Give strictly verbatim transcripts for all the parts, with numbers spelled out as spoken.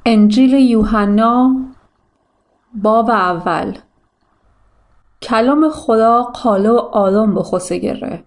انجیل یوحنا باب اول. کلام خدا قاله و آدم بخواسته گره.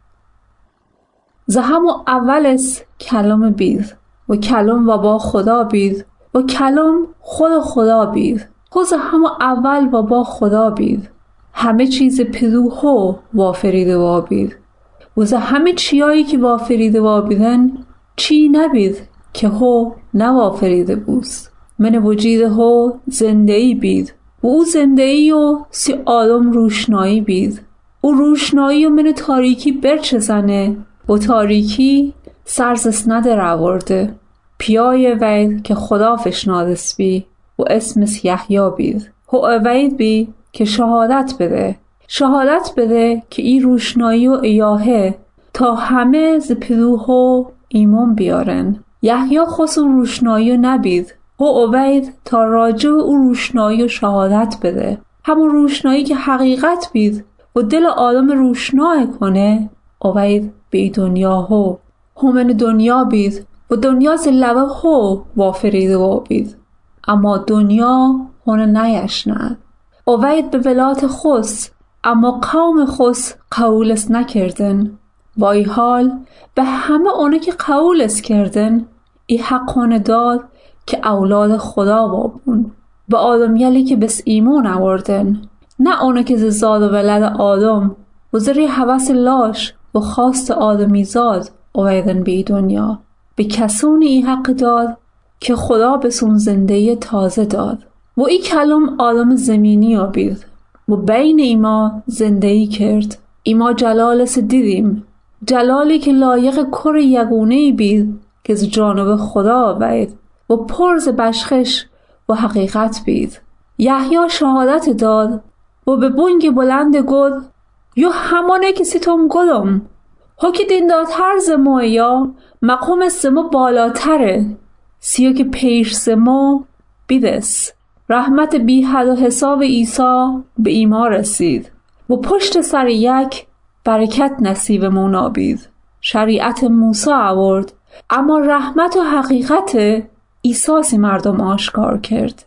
زه همو اول از کلام بید و کلام و با خدا بید و کلام خود خدا بید. خوز همو اول و با خدا بید. همه چیز پدو هو وافریده و بید. و زه همه چیایی که وافریده و بیدن چی نبید که هو نوافریده بوست. من وجود هو زندهی بید و او زندهی و سی آدم روشنایی بید. او روشنایی و من تاریکی برچزنه و تاریکی سرزس ندر آورده. پیای وید که خدا فشنادس بی و اسمس یحیی بید. هو وید بی که شهادت بده. شهادت بده که ای روشنایی و ایاهه تا همه ز پدوهو ایمان بیارن. یحیی خواست اون روشنایی و نبید. هو اوید تا راجع او روشنایی و شهادت بده. همون روشنایی که حقیقت بید و دل آدم روشنای کنه. اوید بی دنیا هو همین دنیا بید و دنیا ز لبه هو وافریده و بید. اما دنیا هونه نیشند. اوید به ولات خوس اما قوم خوس قولس نکردن. و ای حال به همه اونه که قولس کردن ای حقونه داد که اولاد خدا بابون. به آدمیلی که بس ایمون آوردن. نه اونه که زاد و ولد آدم و زری حوث لاش و خواست آدمی زاد اویدن بی دنیا. به کسونی ای حق داد که خدا بسون زندگی تازه داد. و ای کلام آدم زمینی آبید و بین ایما زندگی کرد. ایما جلالس دیدیم. جلالی که لایق کر یگونهی بید که از جانب خدا آوید و پرز بشخش و حقیقت بید. یحیی شهادت داد و به بونگ بلند گد یو همانه که ستم گدم ها که دین داد هر زمو یا مقام سمو بالاتره سیو که پیش سمو بیدس. رحمت بی حد و حساب عیسی به ایما رسید و پشت سر یک برکت نصیب مونا بید. شریعت موسی آورد اما رحمت و حقیقت عیسی سی مردم آشکار کرد.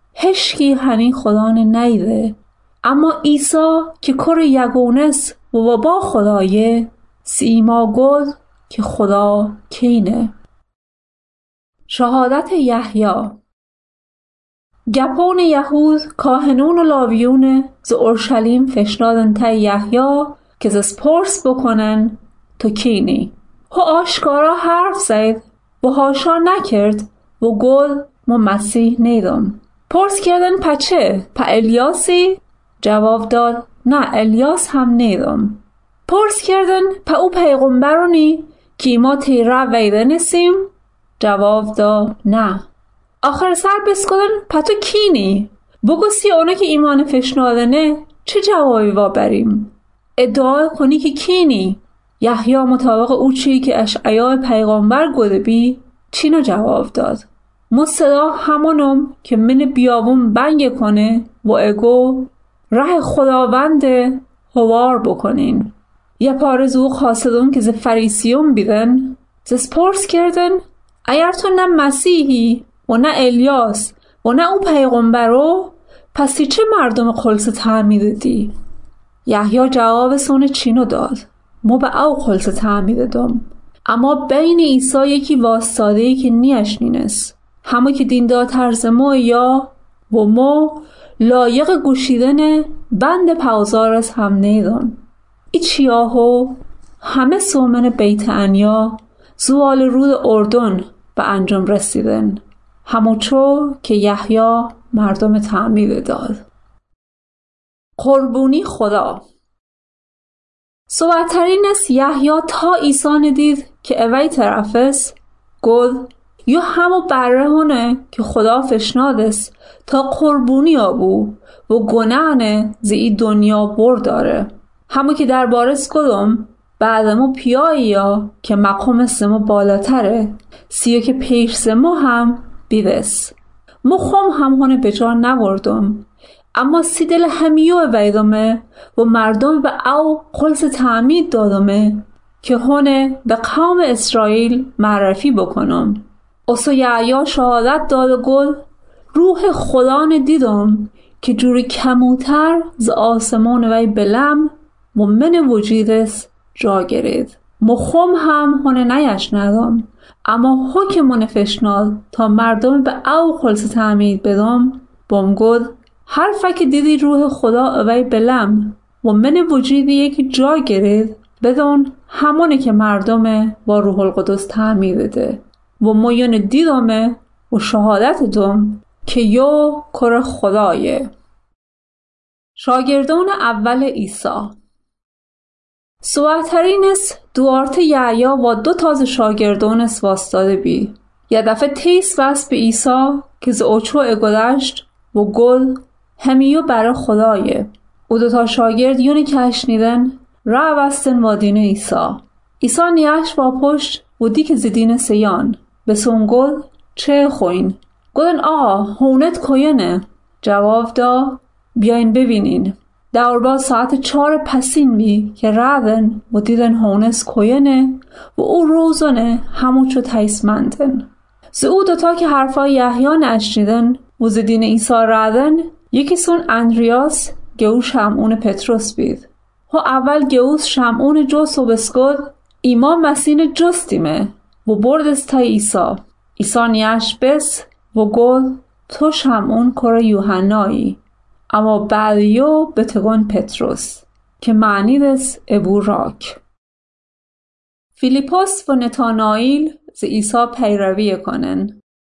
هشکی هنی خدا نیده اما عیسی که کر یگونس و با خدایه سی ایما گد که خدا کینه. شهادت یحیی. گپون یهود کاهنون و لاویون ز اورشلیم فشنادن تا یحیی که ز پرس بکنن تو کینی. هو آشکارا حرف زد و هاشا نکرد و گل ما مسیح نیدم. پرس کردن پچه؟ پا الیاسی؟ جواب داد نه الیاس هم نیدم. پرس کردن پا او پیغمبرونی که ما تیره ویده نسیم؟ جواب داد نه. آخر سر بسکدن پا تو کینی؟ بگو سی اونا که ایمان فشنادنه چه جوابی وابریم؟ ادعا کنی که کینی؟ یحیی مطابق او چی که اشعیا پیغمبر گده بی چینو جواب داد. مصدا همونم که من بیابون بنگ کنه و اگو ره خداوند هوار بکنین. یه پارزو خاصدون که ز فریسیون بیدن زس پرس کردن اگر تو نه مسیحی و نه الیاس و نه او پیغمبرو پسی چه مردم خلص تعمید دی؟ یحیی جواب سونه چینو داد. مو به او خلص تعمید دم اما بین عیسی یکی واسطادهی که نیش نینس. همه که دین داد طرز مو یا و مو لایق گوشیدن بند پاوزارس هم نیدن. ای چیاهو همه سومن بیت انیا زوال رود اردن به انجام رسیدن. هموچو که یحیی مردم تعمید داد. قربونی خدا. سواترین است یحیی تا عیسی ندید که اوی طرفس گد یو همو بره هونه که خدا فشنادس تا قربونی آبو و گناهنه زی ای دنیا برداره. همو که در بارس گدم بعدمو پیایی یا که مقام سمو بالاتره سیو که پیش سمو هم بیدس. مخوام هم هونه بجا نوردم اما سی دل همیو ویدمه و مردم به او خلص تعمید دادمه که هونه به قوم اسرائیل معرفی بکنم. اصو یحیی شهادت داد و گل روح خدان دیدم که جوری کموتر ز آسمان وی بلم و من وجودس جا گرید. مخم هم هونه نیش ندم، اما حکم نفشنال تا مردم به او خلص تعمید بدم، بام گود حرفه که دیدی روح خدا وی بلم و من وجودی یکی جا گرید، بدون همونه که مردم با روح القدس تعمید ده و مویون دیدمه و شهادت دوم که یو کر خدایه. شاگردان اول عیسی. سواترینس دوارت یعیا و دو تاز شاگردانس واستاده بی. یه دفعه تیس وست به عیسی که ز اوچو اگدشت و گل همیو برای خدایه. او دوتا شاگرد یونی که اشنیدن را وستن و دین عیسی. عیسی نیش و پشت و دی که زدین سیان. بسون گل چه خوین؟ گلن آقا هونت کوینه؟ جواب دا بیاین ببینین. دوربا ساعت چار پسین بی که ردن و دیدن هونس کوینه و او روزانه همون چو تیسمندن. ز او دوتا که حرفای یحیی نشنیدن و ز دین عیسی ردن، یکی سون اندریاس گو شمعون پتروس بید. و اول گوز شمعون جوس و بسکد ایما مسین جستیمه و بردست تا عیسی. عیسی نیش بس و گل تو شمعون کر یوحنایی، اما بعدیو به تگون پتروس که معنی دست ابو راک. فیلیپوس و نتانائیل ز عیسی پیروی کنن.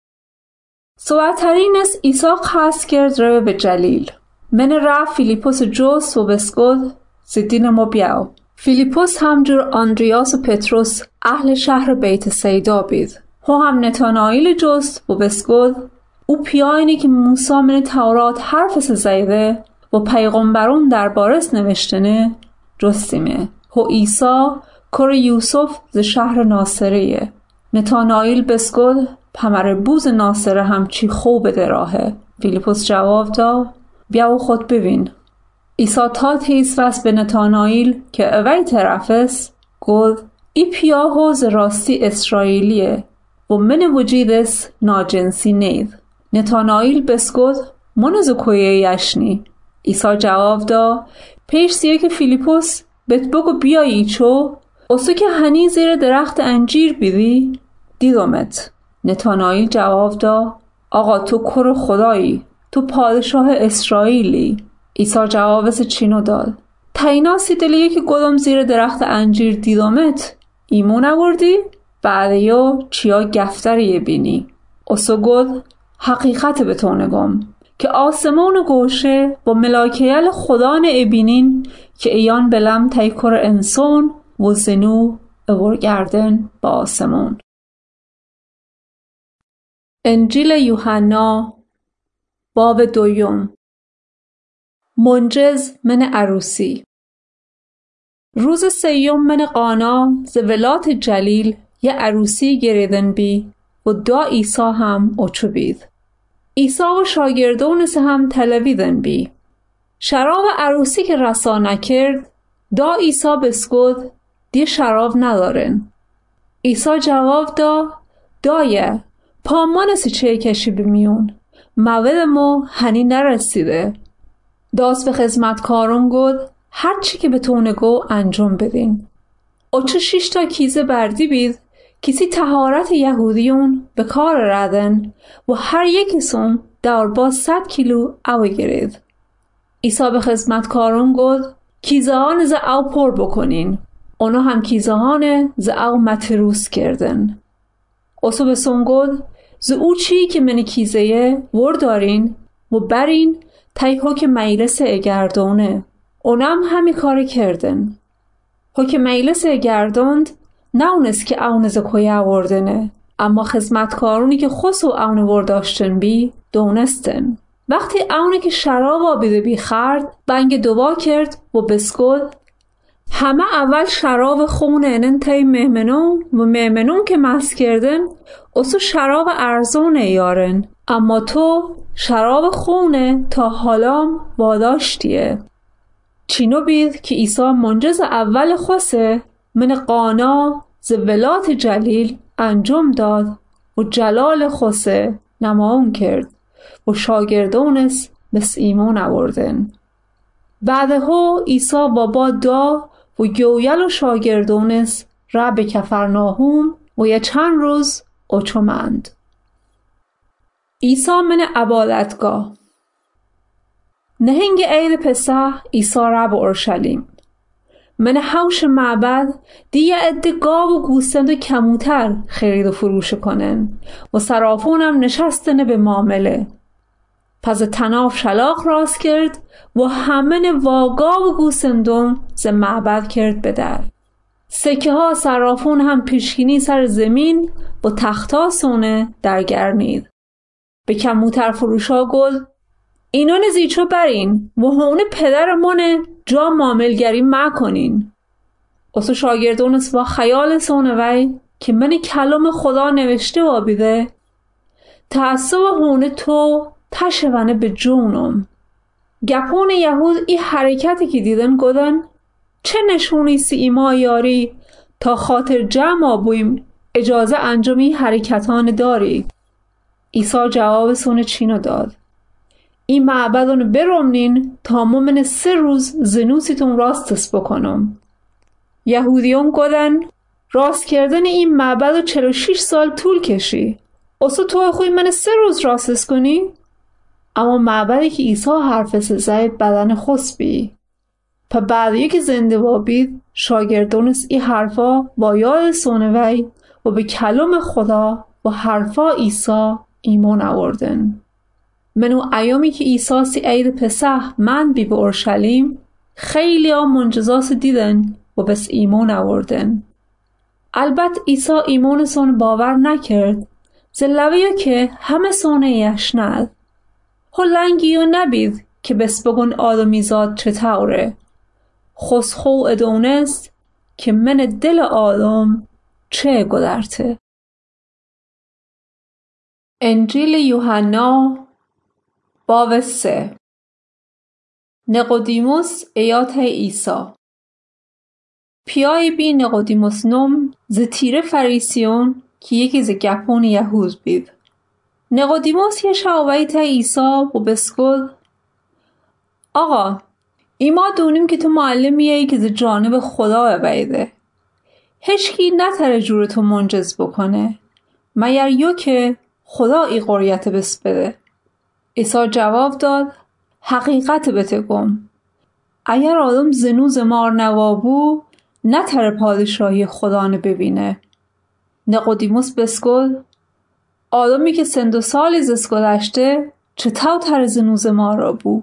سواترین از عیسی قصد کرد رو به جلیل. من را فیلیپوس جوس و بسکد ز دین ما بیاو. فیلیپوس همجور آندریاس و پتروس اهل شهر بیت سیدا بید. هو هم نتانائیل جست و بسکد او پیاینی که موسی من تورات حرفس زیده و پیغمبرون در بارس نوشتنه جستیمه. هو عیسی کر یوسف ز شهر ناصریه. نتانائیل بسکد پمر بوز ناصره هم چی خوب دراهه. فیلیپوس جواب دا بیا و خود ببین. عیسی تا تیز وست به نتانائیل که اوی طرفس گفت ای پیاهو ز راستی اسرائیلیه و من وجودس ناجنسی نید. نتانائیل بسکد من از کویه یشنی. عیسی جواب دا پیش سیه که فیلیپوس بهت بگو بیایی چو اصو که هنی زیر درخت انجیر بیدی دیدمت. نتانائیل جواب دا آقا تو کر خدایی، تو پادشاه اسرائیلی. عیسی جوابس چینو داد تایناسی دلیه که گلم زیر درخت انجیر دیدمت ایمون نبردی؟ بعدیو چیا گفتریه بینی. اصو گل حقیقت به تو نگم که آسمان گوشه با ملاکیل خدان ابینین که ایان بلم تیکر انسان و زنو اورگردن با آسمان. انجیل یوحنا باب دویم. منجز من عروسی. روز سیوم من قانا ز ولات جلیل یه عروسی گریدن بی و دا عیسی هم اوچو بید. عیسی و شاگردونس هم تلویدن بی. شراب عروسی که رسا نکرد دا عیسی بسکد دی شراب ندارن. عیسی جواب دا دایه پامانسی چه کشی بمیون موعد ما هنی نرسیده. داست به خدمتکارون گفت هر چی که به تو نگو انجام بدین. اوچه شش تا کیسه بردی بید کسی طهارت یهودیون به کار ردن و هر یکیسون دوربا صد کیلو او گرید. عیسی به خدمتکارون گفت کیزهان ز او پر بکنین. اونا هم کیزهان ز او متروس کردن. اوسو به سون گفت ز او چی که من کیزه ور دارین و برین تای حکم مجلس اگردونه. اونم همی کار کردن. حکم مجلس اگرداند نه اونست که اونز کویه وردنه، اما خدمتکارونی که خسو اون ورداشتن بی دونستن. وقتی اونه که شراب آبیده بی خرد بنگ دوا کرد و بسکد همه اول شراب خون انن تای مهمنون و مهمنون که مست کردن اصو شراب ارزونه یارن، اما تو شراب خونه تا حالام واداشتیه. چینو بید که عیسی منجز اول خواسه من قانا ز ولات جلیل انجام داد و جلال خواسه نماون کرد و شاگردونس بس ایمان آوردن. بعدها عیسی بابا دا و گویل و شاگردونس را به کفرناهوم و یه چند روز اچمند. عیسی من عبادتگاه. نهنگ عید پسح عیسی را به اورشلیم. من حوش معبد دیگه عده گاو و گوسفند و کموتر خرید و فروش کنن و صرافونم نشستنه به معامله. پس تناف شلاق راست کرد و همه واگا و گوسندون ز معبد کرد به در. سکه ها صرافون هم پیشکینی سر زمین و تختا سونه در گرنید. به کموتر فروشا گفت اینا نزیچو برین و هونه پدر منه جا معاملگری مکنین. اسو شاگردون با خیال سونه وی که من کلام خدا نوشته وابیده تعصب هونه تو تشونه به جونم. گپون یهود ای حرکتی که دیدن گودن چه نشونی سی ایما یاری تا خاطر جمع بویم اجازه انجامی حرکتان داری. عیسی جواب سونه چینو داد این معبدانو برمنین تا من سه روز زنوسیتون راستس بکنم. یهودیون گودن راست کردن این معبدو چهل و شش سال طول کشی. اصلا تو خوی من سه روز راستس کنی؟ اما معبدی که عیسی حرفس زید بدن خسبی. پا بعد یکی زنده وابید شاگردونس ای حرفا با یاد سونوی و به کلام خدا و حرفا عیسی ایمان آوردن. منو ایامی که عیسی سی عید پسح من بی به اورشلیم خیلی ها منجزاس دیدن و بس ایمان آوردن. البته عیسی ایمان سون باور نکرد زلویه که همه سونه یشنل. هلنگیو نبید که بس بگن آدمیزاد چطوره. خسخو ادونست که من دل آدم چه گذرته. انجیل یوحنا باب سه. نقودیموس ایات عیسی. پیای بی نقودیموس نم ز تیره فریسیون که یکی ز گپون یهود بید. نقودیموس یه شاوهی تا عیسی و بسکل آقا ایما دونیم که تو معلمیه که ز جانب خدا ببیده. هشکی نتره جور تو منجز بکنه مگر یو که خدا ای قریت بس بده. عیسی جواب داد حقیقت بتگم اگر آدم زنو زمار نوابو نتره پادشاهی خدا نه ببینه. نقودیموس بسکل آدمی که سند و سالی زس گذشته چطور تر زنو زمار را بو.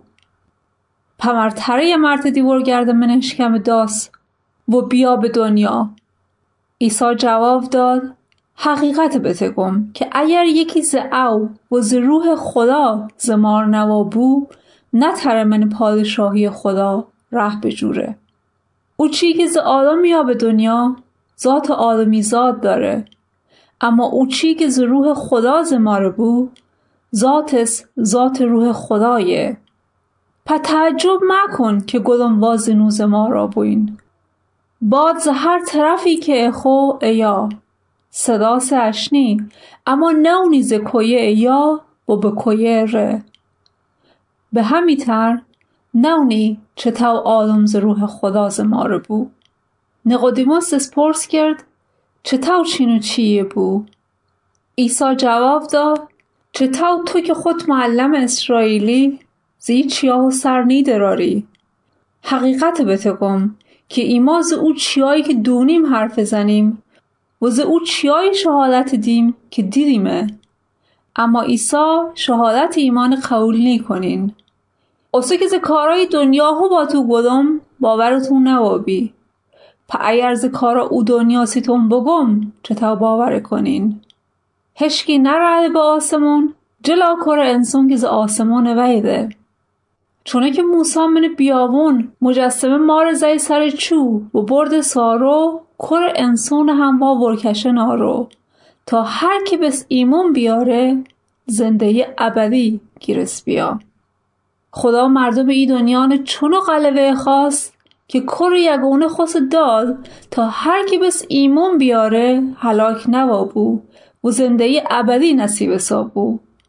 پمر تره یه مرد دیور گرده من اشکم داس و بیا به دنیا. عیسی جواب داد حقیقت بتگم که اگر یکی ز او و ز روح خدا زمار نوابو نتره من پادشاهی خدا ره بجوره. او چی که ز آدم میا به دنیا ذات آدمی زاد داره اما او چی که ز روح خدا زماره بو ذاتس ذات روح خدایه. پا تعجب مکن که گدام وازنو زمار را بوین. باد ز هر طرفی که خو ایا صدا سشنی اما نونی ز کویه ایا و به کویه ره. به همی تر نونی چطور آدم ز روح خدا زماره بو. نقودیموس اسپرس کرد چطور چینو چیه بو؟ عیسی جواب داد چطور تو که خود معلم اسرائیلی زی چیاه سر نیدراری؟ حقیقت بتگم که ایما ز او چیایی که دونیم حرف زنیم و ز او چیایی شهادت دیم که دیدیمه. اما عیسی شهادت ایمان قبول نی کنین. اصلا که ز کارای دنیا هو با تو گدم باورتون نوابی. پا اگر ز کارا او دنیا سیتون بگم چطور باور کنین؟ هشکی نرده به آسمون جلا کار انسان که ز آسمون ویده. چونه که موسی من بیابون مجسمه مار زی سر چو و برد سارو کار انسان هم با ورکشه نارو تا هر که بس ایمون بیاره زنده ابدی گیرس بیا. خدا مردم ای دنیا چونو قلبه خواست که کار یگونه خواست داد تا هر که بس ایمون بیاره هلاک نوابو و زنده ابدی نصیب سابو.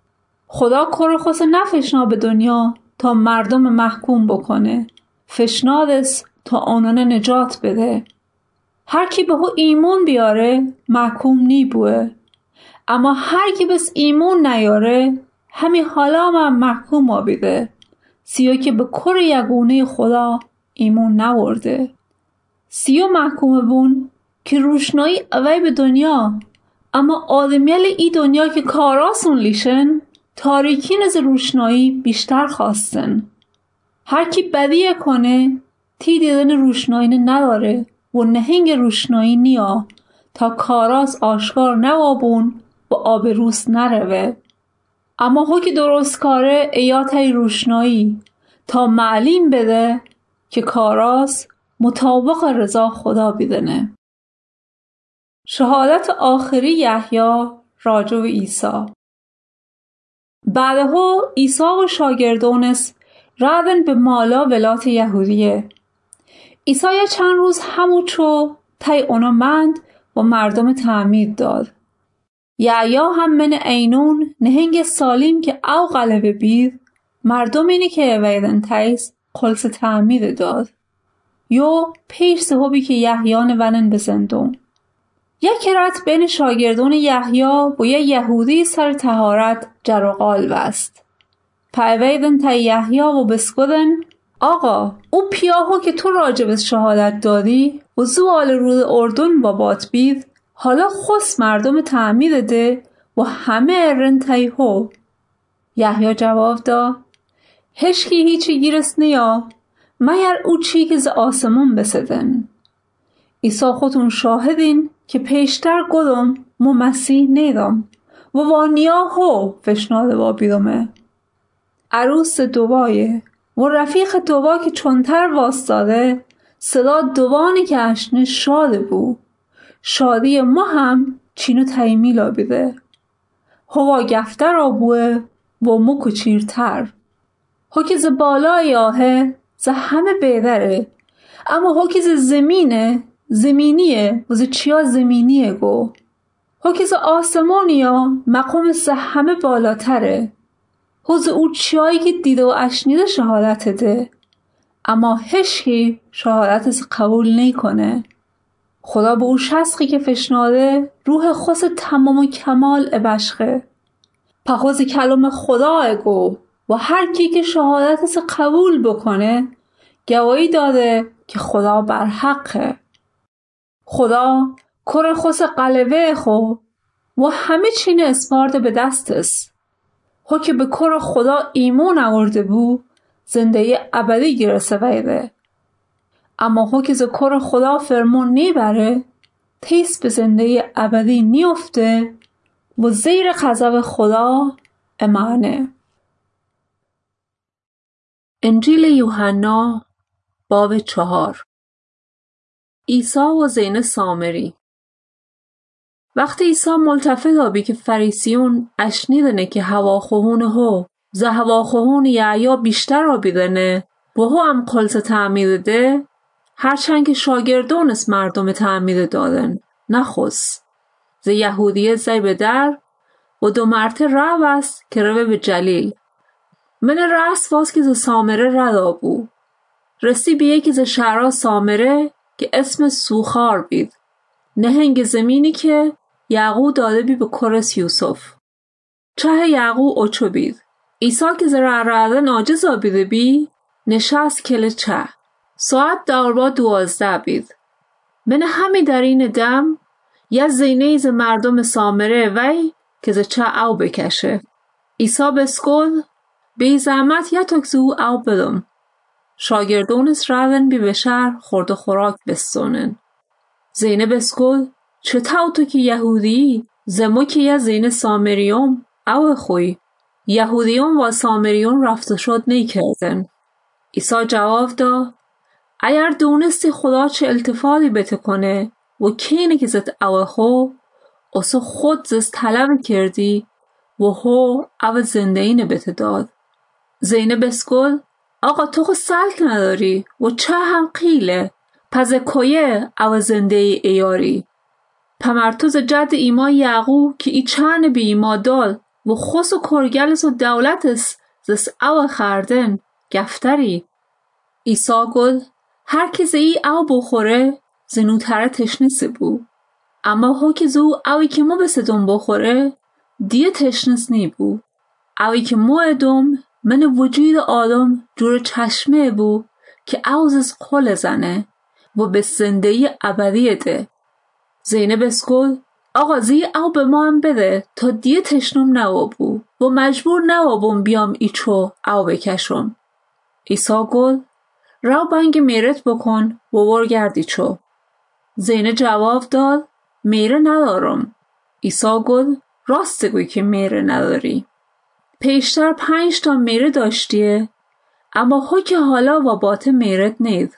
خدا کره خواست نفشنا به دنیا تا مردم محکوم بکنه. فشنادس تا آنانه نجات بده. هر کی به او ایمون بیاره محکوم نی بوه. اما هر کی بس ایمون نیاره همین حالا من محکوم آبیده. سیو که به کر یگونه خدا ایمون نورده. سیو محکوم بون که روشنایی اوی به دنیا، اما آدمیل ای دنیا که کاراسون لیشن تاریکی نز روشنایی بیشتر خواستن. هر کی بدیه کنه تی دیدن روشنایی نداره و نهنگ روشنایی نیا تا کاراس آشکار نوابون و آبروس نروه. اما هو که درست کاره ایاتای روشنایی تا معلیم بده که کاراس مطابق رضا خدا بیدنه. شهادت آخری یحیی راجع به عیسی. بعدها عیسی و شاگردانش رفتن به مالا ولات یهودیه. عیسی چند روز همو چو تای اونا مند و مردم تعمید داد. یحیی هم من اینون نهنگ سالیم که او غلبه بید مردم اینی که ویدن تایس قلس تعمید داد. یو پیش صحبی که یحییان ونن به زندون. یک رات بین شاگردان یحیی و یه یهودی سر طهارت جرقال بست. پیویدن تا یحیی و بسکدن آقا او پیاهو که تو راجبش شهادت دادی و زوال رود اردن بابات بید حالا خس مردم تعمید ده و همه ارن تایهو. یحیی جواب دا هشکی هیچی گیرس نیا مگر او چی که ز آسمون بسدن. عیسی خودتون شاهدین که پیشتر گدم مو مسیح نیدم و وانیا هو فشناده با بیدمه. عروس دوبایه و رفیق دوبا که چونتر واستاده صدا دوبانی که اشنه شاده بو. شادی ما هم چینو تایمیلا بیده. هوا گفتر آبوه و مو کچیرتر. هو که ز بالای آهه ز همه بیدره، اما هو که ز زمینه زمینیه و ز چیا زمینیه گو. هو که ز آسمانیا مقام ز همه بالاتره. هو ز او چیایی که دیده و اشنیده شهادت ده، اما هشکی شهادت قبول نی کنه. خدا به او شسقی که فشناده روح خاص تمام و کمال ابشخه. پخوز کلام خدا اگو و هر کی که شهادت قبول بکنه گواهی داده که خدا بر حقه. خدا کر خاص قلبه خو و همه چین اسپارده به دستس. هو که به کر خدا ایمون آورده بو زنده ابدی گرسه ویده. اما هو که ز کر خدا فرمون نیبره تیس به زنده ابدی نیفته و زیر غضب خدا امانه. انجیل یوحنا باب چهار. عیسی و زین سامری. وقتی عیسی ملتفت آبی که فریسیون اشنیدنه که هواخوهون هو ز هواخوهون یحیی بیشتر آبیدنه و هو هم قلس تعمید ده، هرچند که شاگردانش مردم تعمید دادن نخوست. ز یهودیه زی به در و دو مرته رو است که رو به جلیل. من رأس واس که ز سامره ردا بو. رسی بیه که ز شهرها سامره که اسم سوخار بید. نهنگ زمینی که یعقوب داده بی به کرس یوسف. چه یعقوب اوچو بید. عیسی که ز رعرعدن عاجز آبیده بی نشست کل چه. ساعت داربا دوازده بید. من همی در این دم یا زینه ز مردم سامره وی که ز چه او بکشه. عیسی بسکل بی زحمت یا تکزو او بدم. شاگردونس رادن بی بشر خورد و خوراک بستونن. زینه بسکل چطاو تو که یهودی زمو که یا زینه سامریوم او خوی. یهودیون و سامریون رفت شد نی کردن. عیسی جواب دا اگر دونستی خدا چه التفاتی بته کنه و کینه که زت او خو اصو خود زست طلب کردی و هو او زنده اینه بته داد. زینه بسکل آقا تو خود سلک نداری و چه هم قیله پس کویه او زنده ایاری. پمرتوز جد ایما یعقوب که ای چند بی ایما دال و خس و کرگلس و دولتس زس او خردن گفتری. ایسا گل هر که زی او بخوره زنوتره تشنسه بو. اما هو که زو اوی که مو بسدون بخوره دیه تشنس نی بو. اوی که مو ادوم من وجود آدم جور چشمه بو که اوزس قل زنه و به زندگی ابدی ده. زینب اسکل آقا زی او به ما هم بده تا دیه تشنم نوابو و مجبور نوابم بیام ایچو او بکشم. ایسا گل رو بنگ میرت بکن و برگردی چو. زینب جواب داد میره ندارم. ایسا گل راست گوی که میره نداری. پیشتر پنج تا میره داشتیه اما هو که حالا و باته میرت نید.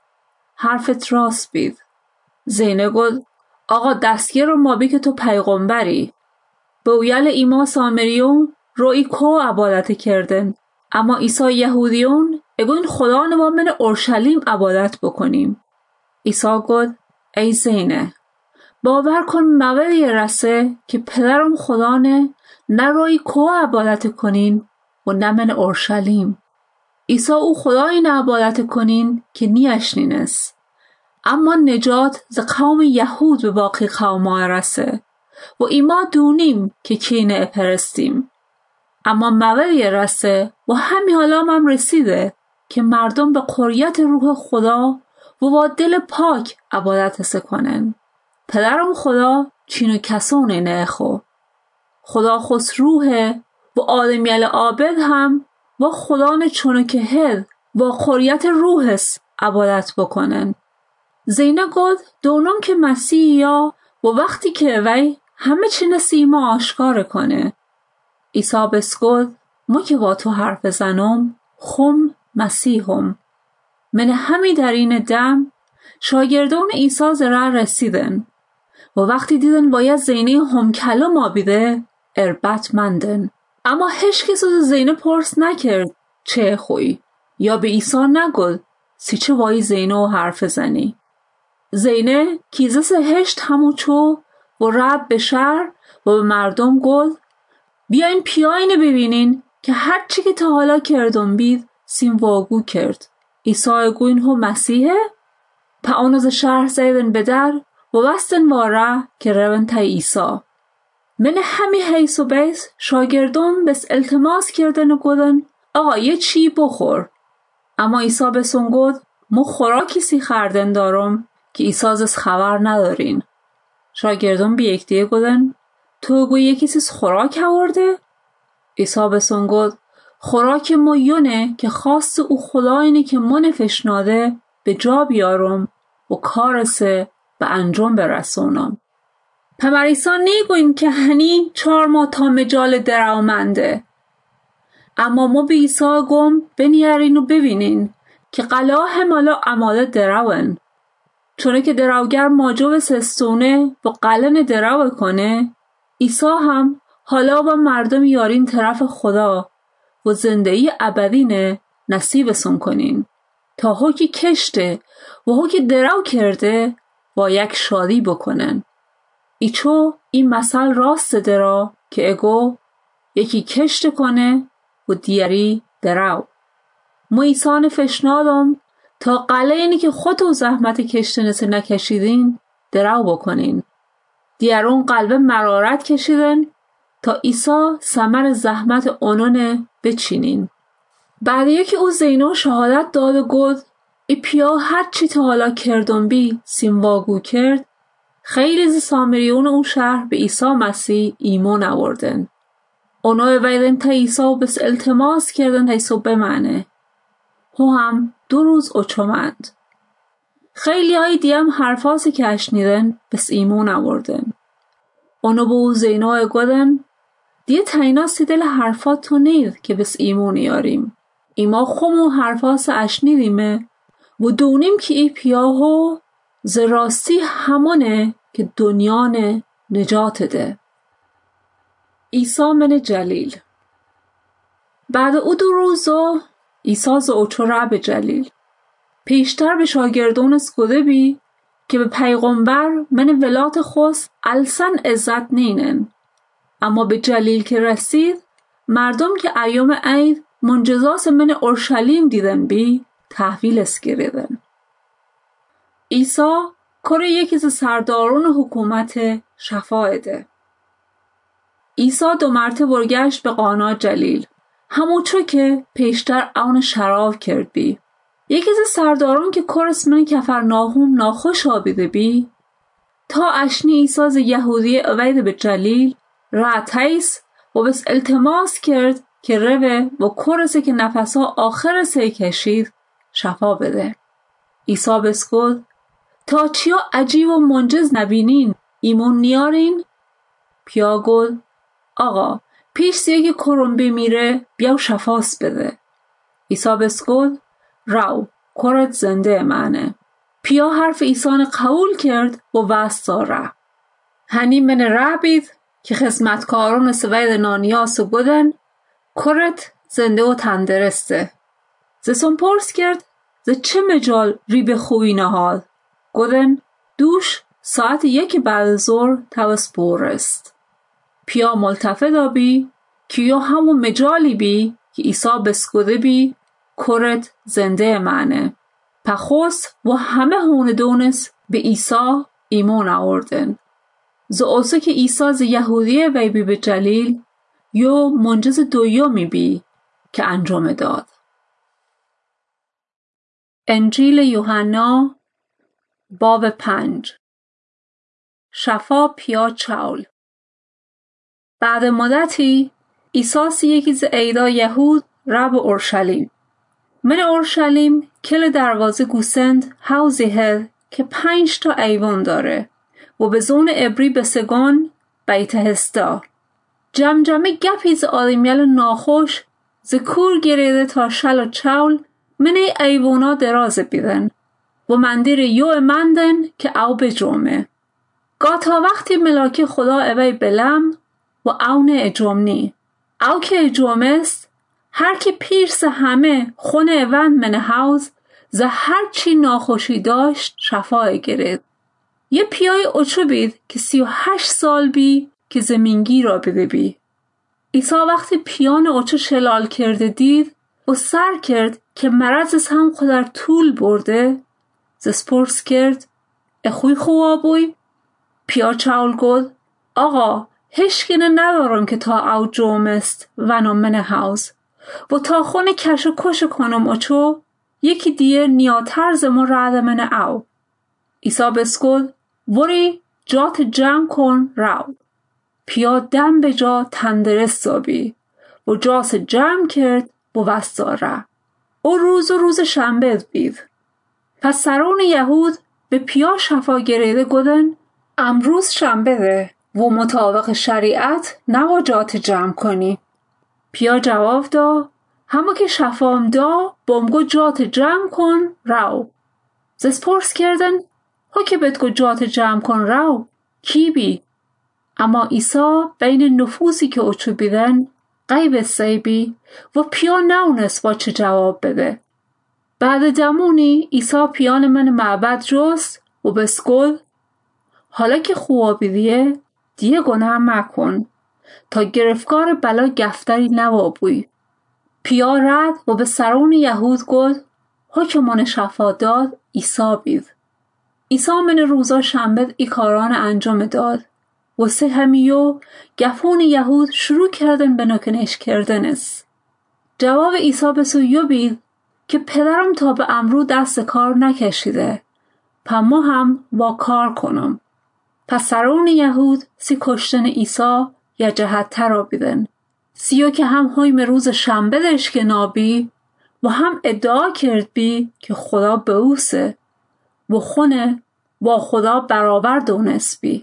حرفت راست بید. زینب گل آقا دستگیر رو مابی که تو پیغمبری. به اویل ایما سامریون روی کو عبادت کردن اما ایسا یهودیون اگوین خدا نوا من اورشلیم عبادت بکنیم. ایسا گل ای زینب باور کن مولی رسه که پدرم خدا نه نه روی کو عبادت کنین و نه من اورشلیم. ایسا او خدای نه عبادت کنین که نیشنین است. اما نجات ز قوم یهود به باقی قوم ها رسه و ایما دونیم که کینه پرستیم. اما مولی رسه و همی حالا هم رسیده که مردم به قریت روح خدا و با دل پاک عبادت سکنن. پدرم خدا چینو کسونه نخو. خدا خس روحه و آدمیل عابد هم و خدا نه چونو که هد و قریت روحس عبادت بکنن. زینب گفت دونم که مسیح یا و وقتی که وی همه چی نسیما آشکار کنه. عیسی بسگفت ما که با تو حرف زنم خم مسیحم. من همی در این دم شاگردان عیسی زره رسیدن و وقتی دیدن باید زینه هم کلم آبیده اربط مندن. اما هیچ کس از زینه پرس نکرد چه خوی یا به عیسی نگفت سی چه وای زینه حرف زنی. زینه کیزس هشت همو چو و رب به شهر و به مردم گفت بیاین پیاینه ببینین که هر چی که تا حالا کردم بید سیم واگو کرد. عیسی گوین هو مسیحه؟ پا اون از شهر زیدن به در و بستن واره که روین تا عیسی. من همی حیث و بیس شاگردم بس التماس کردن و گودن آقا یه چی بخور. اما عیسی بسون گفت مو خوراکی سی خردن دارم که عیسی از خبر ندارین. شاگردم بی یک دیگه گودن تو گوی یکی سیز خوراک آورده؟ عیسی بسون گفت خوراک ما یونه که خواست او خدا اینه که من فشناده به جا بیارم و کارسه به انجام برسونم. پمر عیسی نیگوین که هنی چار ما تا مجال دراومنده. اما ما به عیسی گم بنیارین و ببینین که قلاه مالا عماله دراون. چونه که دراوگر ماجو سستونه و قلن دراو کنه عیسی هم حالا با مردم یارین طرف خدا و زندگی ابدینه نصیبسون کنین تا هو که کشته و هو که دراو کرده با یک شادی بکنن. ایچو این مثل راست درا که اگو یکی کشت کنه و دیاری دراو. ما ایسان فشنادم تا قله اینی که خود و زحمت کشتنسه نکشیدین دراو بکنین. دیارون قلب مرارت کشیدن تا عیسی ثمر زحمت اونونه بچینین. بعد یکی او زینو شهادت داد و گفت ای پیا هر چی تا حالا کردم بی سیم واگو کرد. خیلی ز سامریون اون شهر به عیسی مسیح ایمان آوردن. اونا ویدن تا عیسی بس التماس کردن حیثو بمنه. هو هم دو روز اچومند. خیلی های دیم حرفاسی که اشنیدن بس ایمان آوردن. اونا با او زینو گودن دیه تاینا سی دل حرفات تو نید که بس ایمان یاریم. ایما خمو حرفاس اشنیدیمه و دونیم که ای پیاهو ز راستی همونه که دنیان نجات ده. عیسی من جلیل. بعد او دو روزو عیسی ز اوچو رب جلیل پیشتر به شاگردون اسکوده بی که به پیغمبر من ولات خوست السن عزت نینن. اما به جلیل که رسید، مردم که ایام عید منجزاس من اورشلیم دیدن بی تحویل اسگیریدن. عیسی کره یکی از سردارون حکومت شفا ده. عیسی دو مرتبه برگشت به قانا جلیل، همونچو که پیشتر اون شراب کرد بی. یکی از سردارون که کرس من کفرناهم ناخوش آبیده بی، تا اشنی عیسی از یهودی اوید به جلیل را تیس و بس التماس کرد که روه و کرسه که نفسها آخر سه کشید شفا بده. عیسی بس گفت تا چیا عجیب و منجز نبینین ایمون نیارین؟ پیا گفت آقا پیش سیه که کرم بمیره بیاو شفاس بده. عیسی بس گفت رو کرت زنده منه. پیا حرف عیسی قبول کرد و وستاره. هنی من ربید که خدمتکاران سوید نانیاس و گودن کرت زنده و تندرسته. زسون پرس کرد ز چه مجال ری به خوبی نهاد؟ گودن دوش ساعت یک بعد ظهر توس بورست. پیا ملتفت آبی که یا همون مجالی بی که عیسی بسکوده بی کرت زنده منه. پخوس و همه هون دونس به عیسی ایمان آوردن. ز اوسه که عیسی ز یهودیه وی بی به جلیل یو منجز دویومی بی که انجام داد. انجیل یوحنا باب پنج. شفا پیا چاول. بعد مدتی عیسی یکی ز عیدا یهود را به اورشلیم. من اورشلیم کل دروازه گوسند حوزی هد که پنج تا ایوان داره و به زون عبری به سگان بیت هستا. جمجمه گپی ز آدمیل ناخوش ز کور گریده تا شل و چاول من ایوانا دراز بیدن و مندیر یو مندن که او به جمعه. گاه تا وقتی ملاک خدا اوی بلم و اون اجومنی. او که اجوم است هر کی پیرس همه خونه اوند من حوز ز هر چی ناخوشی داشت شفای گرید. یه پیای اچو بید که سی و هشت سال بی که زمینگی را بده بی. عیسی وقتی پیان اچو شلال کرده دید و سر کرد که مرض از هم خودر طول برده زسپرس کرد اخوی خواه بوی؟ پیا چاول گفت آقا هشگینه ندارم که تا او جوم است ونو من حوز و تا خونه کش و کش کنم اچو یکی دیه نیاتر زمو رعد من او. عیسی بسکل وری جات جمع کن رو. پیا دم به جا تندرست بی و جاس جمع کرد و وستاره. او روز و روز شنبه بید. پس سران یهود به پیا شفا گریده گودن امروز شنبه ده و مطابق شریعت نوا جات جمع کنی. پیا جواب دا همه که شفام دا بامگو جات جمع کن رو. زسپرس کردن ها که بدگو جات جمع کن رو کی بی؟ اما عیسی بین نفوسی که اچو بیدن غیب سیبی و پیا نونست با چه جواب بده. بعد دمونی عیسی پیان من معبد جست و بسکل حالا که خواه بیدیه دیگه گناه مکن تا گرفتار بلا گفتری نوابوی. پیا رد و به سرون یهود گفت حکمان شفا داد عیسی بید. عیسی من روزا شنبه ای کاران انجام داد و سه همیو گفون یهود شروع کردن به نکنش کردن است. جواب عیسی به سویو بید که پدرم تا به امرو دست کار نکشیده پس ما هم با کار کنم. پس سرون یهود سی کشتن عیسی یا جهت تر بیدن. سیو که هم هایم روز شنبه داشت که نابی و هم ادعا کرد بی که خدا به اوسه و خونه با خدا برابر دونست بی.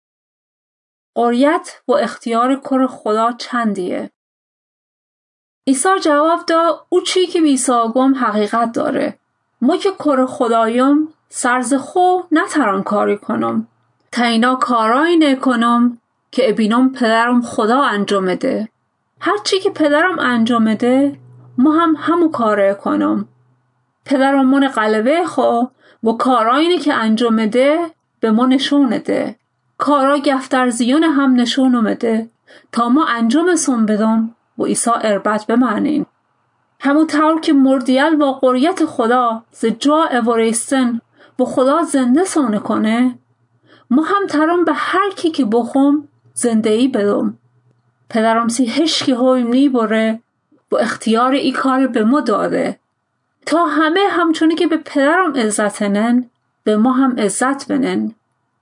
قریت و اختیار کر خدا چندیه. عیسی جواب دا او چی که بیسا گم حقیقت داره. ما که کر خدایم سرز خو نتران کاری کنم. تا اینا کارایی نکنم که ابینم پدرم خدا انجام ده. هر چی که پدرم انجام ده ما هم همو کاره کنم. پدرم من قلبه خو و کارایی که انجام ده به ما نشونه ده. کارا گفتر زیون هم نشونم ده تا ما انجام سون بدم و عیسی اربط بمعنین. همون طور که مردیل و قریت خدا ز جا اوریستن و خدا زنده سونه کنه، ما هم ترم به هر کی که بخوم زنده ای بدم. پدرم سی هشکی هویم نی بره و اختیار ای کار به ما داده تا همه همچونی که به پدرم عزت نن به ما هم عزت بنن.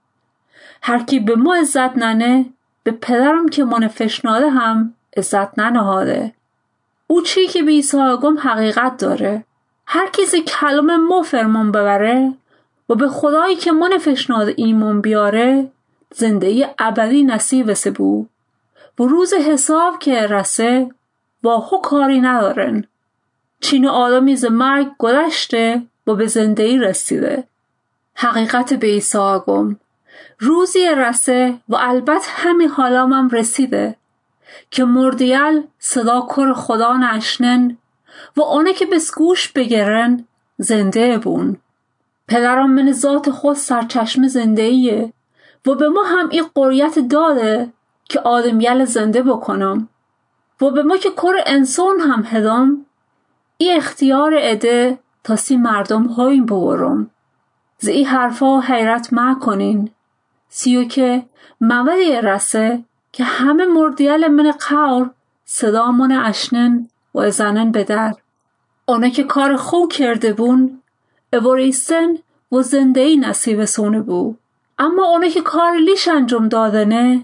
هر کی به ما عزت ننه به پدرم که من فشناده هم عزت ننهاده. او چی که به عیسی گم حقیقت داره. هر کسی کلام ما فرمان ببره و به خدایی که من فشناده ایمان بیاره زندگی ابدی نصیب سبو و روز حساب که رسه واهو کاری ندارن. چین آدمی ز مرگ گذشته و به زندگی رسیده. حقیقت به عیسی گم روزی رسه و البته همین حالا هم رسیده که مردیل صدا کر خدا نشنن و آنه که بسگوش بگرن زنده بون. پدرم من ذات خود سرچشم زندهیه و به ما هم این قریت داده که آدمیل زنده بکنم و به ما که کر انسان هم هدام این اختیار اده تا سی مردم هایم بورم. زی ای حرفا حیرت ما کنین سیو که مولی رسه که همه مردیل من قور صدا من اشنن و ازنن به در. آنه که کار خوب کرده بون اوریستن و زندهی نصیب سونه بو. اما آنه که کار لیش انجام دادنه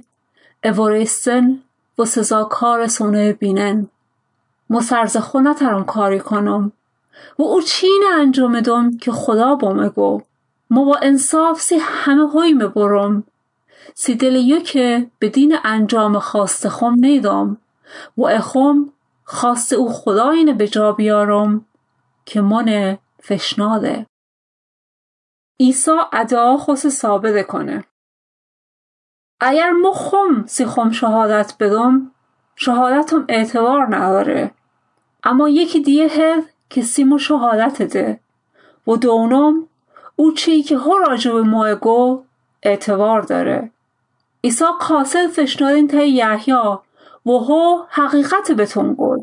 اوریستن و سزا کار سونه بینن. مسرز خونه ترم کاری کنم و او چین انجام دم که خدا بامگو. ما با انصاف سی همه هاییم برم سی دلیو که به دین انجام خواست خم نیدم و اخم خواست او خدا اینه به جا بیارم که من فشناده. عیسی ادعا خود ثابت کنه. اگر ما خم سی خم شهادت بدم شهادتم اعتبار نداره. اما یکی دیگه هد که سیمو شهادت ده و دونم او چی که هر راجب ما گو اعتبار داره. عیسی قاصد فشنادین تا یحیی و هو حقیقت بهتون گل.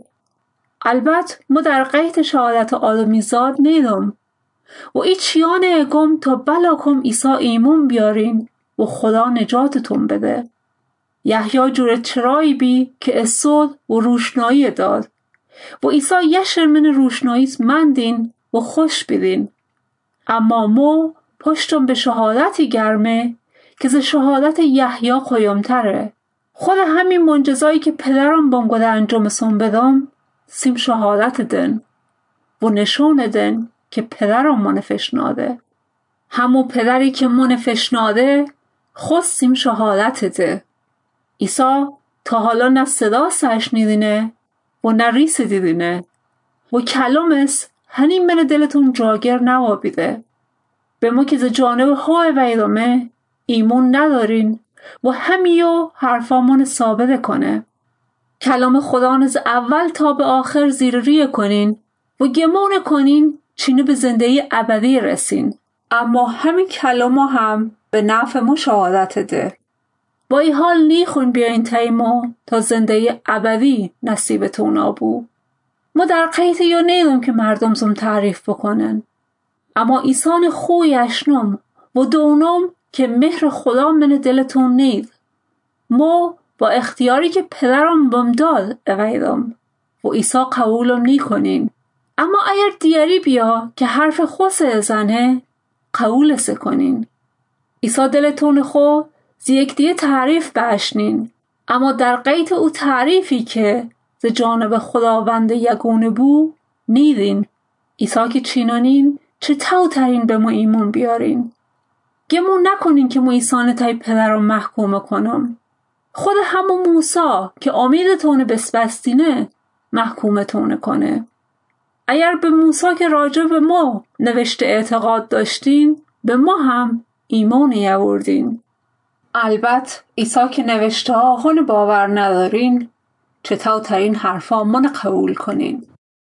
البته ما در قید شهادت آدمی زاد نیدم و ای چیان اگم تا بلاکم عیسی ایمون بیارین و خدا نجاتتون بده. یحیی جور چرایی بی که اسود و روشنایی داد و عیسی یشر من روشناییت مندین و خوش بیدین. اما مو پشتم به شهادتی گرمه که ز شهادت یحیی قیمتره. خود همین منجزایی که پدرم بام گده انجام سون بدم سیم شهادت دن و نشون دن که پدرم من فشناده. همو پدری که من فشناده خود سیم شهادت ده. عیسی تا حالا نه صدا سشنیدینه و نه ریس دیدینه و کلامس هنین من دلتون جاگر نوابیده. به ما که ز جانب های ویدامه ایمون ندارین و همیو حرفامون ثابت کنه. کلام خدا از اول تا به آخر زیر ریه کنین و گمون کنین چینه به زندگی ابدی رسین. اما همین کلام هم به نفع ما شهادت ده. با این حال نیخون بیاین تایمو تا زندگی ابدی نصیبتون آبو. ما در قیت یا نیدم که مردم زم تعریف بکنن. اما ایسان خوی اشنم و دونم که مهر خدا من دلتون نید. ما با اختیاری که پدرم بم داد اویدم و عیسی قبولم نی کنین. اما اگر دیاری بیا که حرف خوص زنه قبول سکنین. عیسی دلتون خو زی یک دیگه تعریف بشنین. اما در قیت او تعریفی که ز جانب خداوند یگونه بو نیدین. عیسی که چینانین چه تو ترین به ما ایمان بیارین. گمون نکنین که ما عیسی تای پدرم محکوم کنم. خود همون موسی که امیدتون بسبستینه محکومتون کنه. اگر به موسی که راجع به ما نوشته اعتقاد داشتین به ما هم ایمانی آوردین. البته عیسی که نوشته ها هون باور ندارین چطور ترین حرفا من قبول کنین.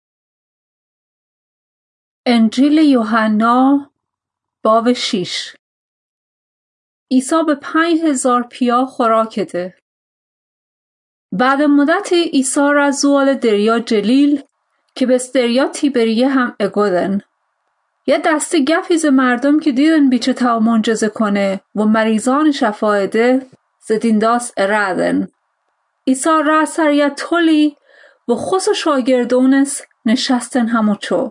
انجیل یوحنا باب شیش. عیسی به پنج هزار پیا خوراک ده. بعد مدتی عیسی را زوال دریا جلیل که به دریا تیبریه هم اگودن. یه دسته گفیز مردم که دیدن بیچه تا منجزه کنه و مریضان شفایده زدینداس ارادن. عیسی را سر یه تولی و خصو شاگردونس نشستن هموچو.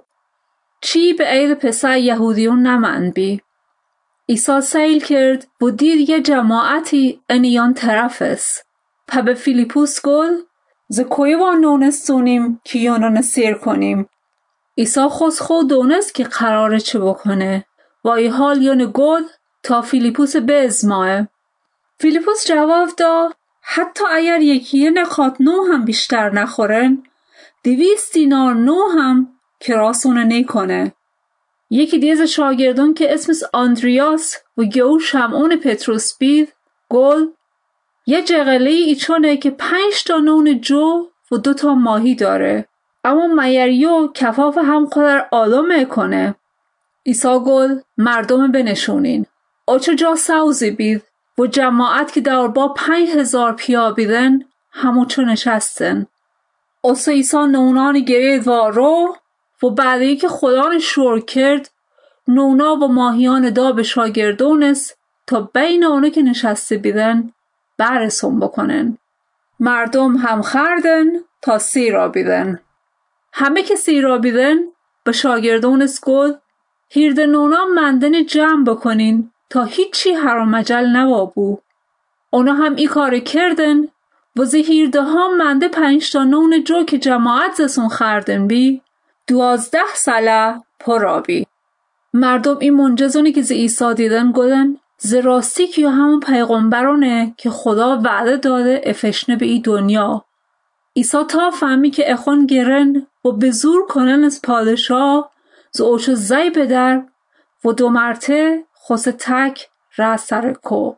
چی به عید پسر یهودیون نمن بی. عیسی سیل کرد و دید یه جماعتی انیان طرفس. پا به فیلیپوس گل زکوی و نونستونیم که یونان سیر کنیم. عیسی خود خود دونست که قراره چه بکنه و ای حال یون گل تا فیلیپوس به ازماه. فیلیپوس جواب داد حتی اگر یکی نخواد نو هم بیشتر نخورن دویست دینار نو هم کراسونه نیکنه. یکی دیز شاگردون که اسمش آندریاس و گیو شمعون پتروس بید گل یه جغله ایچونه که پنج تا نون جو و دو تا ماهی داره اما میریو کفاف هم قدر آلومه کنه. عیسی گل مردم بنشونین. اوچه جا سوزی بید و جماعت که دور با پنج هزار پیا بیدن هموچو نشستن. اوسا عیسی نونانی گرید و رو و بعدی که خدا شور کرد نونا و ماهیان دا به شاگردونس تا بین اونو که نشسته بیدن برسون بکنن. مردم هم خردن تا سی را بیدن. همه که سی را بیدن به شاگردونس گل هیرده نونا مندن جمع بکنین تا هیچی حرام مجل نوابو. اونا هم ای کار کردن و زی هیرده ها منده پنج تا نون جو که جماعت زسون خردن بی دوازده ساله پرا بی. مردم این منجزونی که زی عیسی دیدن گلن زی راستی که همون پیغمبرانه که خدا وعده داده افشنه به ای دنیا. عیسی تا فهمی که اخون گرن و به زور کنن از پادشاه زو اوچو زی بدر و دو مرته خوص تک را سر کو.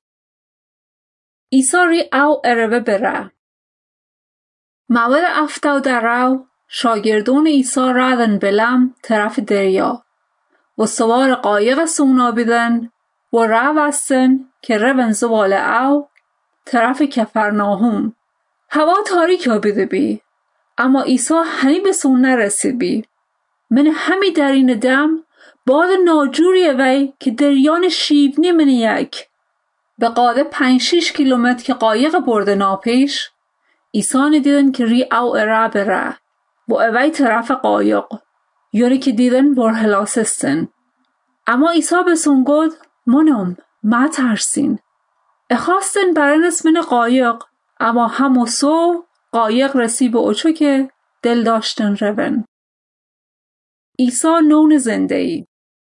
عیسی ری او اروه بره. مول افتاو در رو شاگردون عیسی ردن بلم طرف دریا و سوار قایق سونا بیدن و رو بستن که روین زوال او طرف کفرناهم. هوا تاریک ها بیده بی اما عیسی هنی به سون نرسید بی. من همی در این دم باد ناجوری وی که دریان شیبنی من یک به قاده پنج شیش کیلومتر که قایق برده ناپیش عیسی دیدن که ری او اره بره و اوی طرف قایق یوری که دیدن برهلاسستن. اما عیسی به سون گد منم ما ترسین. اخواستن برن اسمن قایق اما همو سو قایق رسی به اوچو که دل داشتن روین. عیسی نون زنده ای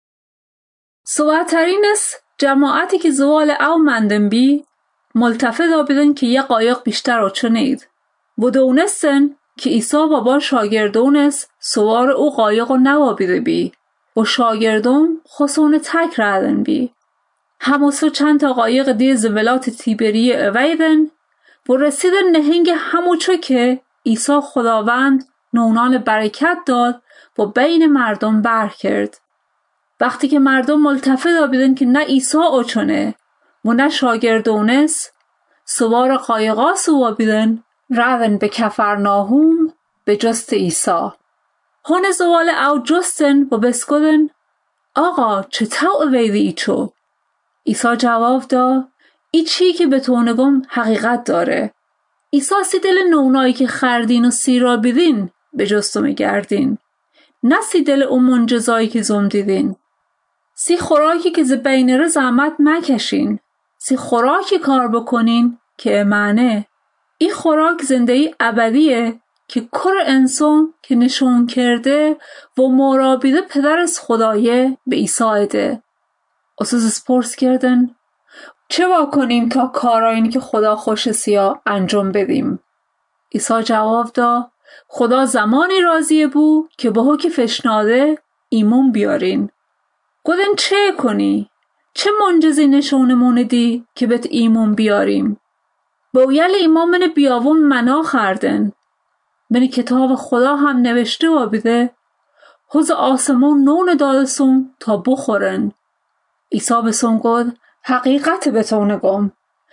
سواترینس جماعتی که زوال او مندن بی ملتفت آبیدن که یه قایق بیشتر اوچو نید و دونستن که عیسی بابا شاگردونس سوار او قایق رو نوابیده بی و شاگردون خسون تک ردن بی. هموسو چند تا قایق دیز ولات تیبریه اویدن و رسیدن نهنگ هموچو که عیسی خداوند نونان برکت داد و بین مردم بر کرد. وقتی که مردم ملتفت آبیدن که نه عیسی اوچونه و نه شاگردونس سوار قایقا سوا بیدن روین به کفرناهم به جست عیسی. هون زوال او جستن و بسکدن آقا چه تو ویدی ایچو؟ عیسی جواب دا ای چی که به تونگم حقیقت داره. عیسی سی دل نونایی که خردین و سیرا بیدین به جستم گردین نه سی دل اون منجزایی که زم دیدین. سی خوراکی که زبین رو زحمت مکشین. سی خوراکی کار بکنین که امانه. این خوراک زندگی ابدیه که کر انسان که نشون کرده و مرابیده پدر از خدایه به عیسی ده. اساس سپورس کردن چه با کنیم تا کارایینی که خدا خوش سیا انجام بدیم؟ عیسی جواب دا خدا زمانی راضیه بو که با حکم فشناده ایمون بیارین. گفتن چه کنی؟ چه منجزی نشونمون دی که بهت ایمون بیاریم؟ باویل ایمان من بیاون منا خردن. من کتاب خدا هم نوشته و بیده حوز آسمون نون دادسون تا بخورن. عیسی به سون گفت حقیقت بتونه گم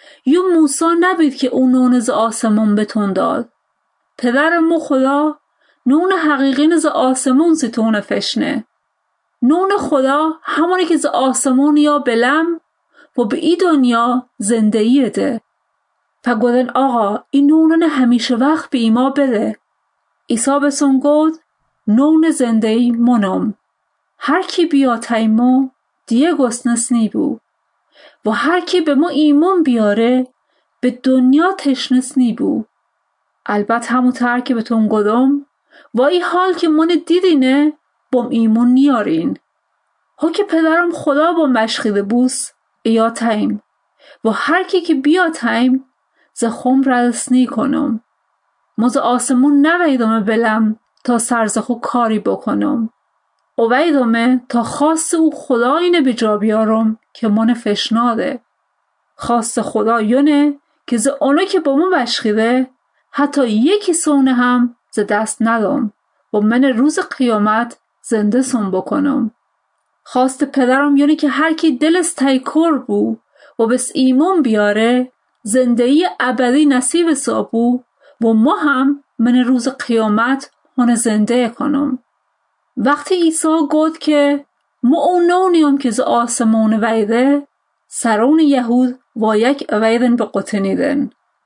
یو موسی نبید که اون نون از آسمون بتون داد. پدر مو خدا نون حقیقی از آسمون زیتون فشنه. نون خدا همونی که از آسمون یا بلم و به ای دنیا زندگی ده. پا گودن آقا این نونن همیشه وقت به ایما بده. عیسی بسون گود نون زندگی منم. هر کی بیا تایمو دیگه گسنس نی بو و هر کی به ما ایمون بیاره به دنیا تشنس نی بو. البته همونطور که بهتون گفتم و این حال که من دیدینه بام ایمون نیارین. ها که پدرم خدا با مشخیده بوس ایا تایم و هر کی که بیا تایم ز خم رسنی کنم. موز آسمون نویدمه بلم تا سرزخو کاری بکنم. او ویدمه تا خواست او خدا اینه به جا بیارم که من فشناده. خواست خدا یونه که ز اونو که با من مشخیده حتی یکی سونه هم ز دست ندم و من روز قیامت زنده سون بکنم. خواست پدرم یونه که هر کی دلش تایکور بو و بس ایمون بیاره زندگی ابدی نصیب سابو و ما هم من روز قیامت هن زنده کنم. وقتی عیسی گفت که ما اون نونیم که ز آسمون ویده سرون یهود و یک ویدن به قطنیدن.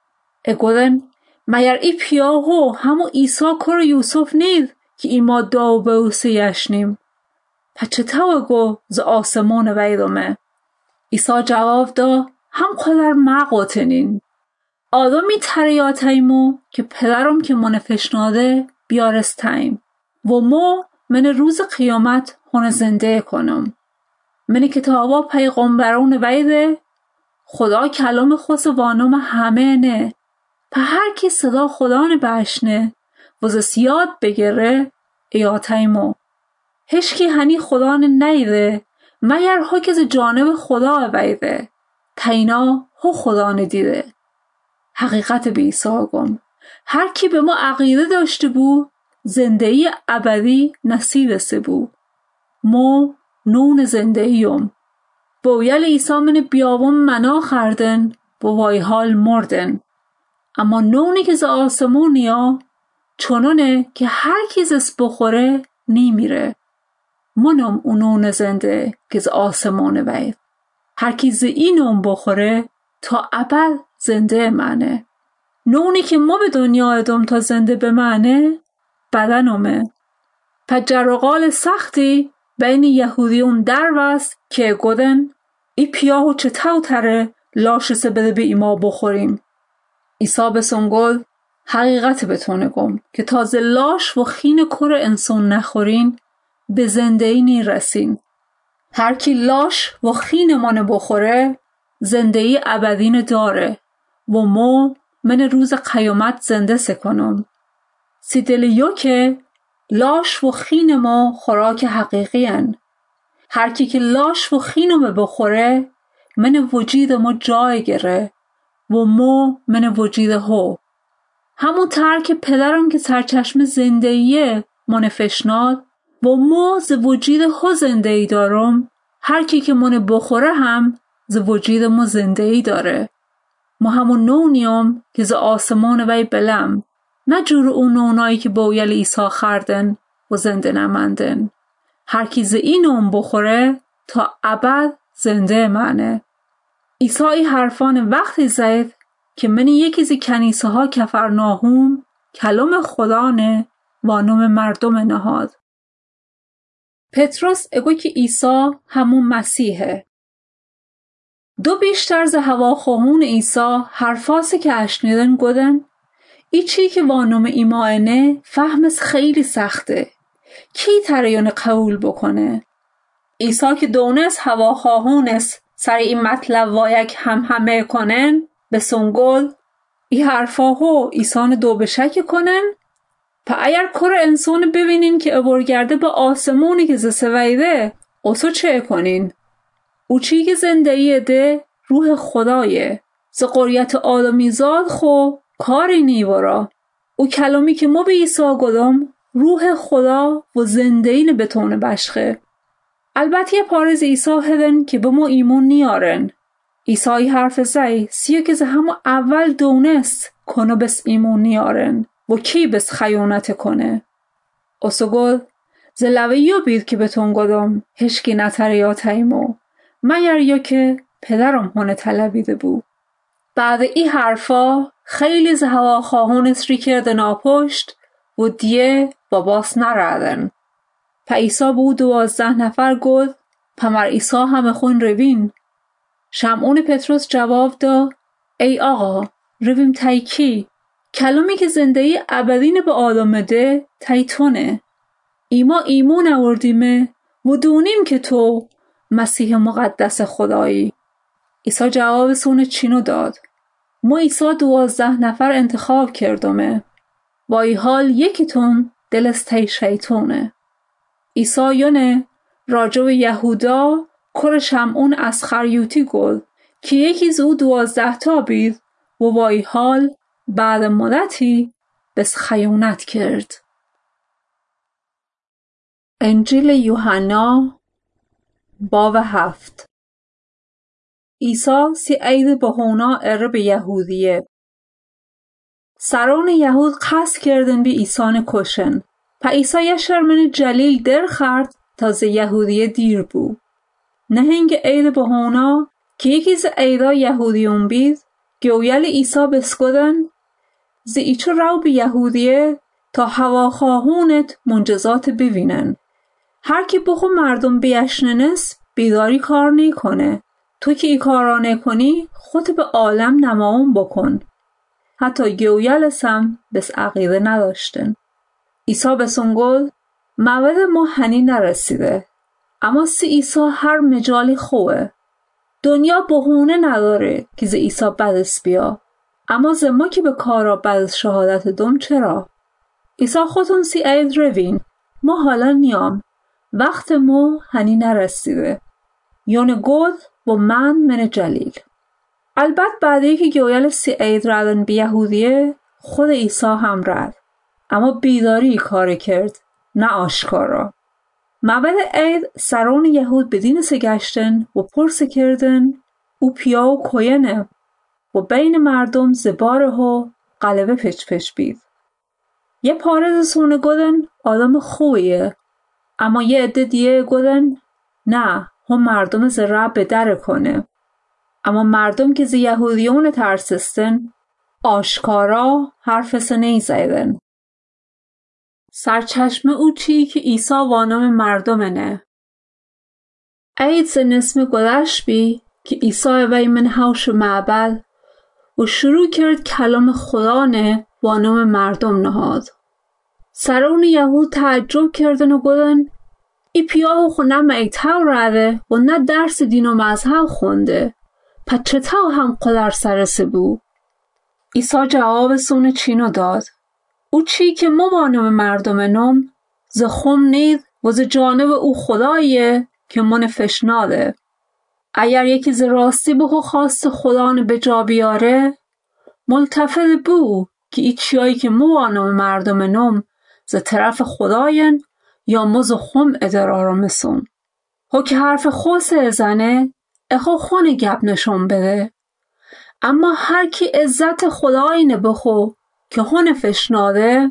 اگودن مگر ای پیاهو همو عیسی کر یوسف نید که ایما داو به او سیشنیم. پس چطور گو ز آسمون ویدمه؟ عیسی جواب دا هم قدر ما قطنین. آدمی تریاتایمو که پدرم که من فشناده بیارستایم و ما من روز قیامت هن زنده کنم. من کتابا پیغمبرون ویده خدا کلام خوص وانم همه نه. پا هر کی صدا خدا نه بشنه و زیاد بگره ایاتایمو. هشکی هنی خدا نه نیده مگر ها که ز جانب خدا ویده تینا ها خدا نه دیده. حقیقت به عیسی گم هر کی به ما عقیده داشته بو زندگی ابدی نصیب سه بو. ما نون زندگیم. بویل عیسی من بیابون منا خردن و وای حال مردن. اما نونی که ز آسمونیا چونونه که هر کی زس بخوره نیمیره. منم اون نون زنده که ز آسمون وید. هر کی ز این نون بخوره تا ابد زنده منه. نونی که ما به دنیا ادم تا زنده به منه بدنمه. پس جرقال سختی بین یهودیون در وست که گودن ای پیاهو چه تو تره لاش سه بده به ایما بخوریم. عیسی بسون گل حقیقت بتونه گم که تازه لاش و خین کر انسان نخورین به زندگی نی رسین. هر کی لاش و خین منه بخوره زندگی ابدین داره و ما من روز قیامت زنده سکنم. سیدلیو که لاش و خین ما خوراک حقیقی هن. هر کی که لاش و خینو بخوره من وجود ما جای گره و ما من وجود هو. همون تر که پدرم که سرچشم زندگیه من فشناد و ما ز وجود هو زندگی دارم. هر کی که من بخوره هم ز وجود ما زندگی داره. ما همون نونیم که ز آسمان وی بلم نه جور اون نونایی که بویل عیسی خردن و زنده نمندن. هر کی ز این نون بخوره تا ابد زنده منه. عیسی این حرفان وقتی زید که من یکی زی کنیسه ها کفرناهوم کلام خدا نه وانم مردم نهاد. پتروس اگو که عیسی همون مسیحه. دو بیشتر ز هواخواهون عیسی حرفاسی که اشنیدن گودن ای چی که وانم ایمانه فهمس خیلی سخته. کی تریون قبول بکنه؟ عیسی که دونس هواخواهونس سر این مطلب وایک هم همه کنن به سنگل ای حرفاهو ایسان دو بشک کنن. پا اگر کر انسان ببینین که ابرگرده به آسمونی که زسه ویده اوسو چه کنین؟ او چی که زندگی ده روح خدایه. ز قریت آدمیزاد خو کاری نیورا. او کلامی که ما به عیسی گدام روح خدا و زندگی بتونه بشخه. البته یه پارز عیسی هدن که به ما ایمون نیارن. ایسای حرف زی سیه که زه همو اول دونست کنو بس ایمون نیارن و کی بس خیانت کنه. اسو گل زه لویو بید که بتون گدام هشکی نتره یا تایمو مگر یا که پدرم هونه طلبیده بو. بعد ای حرفا خیلی زه هوا خواهون اسری کرده ناپشت و دیه باباس نردن. پا ایسا بود دوازده نفر گل پمر ایسا همه خون روین. شمعون پتروس جواب دا ای آقا رویم تای کی؟ کلامی که زندگی ابدین به آدم ده تای تونه. ایما ایمون آوردیمه و دونیم که تو مسیح مقدس خدایی. ایسا جواب سونه چینو داد. ما ایسا دوازده نفر انتخاب کردمه. با ای حال یکیتون دلسته شیطونه. ایسا یونه راجب یهودا کر شمعون از خریوتی گل که یکی زو دوازده تا بید و با ای حال بعد مدتی بس خیانت کرد. انجیل یوحنا باب هفت. ایسا سی عید بهونا اره به یهودیه. سران یهود قصد کردن بی ایسان کشن. پا ایسا یه شرمن جلیل در خرد تا ز یهودیه دیر بو. نهنگ عید بهونا که یکی ز عیدا یهودیون بید گویل ایسا بسکدن ز ایچو رو به یهودیه تا هواخواهونت منجزات ببینن. هر کی بخو مردم بیشننس بیداری کار نیکنه. تو که ای کارا نکنی خود به عالم نماون بکن. حتی گویلس هم بس عقیده نداشتن. ایسا بسون گل موعد ما هنی نرسیده. اما سی ایسا هر مجالی خوه. دنیا بهونه نداره که ز ایسا بدس بیا. اما ز ما که به کارا بدس شهادت دوم چرا؟ ایسا خودتون سی عید روین. ما حالا نیام. وقت ما هنی نرسیده. یون گل و من من جلیل. البته بعدی که گویل سی عید ردن به یهودیه خود ایسا هم رد. اما بیداری کار کرد نه آشکارا. موعد عید سران یهود بدین سه گشتن و پرس کردن او پیا و کوینه و بین مردم زباره ها قلبه پچ پچ بید. یه پارز سونه گدن آدم خویه. اما یه عده دیگه گدن نه هم مردم ز رب به در کنه. اما مردم که ز یهودیون ترسستن آشکارا حرف سنه زیدن. سرچشمه او چی که ایسا وانم مردمنه. عید ز نسم گذشت بی که ایسا وی من هوش معبد و شروع کرد کلام خدا نه وانم مردم نهاد. سران یهود تعجب کردن و گفتن ای پیاهو خو نه میتاو رده و نه درس دین و مذهب خونده. پس چطور هم قدر سرسه بو؟ ایسا جواب سونه چینو داد. او چی که موانم مردم نم ز خم نید و ز جانب او خداییه که من فشناده. اگر یکی ز راستی بخو خواست خدا نه به جا بیاره ملتفت بو که ای چیایی که موانم مردم نم ز طرف خداین یا مز خم ادرارا مسون. هو که حرف خوصه زنه اخو خون گب نشون بده. اما هر کی عزت خدایی نبخو که هون فشناده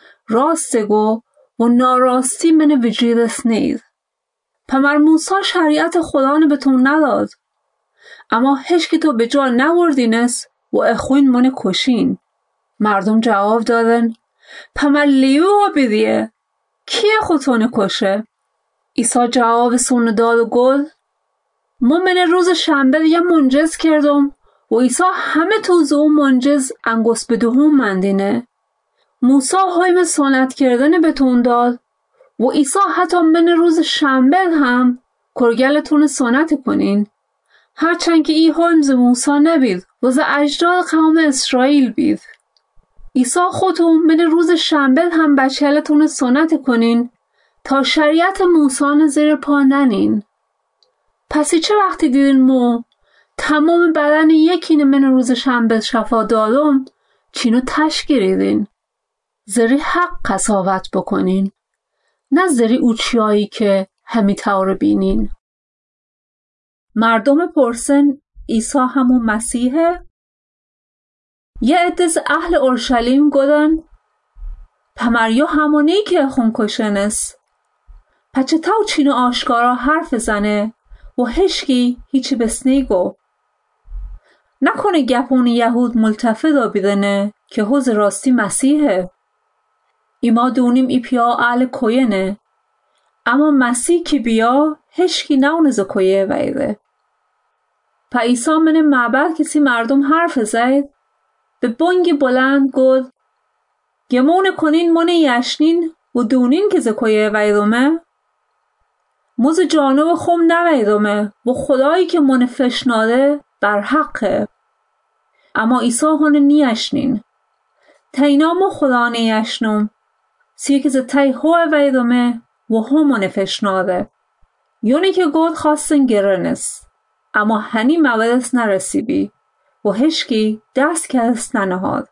راستگو و ناراستی من وجیدس نید. پمر موسا شریعت خدا نه بهتون نداد. اما هش که تو به جا نوردینس و اخوین من کشین. مردم جواب دادن پمر لیو بیدیه کیه خودتون کشه؟ ایسا جواب سونه داد و گل من من روز شنبه یه منجز کردم و ایسا همه توز اون منجز انگوس به دهون مندینه. موسا هایم سنت کردن بهتون داد و ایسا حتی من روز شنبه هم کرگلتون سنت کنین. هرچند که ای هایم ز موسا نبید و ز اجداد قوم اسرائیل بید. ایسا خودتون من روز شنبه هم بچهلتون سنت کنین تا شریعت موسا زیر پا ننین. پسی چه وقتی دیدین مو تمام بدن یکی من روز شنبه شفا دادم چینو تش گریدین؟ زری حق قضاوت بکنین نه زری اوچیایی که همی تاور بینین. مردم پرسن عیسی همون مسیحه؟ یه عده از اهل اورشلیم گفتن پمریا همونی که خون کشنس. پچه تاو چینو آشکارا حرف زنه و هشکی هیچی بسنی گو. نکنه گپون یهود ملتفدا بیدنه که حوز راستی مسیحه. ایما دونیم ای پیا اهل کوینه. اما مسیح که بیا هشکی نونز کویه ویده. پا عیسی من معبد کسی مردم حرف زید به بانگ بلند گفت گمون کنین من یشنین و دونین که زکویه ویدومه؟ موز جانو خم نویدومه و خدایی که من فشناده بر حقه. اما عیسی هون نیشنین. تینا ما خدا نیشنم. سی که زتای هو ویدومه و هم من فشناده. یونی که گود خواستن گرنس. اما هنی مودس نرسی بی و هشکی دست کس ننهاد.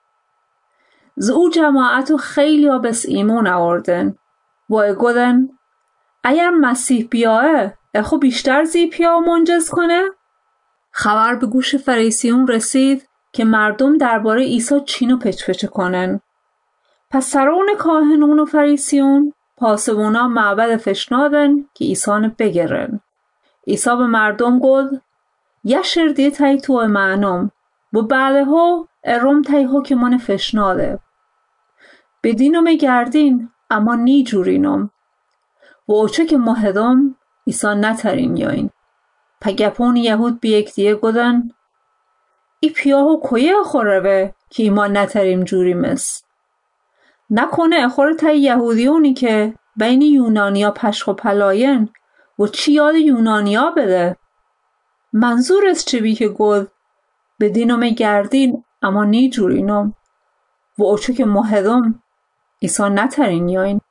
ز او جماعتو خیلی ها بس ایمون آوردن و اگودن اگر مسیح بیاه اخو بیشتر زی پیا منجز کنه؟ خبر به گوش فریسیون رسید که مردم درباره عیسی چینو پچ پچ کنن. پس سرون کاهنون و فریسیون پاسبونا معبد فشنادن که عیسی بگرن. عیسی به مردم گفت یشر دی تای تو معنم و بعدها ارم تای ها که من فشناده. بدینو مگردین اما نی جورینم و اوچه که مهدم عیسی نترین یاین. پا گپون یهود بی یک دیگه گودن ای پیاهو کویه اخوره که ایمان نتریم جوریم است. نکنه اخوره تای یهودیونی که بین یونانیا پشخ و پلاین و چی یاد یونانیا بده؟ منظور است چه بی که گفت بدینو مگردین اما نی جورینم و اوچه که مهدم عیسی نترین یاین.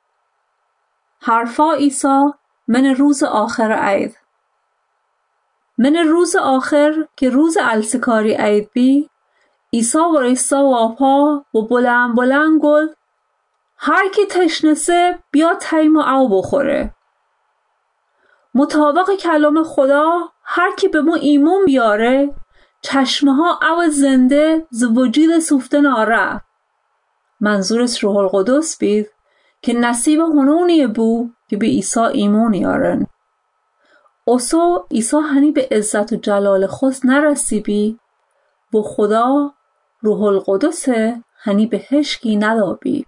حرفا عیسی من روز آخر عید. من روز آخر که روز السکاری عید بی عیسی و ریسا و آپا و بلند بلند گفت هر کی تشنسه بیا تیم و او بخوره. مطابق کلام خدا هر کی به ما ایمون بیاره چشمه ها او زنده ز وجود سوفتن آره. منظورش روح القدس بید که نصیب هنونی بو که به عیسی ایمون یارن. اوسو عیسی هنی به عزت و جلال خود نرسی بی و خدا روح القدس هنی به هشکی ندابی.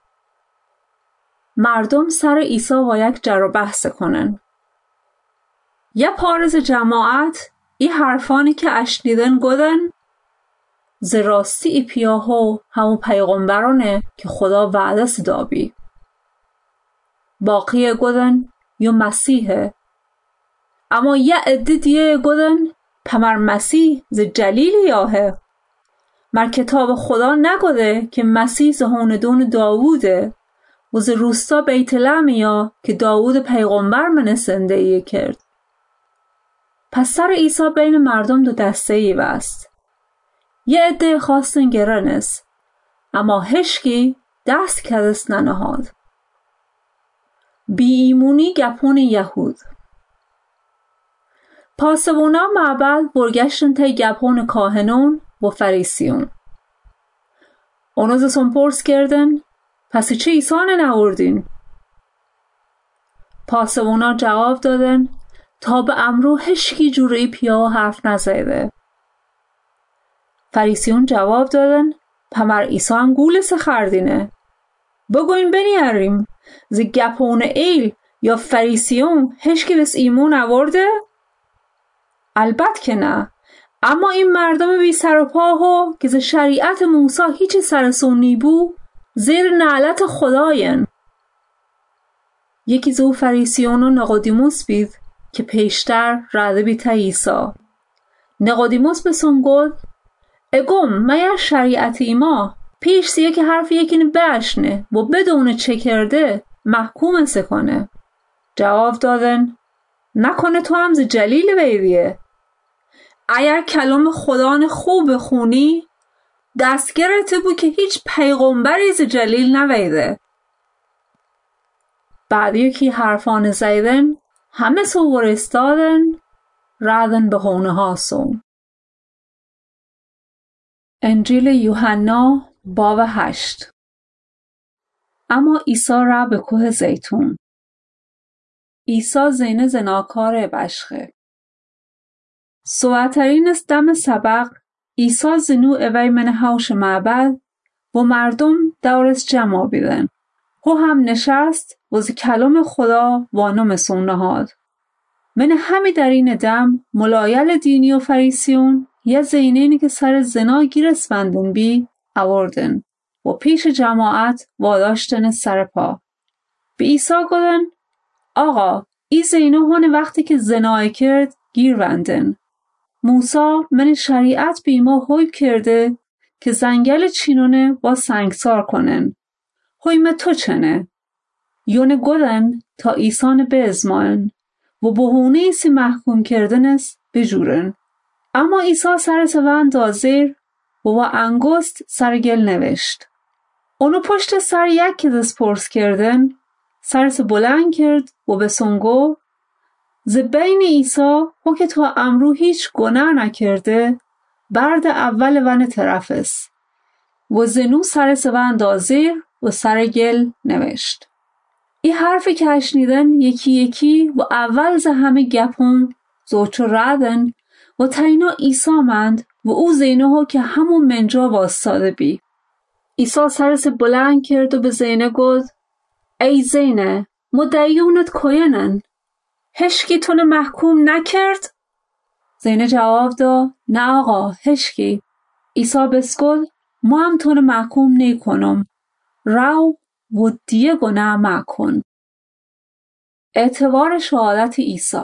مردم سر عیسی و یک جر و بحث کنن. یه پارز جماعت ای حرفانی که اشنیدن گودن ز راستی ای پیاهو همون پیغمبرانه که خدا وعده سدابی. باقی گودن یو مسیحه. اما یه عده دیگه گودن پمر مسیح ز جلیل یاهه. مر کتاب خدا نگوده که مسیح ز هوندون داووده و ز روستا بیت لحمیا که داوود پیغمبر من زندگی کرد. پس سر عیسی بین مردم دو دسته ای بست. یه عده خواستن گرنس اما هشکی دست کدس ننهاد. بی ایمونی گپون یهود. پاسبونا معبد برگشتن تای گپون کاهنون و فریسیون. اونو زسون پرس کردن پس چه عیسی ننوردین؟ پاسبونا جواب دادن تا به امرو هشکی جوری پیا حرف نزده. فریسیون جواب دادن پمر عیسی هم گول سخردینه. بگوین بنیاریم ز گپون ایل یا فریسیون هشکی بس ایمون آورده؟ البته که نه. اما این مردم بی سر و پاهو که ز شریعت موسی هیچ سرسونی بو زیر نعلت خداین. یکی زو فریسیون و نقودیموس بید که پیشتر رده بی تا عیسی. نقودیموس بسون گفت اگم مگر شریعت ایما پیش سیه که حرف یکی بشنه و بدونه چه کرده محکوم سکنه. جواب دادن نکنه تو هم ز جلیل بیدیه. اگر کلام خدا خوب خونی دستگرته بود که هیچ پیغمبری ز جلیل نویده. بعد یکی حرفان زیدن همه سو ورستادن ردن به هونه هاسون. انجیل یوحنا باب هشت. اما عیسی را به کوه زیتون. عیسی زین زناکار بشخه. سواترین است دم سبق عیسی زنو اوی من حوش معبد و مردم دورش جمع بیدن. او هم نشست و ز کلام خدا وانم سون نهاد. من همی در این دم ملایل دینی و فریسیون یه زینینی که سر زنا گیرس بندن بی آوردن و پیش جماعت واداشتن سر پا. به عیسی گفتن آقا ای زینو هون وقتی که زنای کرد گیر بندن. موسی من شریعت بی ما حیب کرده که زنگل چینونه با سنگسار کنن. حیم تو چنه؟ یونه گفتن تا عیسان بزمان و بهونه ایسی محکوم کردنس بجورن. اما عیسی سر سوان دازیر و با انگشت سر گل نوشت. اونو پشت سر یک که دست پرس کردن سرس بلند کرد و به سنگو ز بین عیسی و که تا امرو هیچ گناه نکرده برد اول ون طرفس و زنو سر سوان دازیر و سر گل نوشت. ای حرفی که اشنیدن یکی یکی و اول ز همه گپون زوچو ردن و تینا عیسی مند و او زینهو که همون منجا واستاده بی. عیسی سرس بلند کرد و به زینه گفت ای زینه مدعیونت کوینن؟ هشکی تونه محکوم نکرد؟ زینه جواب داد نه آقا هشکی. عیسی بسکل ما هم تونه محکوم نیکنم. رو و دیگه گناه مکن. اعتبار شهادت عیسی.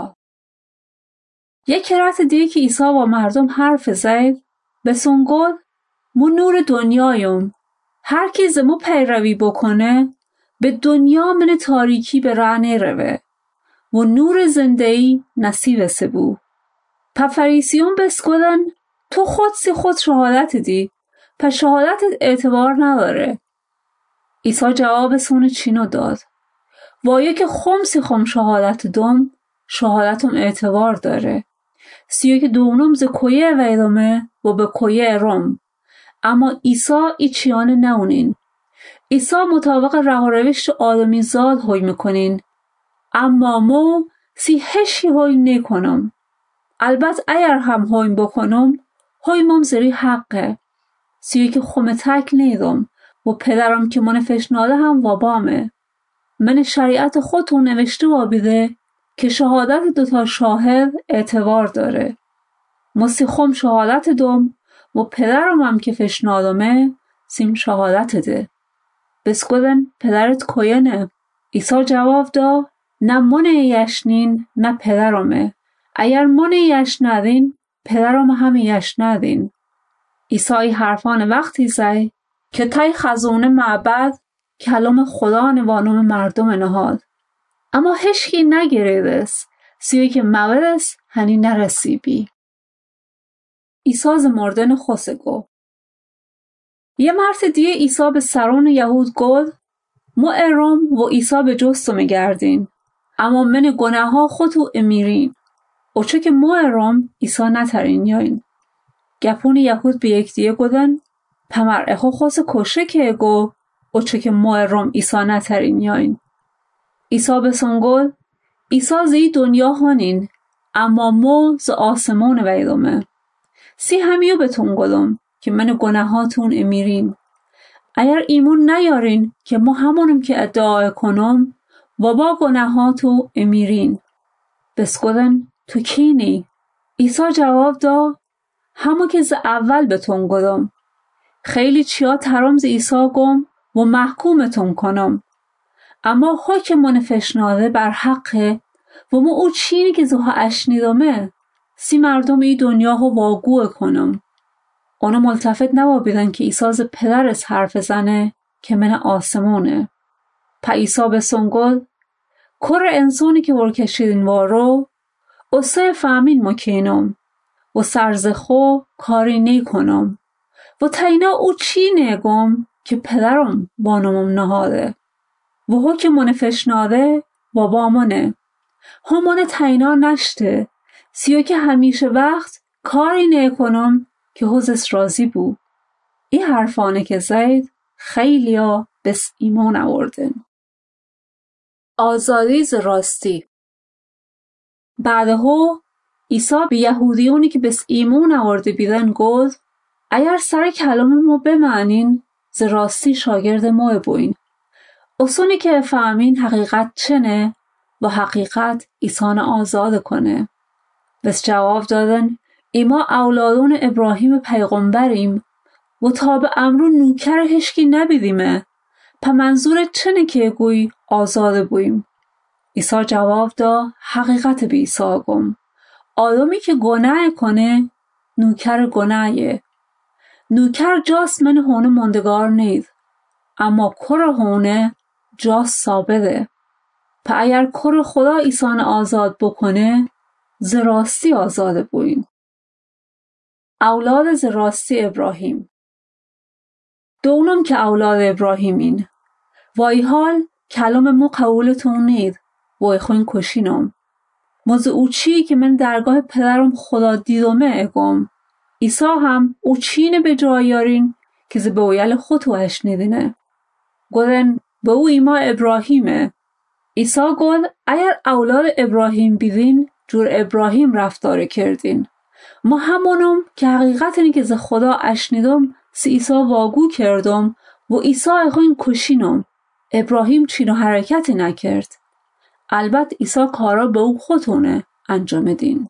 یک رات دیگه که عیسی با مردم حرف زد به سنگل مو نور دنیایم. هر کی ز مو پیروی بکنه به دنیا من تاریکی به راه نروه و نور زندگی نصیب سبو. پا فریسیون بسکدن تو خود سی خود شهادت دی پا شهادتت اعتبار نداره. عیسی جواب سون چینو داد وایه که خمسی خم شهادت دوم شهادتم اعتبار داره. سیو که دونم ز کویه ویدامه و به کویه روم. اما عیسی ای چیانه نونین. عیسی مطابق راه و روش آدمی زاد هوی میکنین. اما مو سی هشی هوی نیکنم. البته اگر هم هوی بکنم هوی مم زری حقه. سیو که خم تک نیدم و پدرم که من فشناده هم وابامه. من شریعت خودتون نوشته وابیده که شهادت دوتا شاهد اعتبار داره. مسی خم شهادت دوم و پدرم هم که فشنادمه سیم شهادت ده. بسکدن پدرت کوینه؟ عیسی جواب دا نه من یشنین نه پدرمه. اگر من یش ندین پدرم هم یش ندین. عیسی حرفان وقتی زی که تای خزونه معبد کلام خدا نوانم مردم نهاد. اما هشکی نگریدس سیوی که مولدس هنی نرسی بی. عیسی ز مردن خوسگو. یه مرد دیگه عیسی به سران یهود گفت ما ارم و عیسی به جستو میگردین اما من گناه ها خودتو امیرین و چه که ما ارم عیسی نترین یاین. گپون یهود به یک دیگه گفتن پمر اخو خوص کشه که گو و چه که ما ارم عیسی نترین یاین. عیسی به سنگل عیسی زی دنیا هانین اما مو ز آسمان ویدومه. سی همیو بهتون گفتم که من گناهاتون امیرین. اگر ایمون نیارین که ما همونم که ادعا کنم و با گناهاتو امیرین. بسکدن تو کینی؟ عیسی جواب دا همون که ز اول بهتون گفتم. خیلی چیا ترام ز عیسی گم و محکومتون کنم. اما حکم من فشناده بر حقه و ما او چینی که زها اشنیدمه سی مردم ای دنیا ها واگوه کنم. اونا ملتفت نوابیدن که عیسی ز پدرس حرف زنه که من آسمونه. پا عیسی به سنگل کر انسانی که ورکشیدین وارو و سه فهمین مکینم و سرزخو کاری نی کنم و تینا او چی نگم که پدرم بانمم نهاده و حکم من فشناده و بامانه همانه تینا نشته سیو که همیشه وقت کاری نکنم که حوزش راضی بود. این حرفانه که زید خیلی ها بس ایمان آوردن. آزادی ز راستی. بعدها عیسی به یهودیانی که بس ایمان آورده بیدن گفت اگر سر کلام ما بمعنین ز راستی شاگرد ما بوین. اصونی که فهمین حقیقت چنه و حقیقت ایسان آزاد کنه. بس جواب دادن ایما اولادون ابراهیم پیغمبریم و تا به امرو نوکر هشکی نبیدیمه. پا منظور چنه که گوی آزاد بویم؟ عیسی جواب دا حقیقت بی عیسی گم. آدمی که گناه کنه نوکر گناهه. نوکر جاست من هونه مندگار نید. اما کر هونه جاست ثابته. پا اگر کر خدا ایسان آزاد بکنه ز راستی آزاد بوین. اولاد ز راستی ابراهیم. دونم که اولاد ابراهیمین. وای حال کلام مو قولتون نید. وای خوین کشینم. موز او چی که من درگاه پدرم خدا دیدمه اگم. عیسی هم او چینه به جای یارین که ز بویل خودو اشنیدینه. گودن به او ایما ابراهیمه. عیسی گفت اگر اولاد ابراهیم بیدین جور ابراهیم رفتار کردین. ما همونم که حقیقت اینه که ز خدا اشنیدم سی عیسی واگو کردم و عیسی اخوین کشینم. ابراهیم چین و حرکتی نکرد. البته عیسی کارا به او خودونه انجام دین.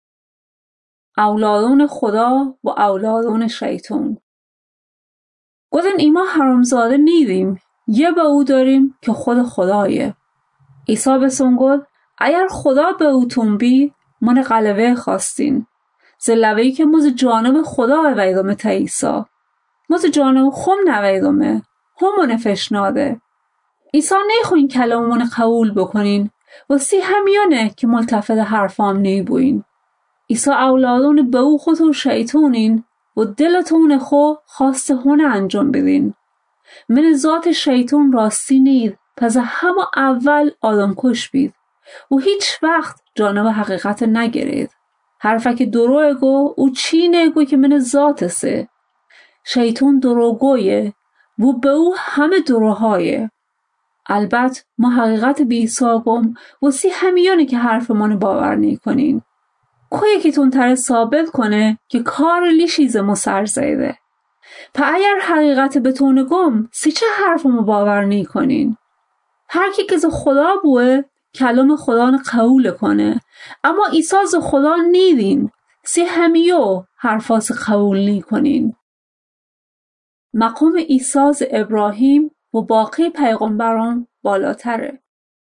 اولادون خدا و اولادون شیطان. گفتن ایما حرامزاده نیدیم. یه به او داریم که خود خدایه. عیسی بسون گفت اگر خدا به او تنبی من غلبه خواستین. زلوهی که موز جانب خدا ویدامه تا عیسی. موز جانب خم نویدامه. همون فشناده. عیسی نیخوین کلامون قبول بکنین. و سی همیانه که ملتفت حرفام نیبوین. عیسی اولادون به او خود و شیطونین و دلتون خو خواست هونه انجام بدین. من ذات شیطون راستی نید پس همه اول آدم کش بید و هیچ وقت جانب حقیقت نگرید. حرفه که دروه گو او چی نگو که من ذات سه. شیطون دروگویه و به او همه دروهایه. البته ما حقیقت بی عیسی گم و سی همیانه که حرف منو باور نی کنین. که یکی تون تره ثابت کنه که کار لیشیز ما سر زیده. پا اگر حقیقت بتونه گم سی چه حرف ما باور نی کنین. هر کی که ز خدا بوه کلام خدا رو قبول کنه. اما عیسی ز خدا نیدین. سی همیو حرفاس قبول نی کنین. مقام عیسی ز ابراهیم و باقی پیغمبران بالاتره.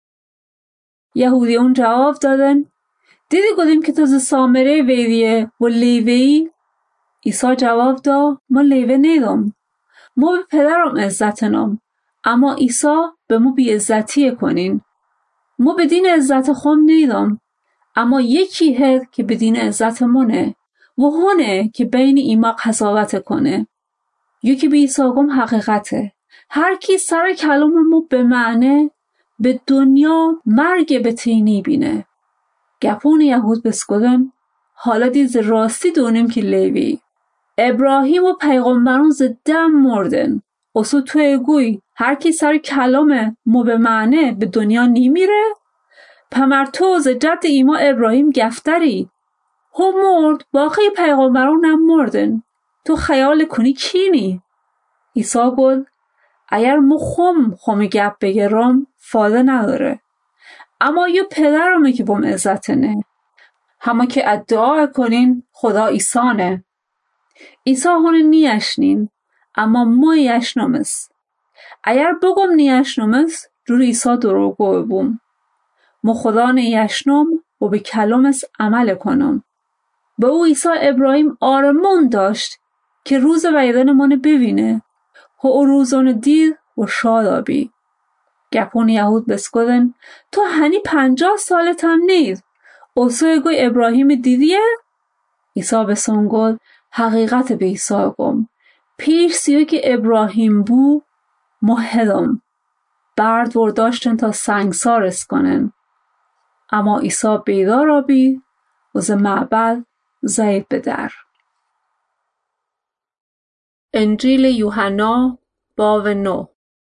یهودیون جواب دادن دیدی گفتیم که تو ز سامره ویدیه و لیوی. عیسی جواب دا ما لیوه نیدم. ما به پدرم عزت نام. اما عیسی به ما بی عزتی کنین. ما به دین عزت خم نیدم. اما یکی هد که به دین عزت منه و هونه که بین ایما قضاوت کنه. یکی به عیسی گم حقیقته. هر کی سر کلام ما به معنی به دنیا مرگ به تینی بینه. گپون یهود بسکدن حالا دیز راستی دونیم که لیوی ابراهیم و پیغمبران ز دم مردن. اصو تو اگوی هر کی سر کلام ما به معنی به دنیا نیمیره. پمر تو ز جد ایما ابراهیم گفتری. هم مرد باقی پیغمبران هم مردن. تو خیال کنی کینی؟ عیسی گفت اگر مو خم خم گپ بگرم فاده نداره. اما یه پدرمه که بم عزتنه. همه که ادعا کنین خدا عیسانه. عیسی هون نیشنین اما ما یشنمس. اگر بگم نیشنمس جور عیسی دروگو بوم. ما خدا نیشنم و به کلامس عمل کنم. به او عیسی ابراهیم آرمون داشت که روز ویدن منو ببینه و او روزانو دید و شادابی. گپون یهود بسکدن تو هنی پنجاه سالت هم نید. اوسو گوی ابراهیم دیدیه؟ عیسی بسون گفت حقیقت به عیسی گم. پیش سیو که ابراهیم بو موحدم. برد ورداشتن تا سنگسار اس کنن. اما عیسی بیدار آبی و ز معبد زید به در. انجیل یوحنا باب نو.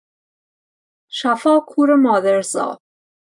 شفا کور مادرزا.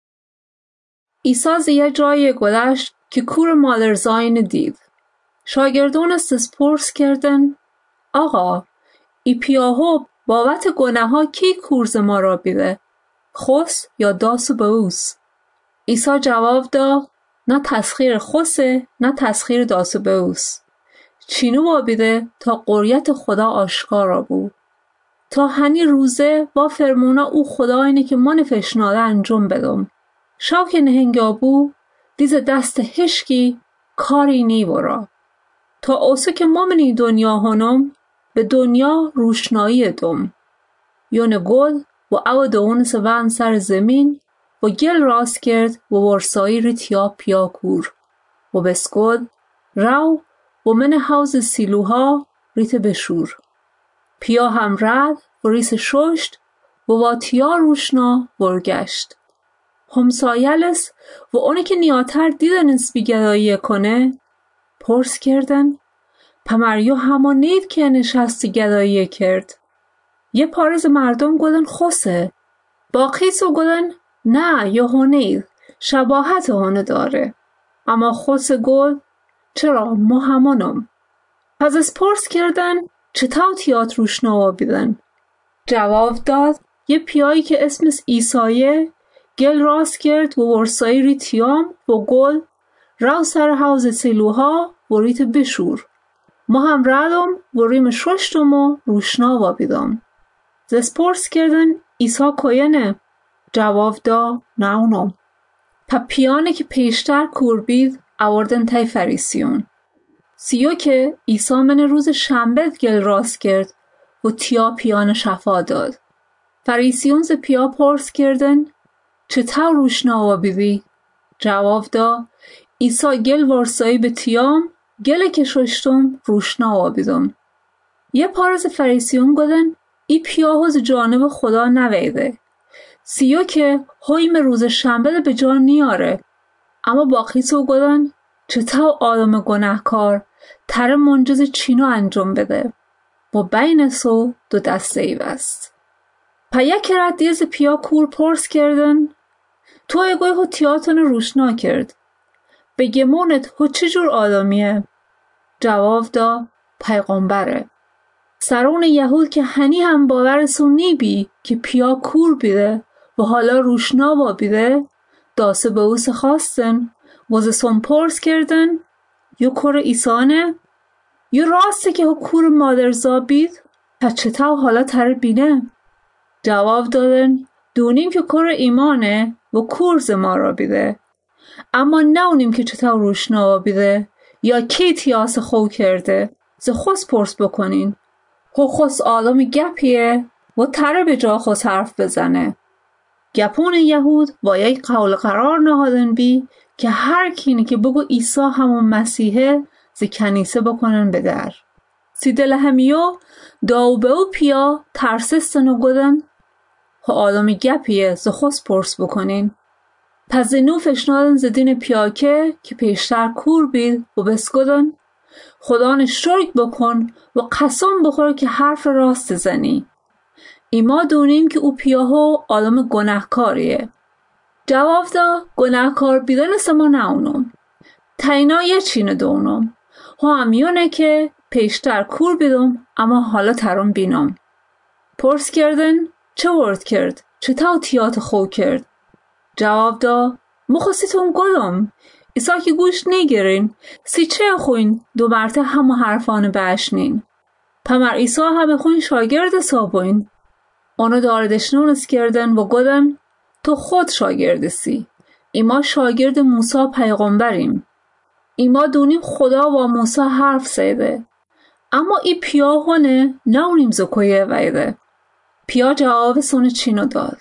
عیسی از یه جایی گذشت که کور مادرزا اینو دید. شاگردان از پرس کردن آقا ای پیاهو بابت گناه ها کی کورز ما را بیده؟ خوس یا داسو به اوس؟ عیسی جواب داد نه تسخیر خوسه نه تسخیر داسو به اوس. چینو بابیده تا قریت خدا آشکارا بود. تا هنی روزه با فرمونا او خدا اینه که ما نفشناده انجام بدم. شاک نهنگا بو دیز دست هشکی کاری نی برا. تا اوسه که ما منی دنیا هنم به دنیا روشنایی دم. یون گل و او دون سوان سر زمین و گل راست کرد و ورسایی ریتیا پیا کور. و بسکد رو و من حوز سیلوها ریت بشور. پیا هم رد و ریس ششت و واتیا روشنا ورگشت. همسایلس و اونه که نیاتر دیدن نسبی گدایی کنه پرس کردن پمریو هما نید که نشستی گدایی کرد. یه پارز مردم گودن خوسه. باقیسو گودن نه یا هونید شباهت هونه داره. اما خوس گل چرا ما همانم. پس از پرس کردن چطور تیات روشنا بیدن؟ جواب داد یه پیایی که اسمش ایسایه گل راست کرد و ورسایی ری تیام و گل رو سر حوز سیلوها و ریت بشور. ما هم ردم و ریم ششتم و روشنا وابیدم. زس پرس کردن ایسا کوینه؟ جواب داد نه اونم. پا پیانه که پیشتر کور بید آوردن تای فریسیون. سیو که عیسی من روز شنبه گل راست کرد و تیا پیان شفا داد. فریسیون ز پیا پرس کردن چطور روشنا وابیدی؟ جواب داد عیسی گل ورسایی به تیام گله که ششتم روشنا وابیدم. یه پارز فریسیون گودن ای پیا ز جانب خدا نویده. سیو که هایم روز شنبه به جان نیاره. اما باقی سو گودن چطور آدم گناهکار تر منجز چینو انجام بده و بین سو دو دسته ای بست. پا یک رد دیز پیا کور پرس کردن تو اگوی هو تیاتون روشنا کرد. به گمونت هو چجور آدمیه؟ جواب دا پیغمبره. سرون یهود که هنی هم باورسون نی بی که پیا کور بیده و حالا روشنا با بیده داسه به اوس خواستن وز سون پرس کردن یو کور ایسانه؟ یو راسته که کور مادرزا بید؟ پس چطور حالا تر بینه؟ جواب دادن دونیم که کور ایمانه و کورز ما را بیده. اما نونیم که چطور روشنا بیده یا کی تیاس خو کرده. ز خوص پرس بکنین. خو خوص آدم گپیه و تره به جا خوص حرف بزنه. گپون یهود با یک قول قرار نهادن بی که هر کینی که بگو عیسی همون مسیحه ز کنیسه بکنن به در. سیدل همیو داو به او پیا ترسستن و گودن خو آدم گپیه ز خوص پرس بکنین. پس زنو فشنادن زدین پیاکه که پیشتر کور بید و بسگودن خدا شرک بکن و قسم بخور که حرف راست زنی. ایما دونیم که او پیاهو آدم گناهکاریه. جواب دا گناهکار بیدن سما ناونم. تاینا یه چینه دونم. ها همیونه که پیشتر کور بیدم اما حالا ترم بینم. پرس کردن چه ورد کرد؟ چه تاو تیات خو کرد؟ جواب دا مخواستیتون گلم. ایسا که گوش نگیرین سی چه خوین دو مرته همه حرفانه بشنین. پمر ایسا همه خوین شاگرد سابوین. آنو داردشنونس کردن و گودن تو خود شاگرد سی. ایما شاگرد موسی پیغمبریم. ایما دونیم خدا با موسی حرف سیده. اما ای پیا هونه نونیم زکویه ویده. پیا جواب سونه چینو داد.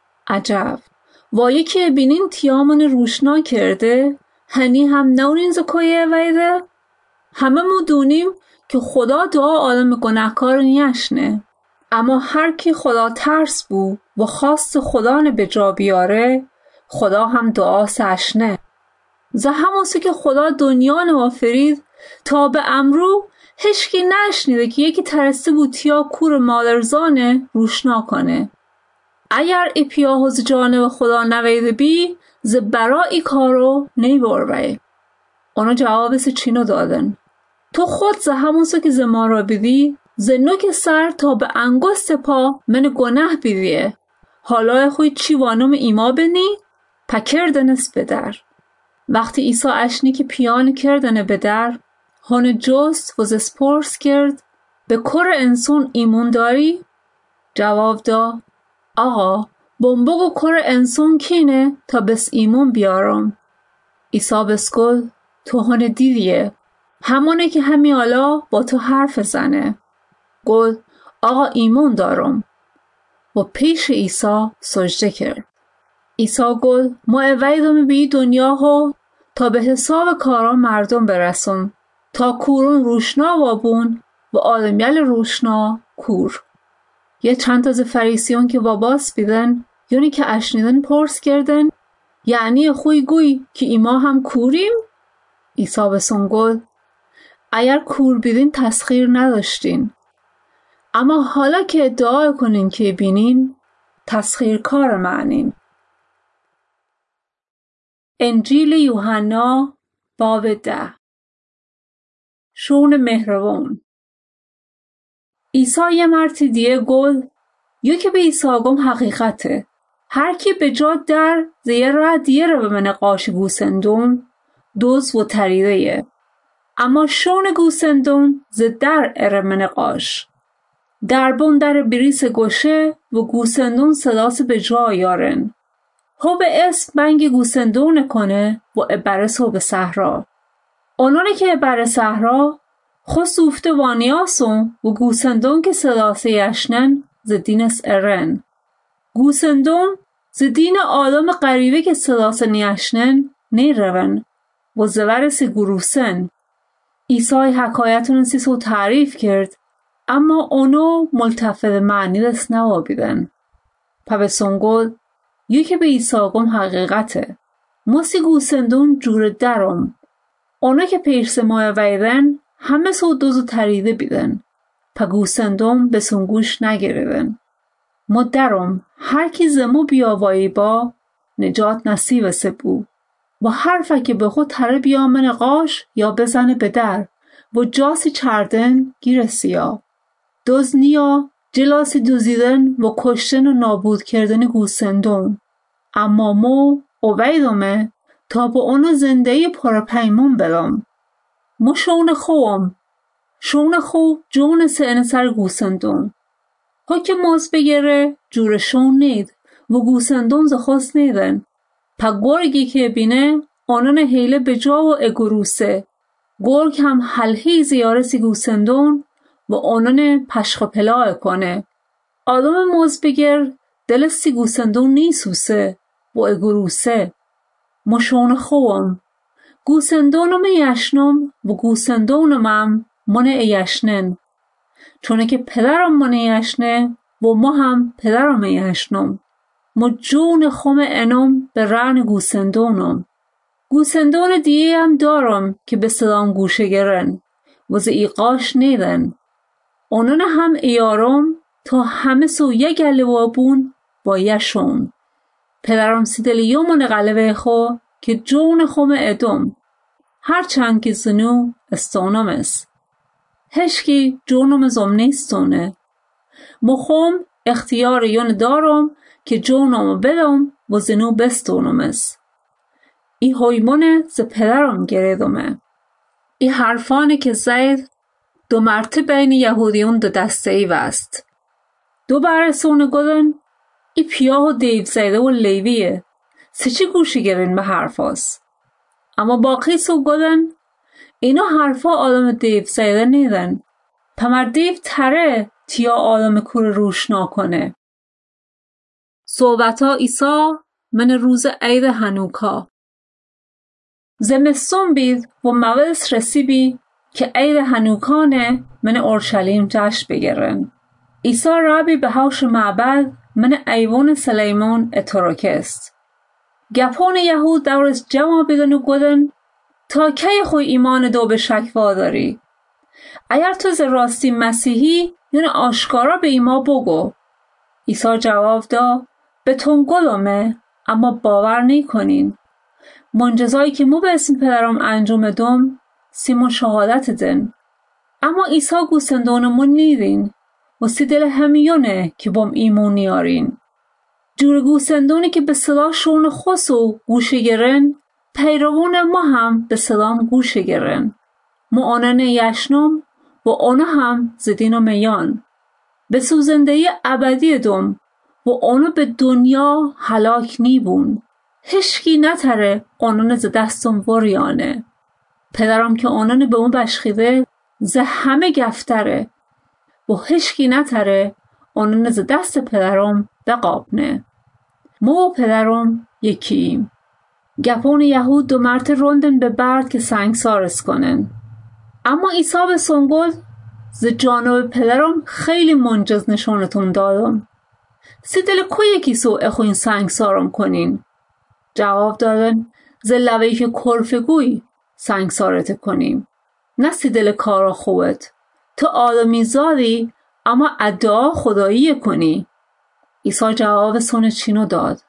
عجب. وایی که بینین تیامون روشنا کرده هنی هم نونین زکویه ویده. همه مو دونیم که خدا دعا آدم گناهکار نیشنه. اما هر کی خدا ترس بو و خواست خدا نه به جا بیاره خدا هم دعا سشنه. زه هموسی که خدا دنیا نه آفرید تا به امرو هشکی نشنیده که یکی ترسته بود تیا کور مادرزانه روشنا کنه. اگر ای پیاه ز جانب خدا نویده بی ز برا ای کارو نی بروی. اونا جواب ز چینو دادن. تو خود ز همونسا که ز ما را بیدی ز نوک سر تا به انگشت پا من گناه بیدیه. حالا خوی چی وانم ایما بنی؟ پا کردنس بدر. وقتی عیسی اشنی که پیان کردنه بدر هون جست و ز سپرس کرد به کر انسون ایمون داری؟ جواب دا آقا بمبگو کر انسون کینه تا بس ایمون بیارم. عیسی بسکل تو هون دیدیه همونه که همی حالا با تو حرف زنه. گل آقا ایمون دارم و پیش عیسی سجده کرد. عیسی گل ما اویدم بی دنیا ها تا به حساب کارا مردم برسون تا کورون روشنا وابون و آدمیل روشنا کور. یه چند تا از فریسیون که واباس بیدن یعنی که اشنیدن پرس کردن یعنی خوی گوی که ایما هم کوریم؟ عیسی بسون گل اگر کور بیدین تسخیر نداشتین، اما حالا که ادعا کنین که بینین تسخیر کار معنین. انجیل یوحنا باب ده. شون مهربون. عیسی یه مرتی دیگه گل یو که به عیسی گم حقیقته هر کی به جا در زیر را دیگه رو به من قاش گوسندون دوز و تریده یه. اما شون گوسندون ز در اره من قاش دربون در بریس گوشه و گوسندون صداس به جا یارن. هو به اسم بنگ گوسندون کنه و ابرسو به صحرا. اونونه که ابر صحرا خود سوفته وانیاسون و گوسندون که صداسه یشنن ز دینس ارن. گوسندون ز دین آدم غریبه که صداسه نیشنن نی رون و زورس گروسن. عیسی حکایتون سیسو تعریف کرد اما اونو ملتفت معنی دست نوابیدن. پا به سنگل یکی به عیسی گم حقیقته موسی گوسندون جور درم. اونا که پیرس ماه ویدن همه سو دوزو تریده بیدن پا گوسندون به سنگوش نگریدن. ما درم هر کی زمو بیاوایی با نجات نصیب سبو و حرفه که به خود تره بیامن قاش یا بزنه به در و جاسی چردن گیر سیا. دوز نیا جلاسی دوزیدن و کشتن و نابود کردن گوسندون. اما مو اویدمه تا با اونو زندهی پرپیمون بدم. مو شون خوام شون خو جون سعن سر گوسندون. ها که موز بگره جور شون نید و گوسندون زخواست نیدن. پا گرگی که بینه آنان حیله به جا و اگروسه. گرگ هم حلهی زیارسی گوسندون و آنان پشخ پلاه کنه. آدم موز بگر دلستی گوسندون نیسوسه و اگروسه. مشون خوام گوسندونم یشنم و گوسندونم هم من یشنن. چونه که پدرم من یشنه و ما هم پدرم یشنم. ما جون خوم انم به رن گوسندونم. گوسندون دیگه هم دارم که به صدام گوشه گرن و زی قاش نیدن. اونان هم ایارم تا همه سو یه گله وابون با یشون. پدرم سیدلی یومون قلبه خو که جون خوم ادم. هرچند که زنو استونم است. هشکی جونم زمنیستونه. مخوم اختیار یون دارم که جونم بدم و زنو بستونم است. ای هایمونه ز پدرم گریدمه. ای حرفانه که زید دو مرتب بین یهودیون دو دسته ای وست. دو برسونه گدن ای پیاه و دیو زیده و لیویه. سه چی گوشی گرین به حرفاست. اما باقی سو گدن اینا حرفا آدم دیو زیده نیدن. پمر دیو تره تیا آدم کور روشنا کنه. صحبتا ایسا من روز عید هنوکا. زمستون بید و موعظ رسیبی که عید هنوکانه من اورشلیم جشن بگیرن. عیسی رابی به هوش معبد من ایوان سلیمان اتروکست. گپون یهود دورش جمع بیدن و گدن تا کی خوی ایمان دو به شک واداری؟ اگر تو ز راستی مسیحی یعنی آشکارا به ایما بگو. عیسی جواب دا به تون گلومه اما باور نی کنین. منجزایی که مو به اسم پدرم انجام دوم سیمون شهادت دن. اما عیسی گوسندونمون نیدین و سی دل همیونه که بام ایمون نیارین. جور گوسندونی که به صدا شون خسو گوشه گرن پیروون ما هم به صدام گوشه گرن. ما آنن یشنم و آنه هم زدین و میان. به سوزندهی ابدی دوم و آنه به دنیا هلاک نیبون. هشکی نتره آنان ز دستم وریانه. پدرم که آنان به اون بشخیده ز همه گفتره و هشکی نتره آنان ز دست پدرم بقابنه. ما و پدرم یکیم. گپون یهود دو مرت روندن به برد که سنگسارس کنن. اما عیسی به سنگل ز جانب پدرم خیلی منجز نشانتون دادم. سی دل کو یکی سو اخو این سنگسارم کنین؟ جواب دادن ز لوهی که کرفگوی سنگسارت کنیم. نه سی دل کارا خوبت. تو آدمی زادی اما ادعا خدایی کنی. عیسی جواب سون چینو داد.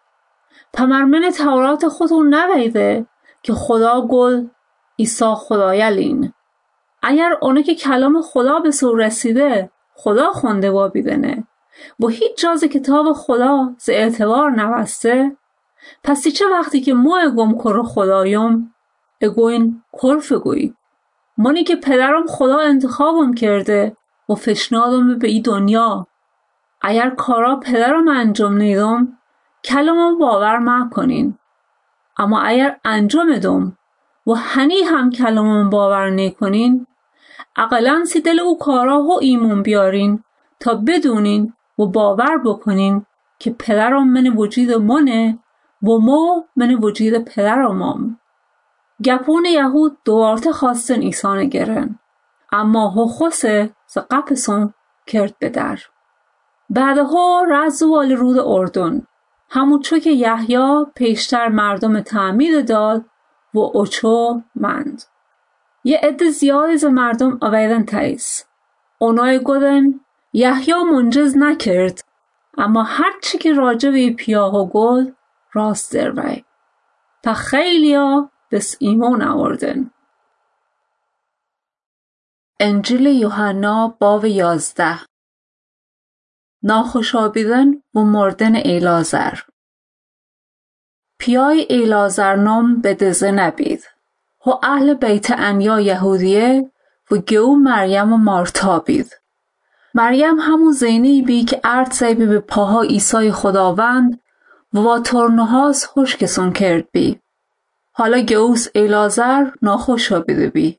پمرمن تورات خودتون نویده که خدا گل عیسی خدایلین. اگر اونه که کلام خدا به سو رسیده خدا خونده و بیدنه و هیچ جاز کتاب خدا ز اعتبار نوسته، پس چه وقتی که مو اگم کر خدایم اگوین کرف گوی. منی که پدرم خدا انتخابم کرده و فشنادم به ای دنیا. اگر کارا پدرم انجام نیدم کلامم باور مکنین. اما اگر انجام دم و هنی هم کلامم باور نکنین، اقلن سی دل او کارا و ایمون بیارین تا بدونین و باور بکنین که پدرم من وجود منه و ما من وجود پدرمم. گپون یهود دوارته خواستن عیسی گرن، اما هو خوسه ز قپسون کرد به در. بعدها رز وال رود اردن، همون چو که یحیی پیشتر مردم تعمید داد و اوچو مند. یه عده زیادی ز مردم آویدن تایس. اونای گودن یحیی منجز نکرد، اما هر چی که راجع به پیاه و گل راست دروی. تا خیلیا بس ایمان آوردن. انجیل یوحنا باب یازده. ناخوشابیدن و مردن ایلازر. پیای ایلازر نام به دزه نبید و اهل بیت انیا یهودیه و گو مریم و مارتا بید. مریم همون زینی بی که ارد سیبی به پاها عیسی خداوند و با ترنهاس خوش کسون کرد بی. حالا گوس ایلازر ناخوشابیده بی.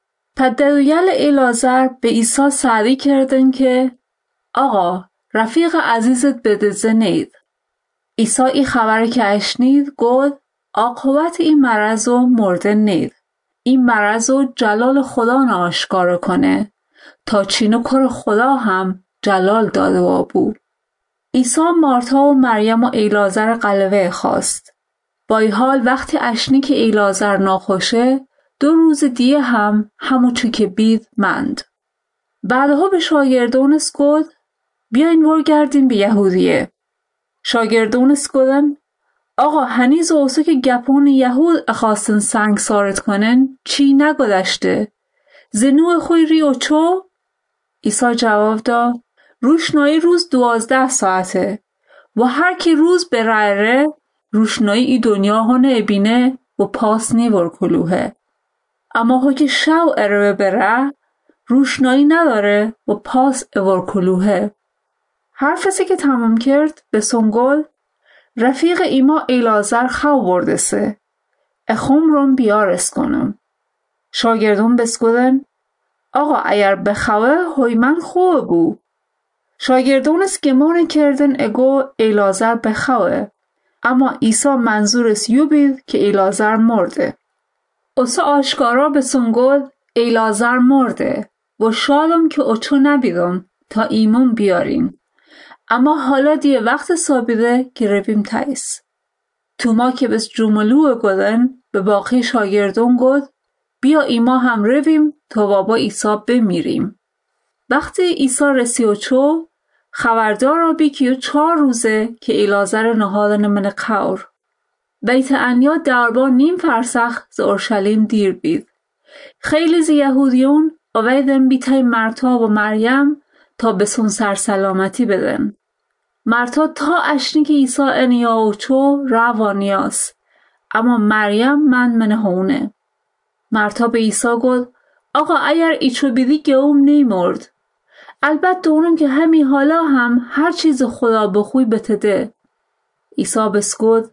پددویل ایلازر به عیسی سعدی کردن که آقا رفیق عزیزت به دزه نید. عیسی این خبری که اشنید گفت عاقبت این مرض و مرده نید. این مرض و جلال خدا ناشکار کنه تا چینو کر خدا هم جلال داده و بو. عیسی مارتا و مریم و ایلازر قلوه خواست. با این حال وقتی اشنی که ایلازر ناخوشه دو روز دیگه هم همون چو که بید مند. بعدها به شاگردونس گفت بیاین ور گردیم به یهودیه. شاگردونس گفتن آقا هنیز اوسه که گپون یهود خواستن سنگ سارت کنن چی نگذشته؟ زنو خوی ریو چو؟ عیسی جواب داد روشنایی روز دوازده ساعته و هر کی روز برره روشنایی ای دنیا ها نبینه و پاس نیور کلوهه. اما ها که شو اره بره روشنایی نداره و پاس اور کلوهه. حرفسی که تمام کرد به سنگل رفیق ایما ایلازر خو بردسه. اخوم رون بیارس کنم. شاگردون بسکودن آقا اگر بخواه های من خوب بو. شاگردون اس گمان کردن اگو ایلازر بخواه. اما عیسی منظورس یو بید که ایلازر مرده. اوسا آشکارا به سنگل ایلازر مرده و شادم که اوچو نبیدم تا ایمون بیارین. اما حالا دیگه وقت سابیده که رویم تایس. توما که بس جملو گدن به باقی شاگردون گد بیا ایما هم رویم تا بابا عیسی بمیریم. وقتی عیسی رسی و چو خبردار آبی که چهار روزه که ایلازر نهادن من قور. بیت انیا دربا نیم فرسخ ز اورشلیم دیر بید. خیلی ز یهودیون اویدن بیتای مرتا و مریم تا بسون سر سلامتی بدن. مرتا تا اشنی که عیسی انیا و چو روانیاس. اما مریم من من هونه. مرتا به عیسی گفت آقا اگر ایچو بیدی گوم نیمرد. البته دونم که همی حالا هم هر چیز خدا بخوی بتده. عیسی بس گفت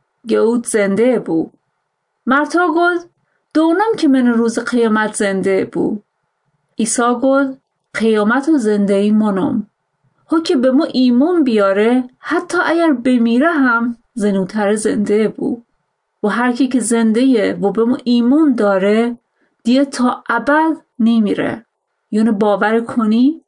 گود زنده بو. مرتا گفت دونم که من روز قیامت زنده بو. عیسی گفت قیامت و زنده ای منم. هو که به ما ایمون بیاره حتی اگر بمیره هم زنوتر زنده بو. و هر کی که زنده و به ما ایمون داره دیگه تا ابد نمیره. یعنی باور کنی؟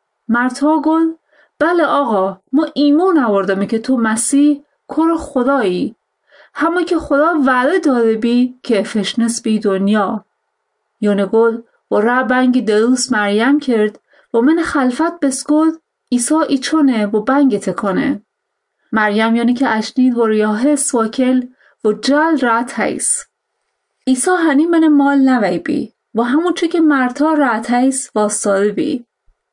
مرتا گفت بله آقا ما ایمون آوردم که تو مسیح کور خدایی. همه که خدا وعده داده بی که افشنس بی دنیا. یعنی گفت و را بنگی دروس مریم کرد و من خلفت بسکد عیسی ایچونه و بنگ تکنه. مریم یعنی که اشنید و ریاه سواکل و جل رات هیس. عیسی هنی من مال نوی بی و همون چه که مرتا رات هیس واستاده بی.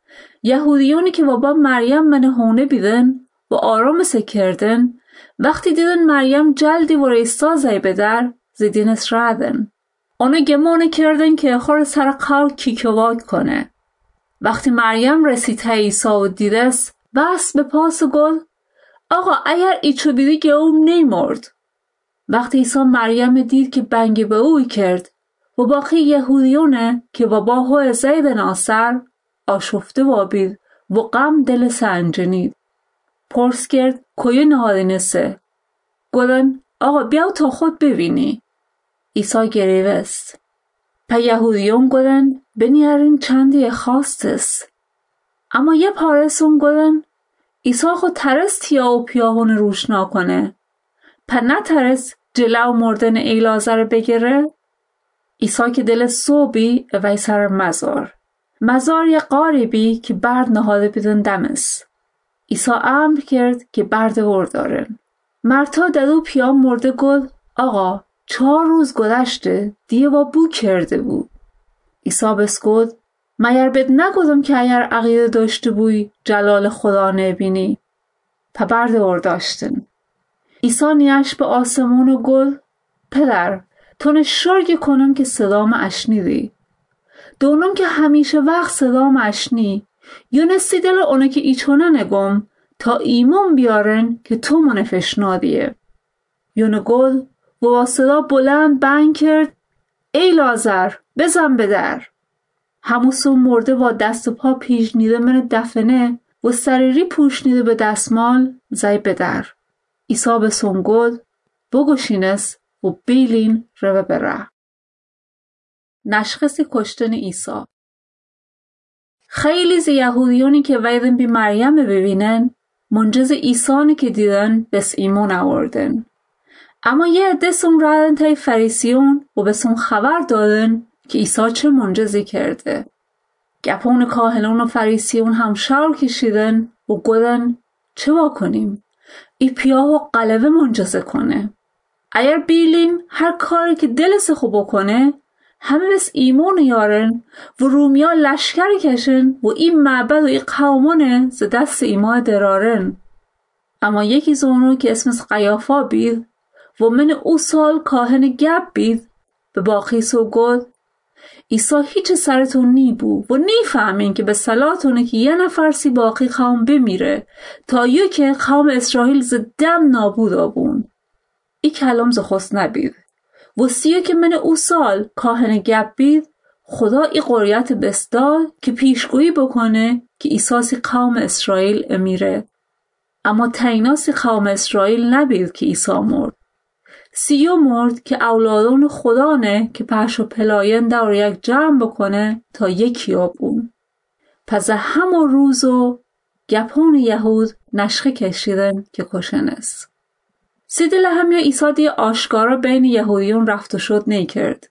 یهودیونی که بابا مریم من هونه بیدن و آرام سکردن وقتی دیدن مریم جلدی و ریستا زی بدر زیدینس ردن. اونو گمانه کردن که خور سر قول کیکواد کنه. وقتی مریم رسید عیسی و دیدس بس به پاس گل آقا اگر ایچو بیدی گوم نیمرد. وقتی عیسی مریم دید که بنگ به اوی کرد و باقی یهودیونه که بابا هو زید ناصر آشفته وابید و غم دل سنجنید. پرس کرد کوی نهادینسه؟ گلن آقا بیاو تا خود ببینی. عیسی گریوست. پا یهودیون گلن بنیارین چندی خواستس. اما یه پارسون گلن عیسی خود ترس تیا و پیاهون روشنا کنه. پا نه ترس جلو مردن ایلازر بگیره؟ عیسی که دل صوبی اوی سر مزار. مزار یه قاریبی که برد نهاده بیدن دمس. عیسی امر کرد که برد وردارن. مرتا ددو پیام مرده گل آقا چهار روز گذشته دیگه با بو کرده بود. عیسی بس گفت مگر بد نگفتم که اگر عقیده داشته بوی جلال خدا نبینی. پا برد ورداشتن. عیسی نیش به آسمون و گل پدر تونه شرگ کنم که صدام اشنیدی. دونم که همیشه وقت صدام اشنی یونستی دل اونه که ایچونه نگم تا ایمون بیارن که تو منفشنادیه. یونه گل و با صدا بلند بنگ کرد ای لازر بزن به در. هموسون مرده با دست و پا پیشنیده من دفنه و سریری پوشنیده به دستمال زی به در. عیسی به سون گل بگوشینس و بیلین رو بره. نشخص کشتن عیسی. خیلی زی یهودیونی که ویدن بی مریم ببینن منجز عیسانی که دیدن بس ایمون آوردن. اما یه عده سون ردن تای فریسیون و بسون خبر دادن که عیسی چه منجزی کرده. گپون کاهنون و فریسیون هم شور کشیدن و گفتن چه با کنیم؟ ای پیاه و قلبه منجزه کنه. اگر بیلیم هر کاری که دلس خوب کنه همه بس ایمون یارن و رومیا لشکر کشن و این معبد و این قومانه ز دست ایما درارن. اما یکی زونو که اسمش قیافا بید و من او سال کاهن گپ بید به باقی سو گفت عیسی هیچ سرتون نی بو و نی فهمین که به صلاتونه که یه نفر سی باقی قوم بمیره تا یو که قوم اسرائیل ز دم نابود آبون. ای کلام ز خست نبید و سیو که من او سال کاهن گپ بید خدا ای قریت بسداد که پیشگویی بکنه که عیسی سی قوم اسرائیل امیره. اما تینا سی قوم اسرائیل نبید که عیسی مرد. سیو مرد که اولادون خدا نه که پش و پلاین دور یک جمع بکنه تا یکی آبون. پس همون روزو گپون یهود نشخه کشیدن که کشن است. سیدل همیا عیسی دی آشکارا بین یهودیون رفت و شد نی کرد.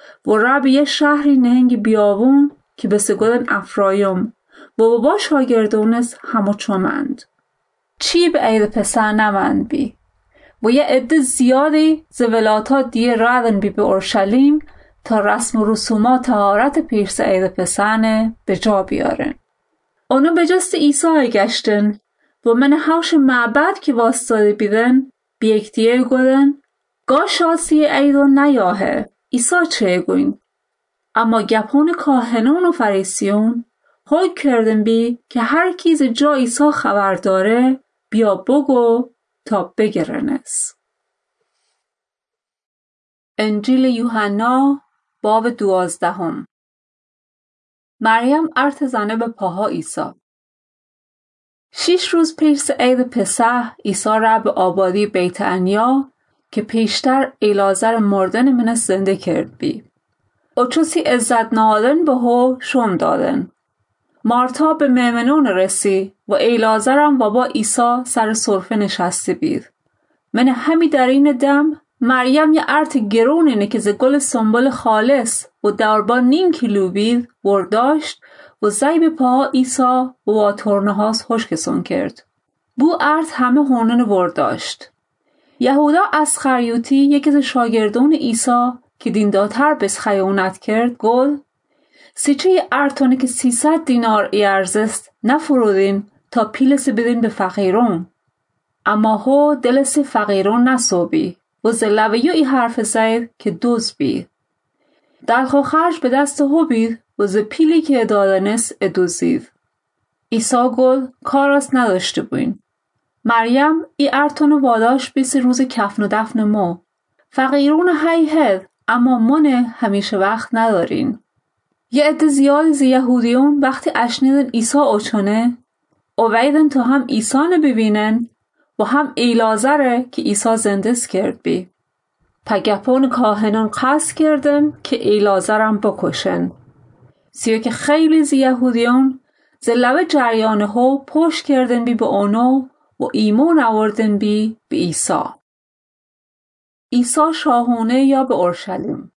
و رب یه شهری نهنگ بیابون که بسه گلن افرایم و بابا شاگردونس همو چومند. چی به عید پسر نمند بی و یه عده زیادی زولاتا دیه ردن بی به اورشلیم تا رسم و رسومات طهارت پیرس عید پسرنه به جا بیارن. اونو به جست عیسی گشتن و من حوش معبد که واسطاده بیدن بی اکتیه گلن گا شاسی عیدو نیاهه عیسی چه گوین. اما گپون کاهنون و فریسیون حکم کردن بی که هر کیز جا عیسی خبر داره بیا بگو تا بگرنس. انجیل یوحنا باب دوازدهم. مریم ارت زنه به پاها عیسی. شش روز پیش عید پسح عیسی را به آبادی بیت عنیا که پیشتر ایلازر مردن من زنده کرد بی. او چوسی عزت نهادن به هو شوم دادن. مارتا به میمنون رسی و ایلازرم و با عیسی سر سرفه نشسته بید. من همی در این دم مریم یه ارت گرونینه که ز گل سنبل خالص و دربا نیم کیلو بید ورداشت و زی به پاها عیسی و با ترنه هاست خوشکسون کرد. بو ارت همه هونن ورداشت. یهودا از خریوتی یکی از شاگردون عیسی که دینداتر بس خیانت کرد گل سیچه ارتونه که سیصد دینار ارزست نفرودین تا پیلس بدین به فقیرون. اما هو دلس فقیرون نسوبی و زلویو ای حرف زید که دوز بید. دلخو خرج به دست هو بید و ز پیلی که دادنس ادوزید. عیسی گل کاراست نداشته بوین. مریم ای ارتونو واداش بیس روز کفن و دفن مو. فقیرون هی هد اما منه همیشه وقت ندارین. یه عده زیادی ز یهودیون وقتی اشنیدن عیسی اوچونه اویدن تا هم عیسی ببینن و هم ایلازره که عیسی زندس کرد بی. پگپون کاهنان قصد کردن که ایلازرم بکشن. سیو که خیلی ز یهودیون ز لب جریان هو پشت کردن بی به اونو و ایمون آوردن بی به عیسی. عیسی شاهونه یا به اورشلیم.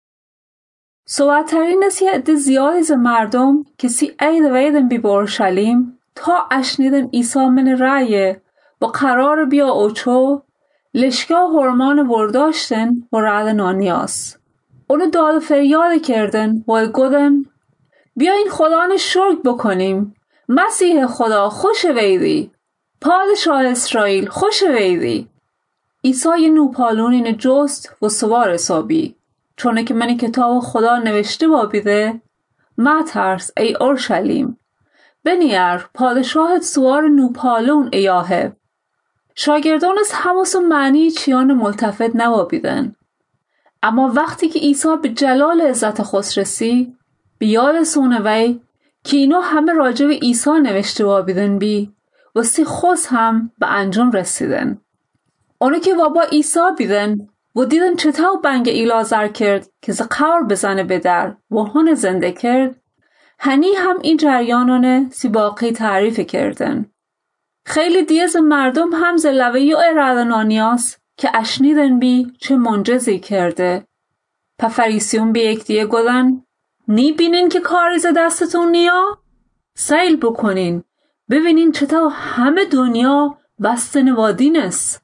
سواترین از یه عده زیادی ز مردم که سی عید ویدن بی به اورشلیم تا اشنیدن عیسی من رایه و قرار بیا اوچو لشگاه هرمان ورداشتن و رعد نانیاس. اونو داد فریاد کردن و گودن بیا این خدا شکر بکنیم. مسیح خدا خوش ویدی. پادشاه اسرائیل خوش ویدی. عیسی یه نوپالونین جست و سوار حسابی چونه که منی کتاب خدا نوشته بابیده ما ترس ای اورشلیم بنیر پادشاهت سوار نوپالون ایاهه. شاگردان از هموس و معنی چیان ملتفت نوابیدن. اما وقتی که عیسی به جلال عزت خود رسی بیاد سونه وی که اینو همه راجع به عیسی نوشته بابیدن بی و سی خوز هم به انجام رسیدن. اونو که وابا عیسی بیدن و دیدن چطور بنگ ایلازر کرد که ز قبر بزنه به در و هون زنده کرد هنی هم این جریانانه سی باقی تعریف کردن. خیلی دیز مردم هم ز لویو ارادنانیاس که اشنیدن بی چه منجزی کرده. پا فریسیون بی یک دیگه گلن نی بینین که کاری ز دستتون نیا؟ سیل بکنین ببینین چطور همه دنیا بستن وادینس.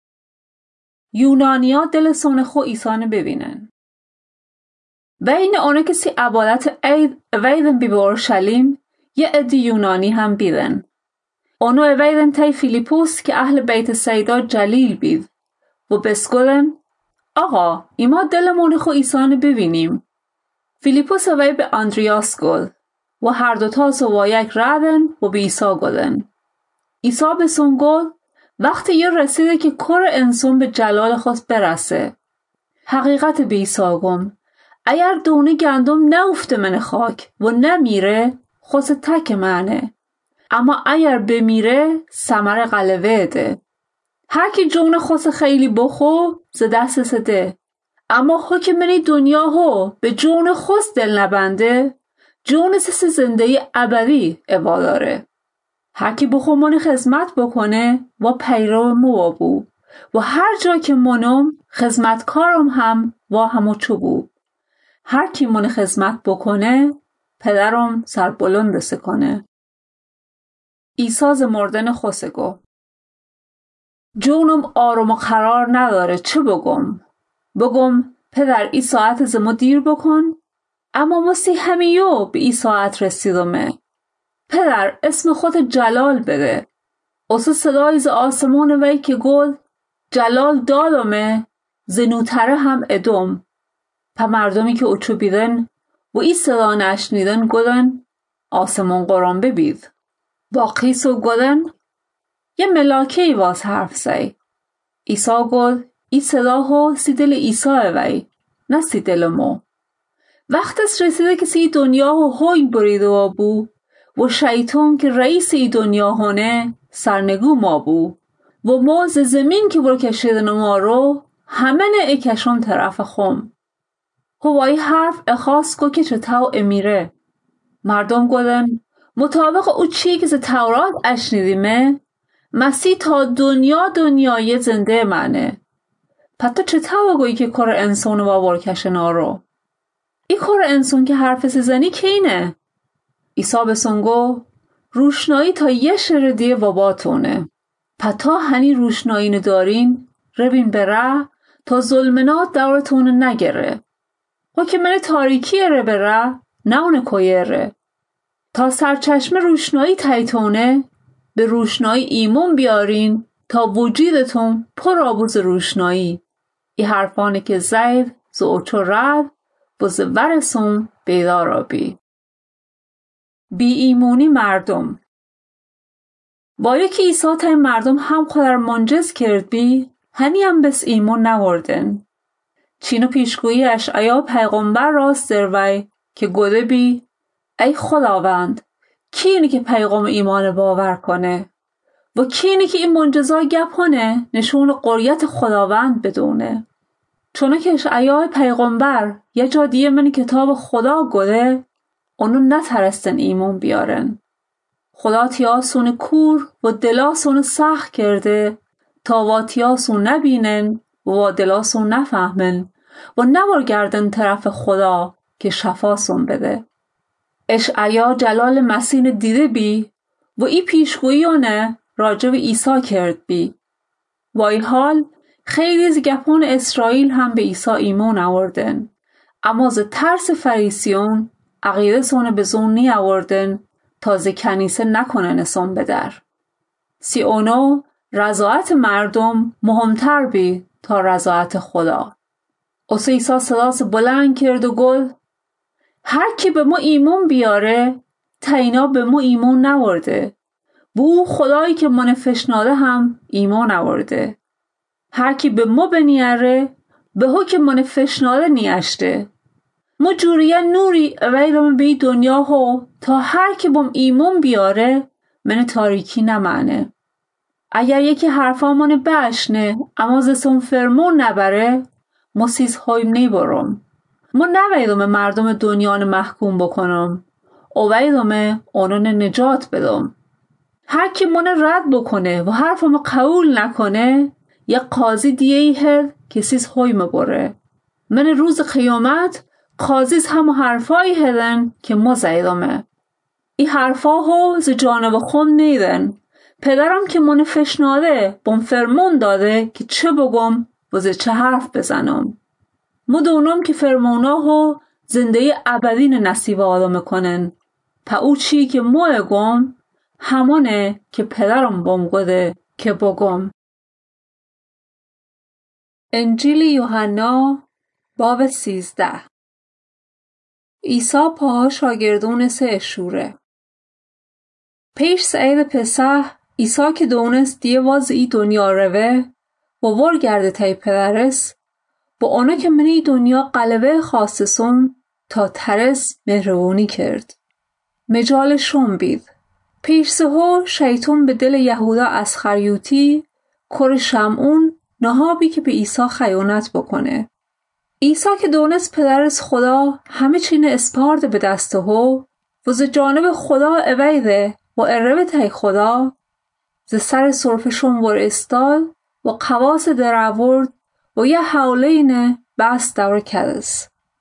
یونانیا دل سون خو ایسانه ببینن. بین آنه کسی عبادت عید ویدن بی به اورشلیم یه عدی یونانی هم بیدن. اونو ویدن تای فیلیپوس که اهل بیت سیدا جلیل بید و بسگلن آقا ایما دلمون خو ایسانه ببینیم. فیلیپوس وی به اندریاس گل و هر دوتا سوا یک ردن و به عیسی گلن. عیسی به سون گل وقتی یه رسیده که کر انسان به جلال خود برسه. حقیقت به عیسی گم اگر دونه گندم نافته من خاک و نمیره خود تک منه. اما اگر بمیره ثمر قلوه ده. هر کی جون خود خیلی بخو ز دست سده. اما خو که منی دنیا هو به جون خود دل نبنده جون سس زنده ابدی اواداره. هر کی بخو من خدمت بکنه و پیرو موابو و هر جا که منم خدمتکارم هم و همو چوبو. هر کی من خدمت بکنه پدرم سر بلند رسه کنه. عیسی ز مردن خوسه گو. جونم آروم و قرار نداره چه بگم؟ بگم پدر ای ساعت ز ما دیر بکن؟ اما مستی همیو به ای ساعت رسیدمه. پدر اسم خود جلال بده. اوسه صدای ز آسمان وی که گل جلال دادمه زنوتره هم ادم. پا مردمی که اوچو بیدن و ای صدا نشنیدن گدن آسمان قرآن ببید. با قیسو گدن یه ملاکهی واس حرف زی. ایسا گد ای صدا هو سی دل ایسا وی نه سی دل مو. وقت اس رسیده که سی دنیا هو هوی بریده و بو و شیطان که رئیس ای دنیا هونه سرنگو ما بو و موز زمین که برو کشیدن ما رو همه نه اکشون طرف خم. هوای حرف اخواست کو که چطاو امیره. مردم گدن مطابق او چیه که ز تورات اشنیدیمه مسیح تا دنیا دنیای زنده منه. پس چطاو گویی که کار انسان و برکشنا رو؟ ای کار انسان که حرف سزنی که اینه؟ عیسی بسنگو روشنایی تا یه شر دیه و باتونه. پتا هنی روشنایی ندارین روین بره تا ظلمنات دورتون نگره. و که من تاریکی ره بره نونه کویره. تا سرچشمه روشنایی تایتونه به روشنایی ایمون بیارین تا وجودتون پر آبوز روشنایی. ای حرفانه که زید زو اوچو رد و زو ورسون بیدارابی. بی ایمونی مردم. باید که عیسی تای مردم هم خودر منجز کرد بی هنی هم بس ایمون نوردن. چینو پیشگویی اشعیا پیغمبر راست دروی که گوده بی ای خداوند کی اینی که پیغام ایمان باور کنه و کی اینی که این منجزای گپانه نشون قریت خداوند بدونه. چونه که اشعیا پیغمبر یه جا دیگه من کتاب خدا گوده اونو نترستن ایمان بیارن. خدا تیاسون کور و دلاسون سخت کرده تا واتیاسون نبینن و دلاسون نفهمن و نبرگردن طرف خدا که شفاسون بده. اشعیا جلال مسیح دیده بی و ای پیشگوییونه راجب عیسی کرد بی. و ای حال خیلی از گپان اسرائیل هم به عیسی ایمان آوردن اما از ترس فریسیون عقیده سونه به زون نی آوردن تا ز کنیسه نکنن اسم بدر. سی اونو رضایت مردم مهمتر بی تا رضایت خدا. اوسه عیسی صداس بلند کرد و گل هر کی به ما ایمون بیاره تا اینا به ما ایمون نورده. بو خدایی که من فشناده هم ایمون نورده. هر کی به ما بنیاره به حکم من فشناده نیشته. ما جوریه نوری اویدم به دنیا ها تا هر کی بم ایمون بیاره من تاریکی نمانه. اگر یکی حرفا من بشنه اما زسون فرمون نبره ما سیز هایم نیبارم. ما نویدم مردم دنیا محکوم بکنم اویدم اونان نجات بدم. هر کی من رد بکنه و حرفم قبول نکنه یک قاضی دیگه ای هد که سیز هایم بره. من روز قیامت قاضیز هم حرفایی هدن که ما زیدمه. ای حرفا ها ز جانب خون نیدن. پدرم که من فشناده بم فرمون داده که چه بگم و ز چه حرف بزنم. ما دونم که فرمونا ها زنده ابدی نصیب آدم کنن. پا او چی که ما اگم همانه که پدرم بم گده که بگم. انجیل یوحنا باب سیزده. عیسی پاها شاگردون سه اشوره. پیش سعید پسح عیسی که دونست دیه واز ای دنیا روه و ور گرده تای پدرس با اونا که من ای دنیا قلبه خاصسون تا ترس مهربونی کرد. مجال شم بید. پیش سهو شیطون به دل یهودا اسخریوتی کر شمعون نهابی که به عیسی خیانت بکنه. عیسی که دونست پدرس خدا همه چین اسپارده به دسته هو و ز جانب خدا اویده و اربه تای خدا ز سر صرفشون ور استال و قواس در آورد و یه حوله اینه بس دور کدس.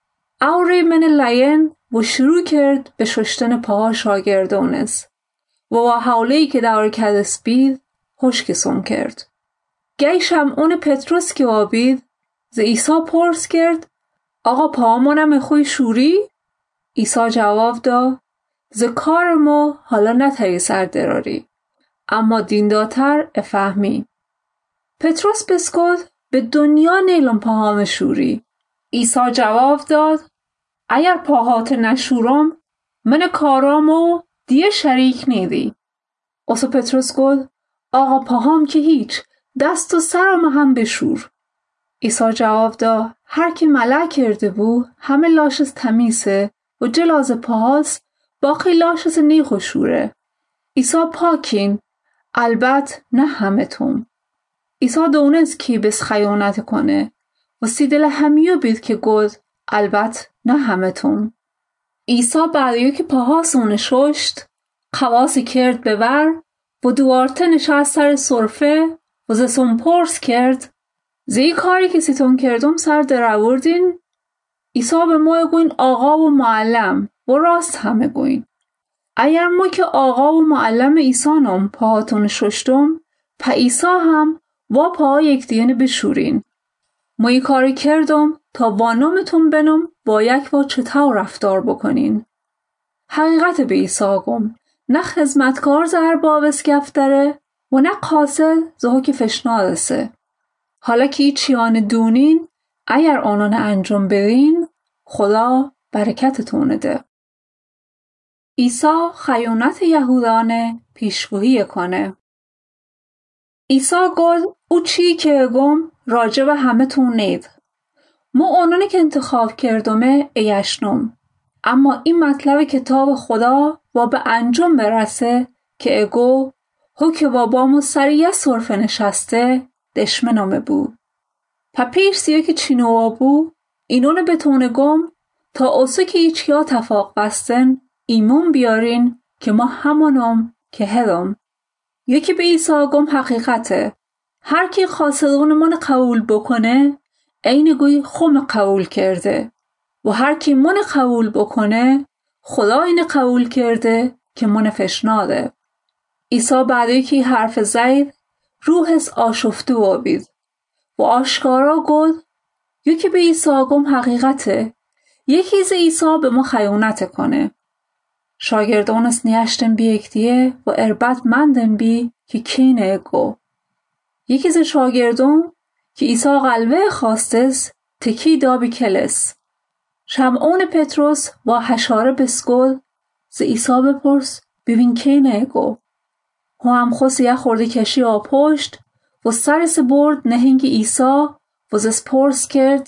اوری من لاین و شروع کرد به شستن پاها شاگردانش و با حولی که دور کدس بید خشکشون کرد. گی شمعون پتروس که آبید ز عیسی پرس کرد آقا پاهامونم خوی شوری؟ عیسی جواب داد ز کار ما حالا نتری سر دراری اما دیندارتر افهمی. پتروس بسکد به دنیا نیلم پاهام شوری. عیسی جواب داد اگر پاهات نشورم من کارامو دیگه شریک نیدی. اوسو پتروس گفت آقا پاهام که هیچ، دست و سرم هم بشور. عیسی جواب داد هر کی ملع کرده بو همه لاشز تمیسه و جلاز پاهاست باقی لاشز نیخو شوره. عیسی پاکین البته نه همه تون. عیسی دونست کی بس خیانت کنه و سیدل همیو بید که گفت البته نه همه تون. عیسی بعدیو که پاهاسونه ششت خواسی کرد ببر و دوارته نشست سر صرفه و زسون پرس کرد زی کاری که سیتون کردم سر در آوردین؟ عیسی به ما گوین آقا و معلم و راست همه گوین. اگر ما که آقا و معلم عیسانم پاهاتون ششتم پا عیسی هم و پاها یک دیگه بشورین. ما ای کاری کردم تا وانامتون بنم با یک و چطور رفتار بکنین. حقیقت به عیسی گم نه خدمتکار زهر بابس گفتره و نه قاصد زهو که فشنادسه. حالا که ای چیان دونین اگر آنان انجام بدین خدا برکتتونه ده. عیسی خیانت یهودانه پیشگویی کنه. عیسی گفت او چی که گم راجب همه تون نید. ما آنانی که انتخاب کردمه ایشنم. اما این مطلب کتاب خدا و به انجام برسه که اگو هو که بابامو سریع صرفه نشسته دشمنامه بود. پا پیش سیو که چینوا بود اینونه بتونه گم تا اوسه که ایچیا تفاق بستن ایمون بیارین که ما همانم که هدم. یکی به عیسی گم حقیقته. هر کی خاصدون من قبول بکنه این گوی خوم قبول کرده و هر کی من قبول بکنه خدا این قبول کرده که من فشناده. عیسی بعدی که حرف زید روحش آشفته و بید و آشکارا گفت یکی به عیسی گم حقیقته یکی ز عیسی به ما خیانت کنه. شاگردانش نیشتن بی اکتیه و اربط مندن بی که کینه گو. یکی ز شاگردان که عیسی قلبه خواستس تکی دابی کلس. شمعون پتروس و حشاره بسکل ز عیسی بپرس ببین کینه گو. هو هم خوست یه خورده کشی آپشت و سرس برد نهنگ عیسی و زس پرس کرد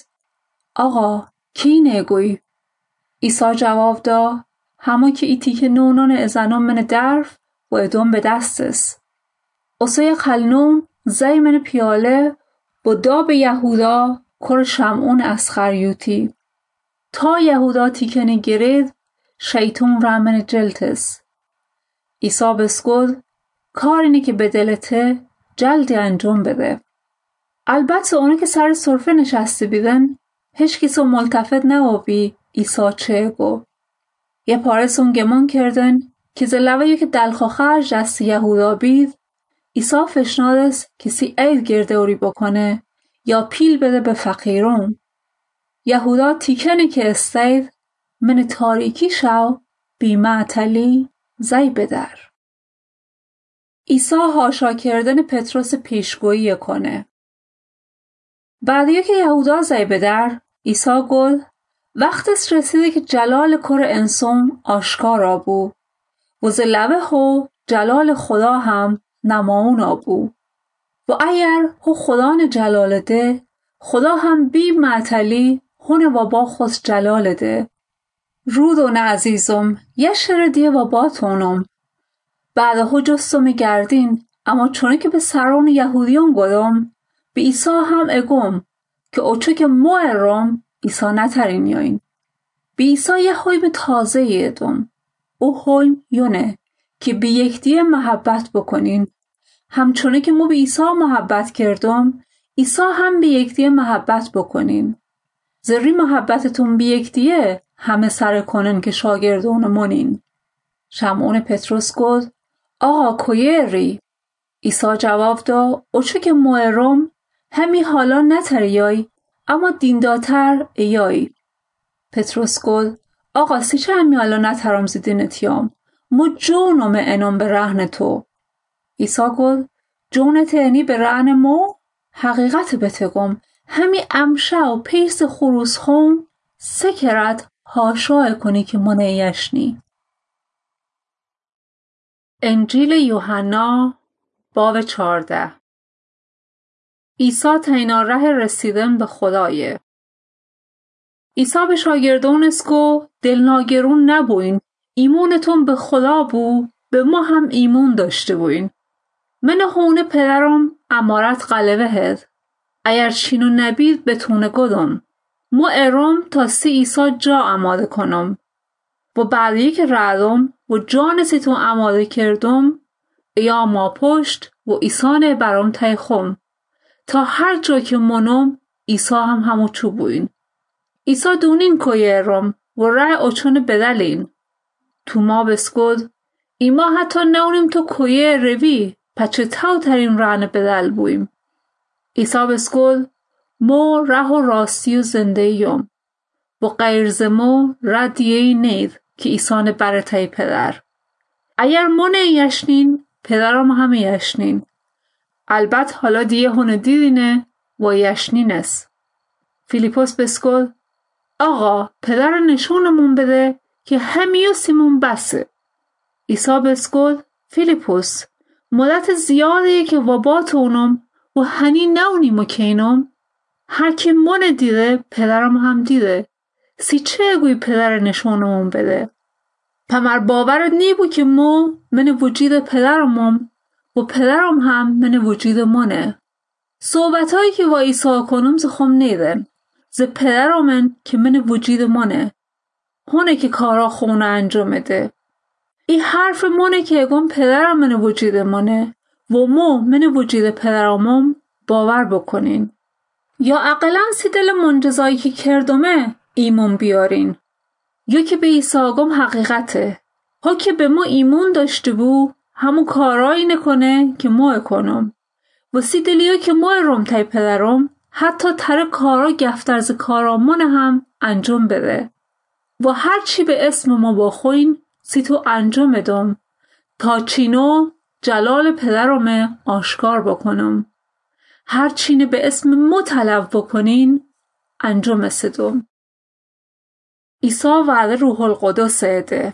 آقا کی نگوی؟ عیسی جواب دا همه که ایتی که نونان ازنان من درف و ادام به دستس. اصای خلنون زی من پیاله و دا به یهودا کر شمعون اسخریوتی. تا یهودا تیکنه گرید شیطون رمن جلتس. عیسی بسکد کار اینه که به دلته جلدی انجام بده. البته اونه که سر صرفه نشسته بیدن هیچ کسو ملتفت نوابی عیسی چه گو. یه پارسون گمان کردن که زلوه که دلخو خرج دست یهودا بید عیسی فشنادس کسی عید گردوری بکنه یا پیل بده به فقیرون. یهودا تیکنه که استید من تاریکی شو بی معطلی زی بدر. عیسی هاشا کردن پتروس پیشگویی کنه. بعدی که یهودا زی بدر عیسی گفت وقتش رسیده که جلال کر انسان آشکارا بو و زلوه هو جلال خدا هم نماونا بو و اگر هو خدا نه جلال ده خدا هم بی معطلی هونه و با خوست جلال ده. رودون عزیزم یه شر دیه و با تونم بعد هو جستم گردین اما چونه که به سران یهودیان گدم به عیسی هم اگم که اوچو که ما ارم عیسی نترین یاین. به عیسی یه حویم تازه یدم. او حویم یونه که به یکدیه محبت بکنین. همچونه که ما به عیسی محبت کردم عیسی هم به یکدیه محبت بکنین. زری محبتتون بی یک دیه همه سر کنن که شاگردون منین. شمعون پتروس گفت آقا کویه ری؟ ایسا جواب دا اوچو که مویرم همی حالا نتریای اما دینداتر ایای. پتروس گفت آقا سیچه همی حالا نترم زیدینتیام مو جونم انم به رهن تو. ایسا گفت جونت انی به رهن مو؟ حقیقت بتگم همی امشه و پیس خروس خون سکرت هاشای کنی که منه یشنی. انجیل یوحنا باب چارده. عیسی تینا ره رسیدن به خدایه. عیسی به شاگردان اسکو دلناگرون نبوین، ایمونتون به خدا بو به ما هم ایمون داشته بوین. من هونه پدرم امارت قلبه هد اگر چینو نبید بتونه گدم مو ارم تا سی عیسی جا اماده کنم و بعدی که ردم و جان سی تو اماده کردم یا ما پشت و عیسانه برام تایخم تا هر جا که منم عیسی هم همو چوبوین. عیسی دونین کویه ارم و ره اچون بدلین. تو ما بسکد ایما حتی نونیم تو کویه روی پچه تاو ترین رهن بدل بویم. عیسی بسکد مو ره و راستی و زنده یم و غیر زمو ردیهی نید که ایسان برتای پدر. اگر منه یشنین پدرم همه یشنین. البته حالا دیگه هونه دیدینه و یشنین است. فیلیپوس بسکد آقا پدر نشونمون بده که همیو سیمون بسه. عیسی بسکد فیلیپوس مدت زیاده که واباتونم و هنی نونی مکینم. هر کی منه دیده پدرم هم دیده. سی چه گوی پدر نشونمون بده. پمر باورت نیبو که مو من وجود پدرمم و پدرم هم من وجود منه. صحبت هایی که با عیسی کنم زخم نیدن. ز پدرمن که من وجود منه. هونه که کارا خونه انجام ده. ای حرف منه که اگم پدرم من وجود منه و مو من وجود پدرمم باور بکنین. یا اقلا سی دل منجزایی که کردمه ایمون بیارین. یا که به عیسی آگم حقیقته. ها که به ما ایمون داشته بو همون کارایی نکنه که ما کنم. و سی دلیا که ما روم تای پدرم حتی تر کارا گفترز کارامون هم انجام بده. و هر چی به اسم ما باخوین سی تو انجام بدم تا چینو جلال پدرم آشکار بکنم. هر چینه به اسم ما طلب بکنین انجام سدم. عیسی وعده روح القدس ده.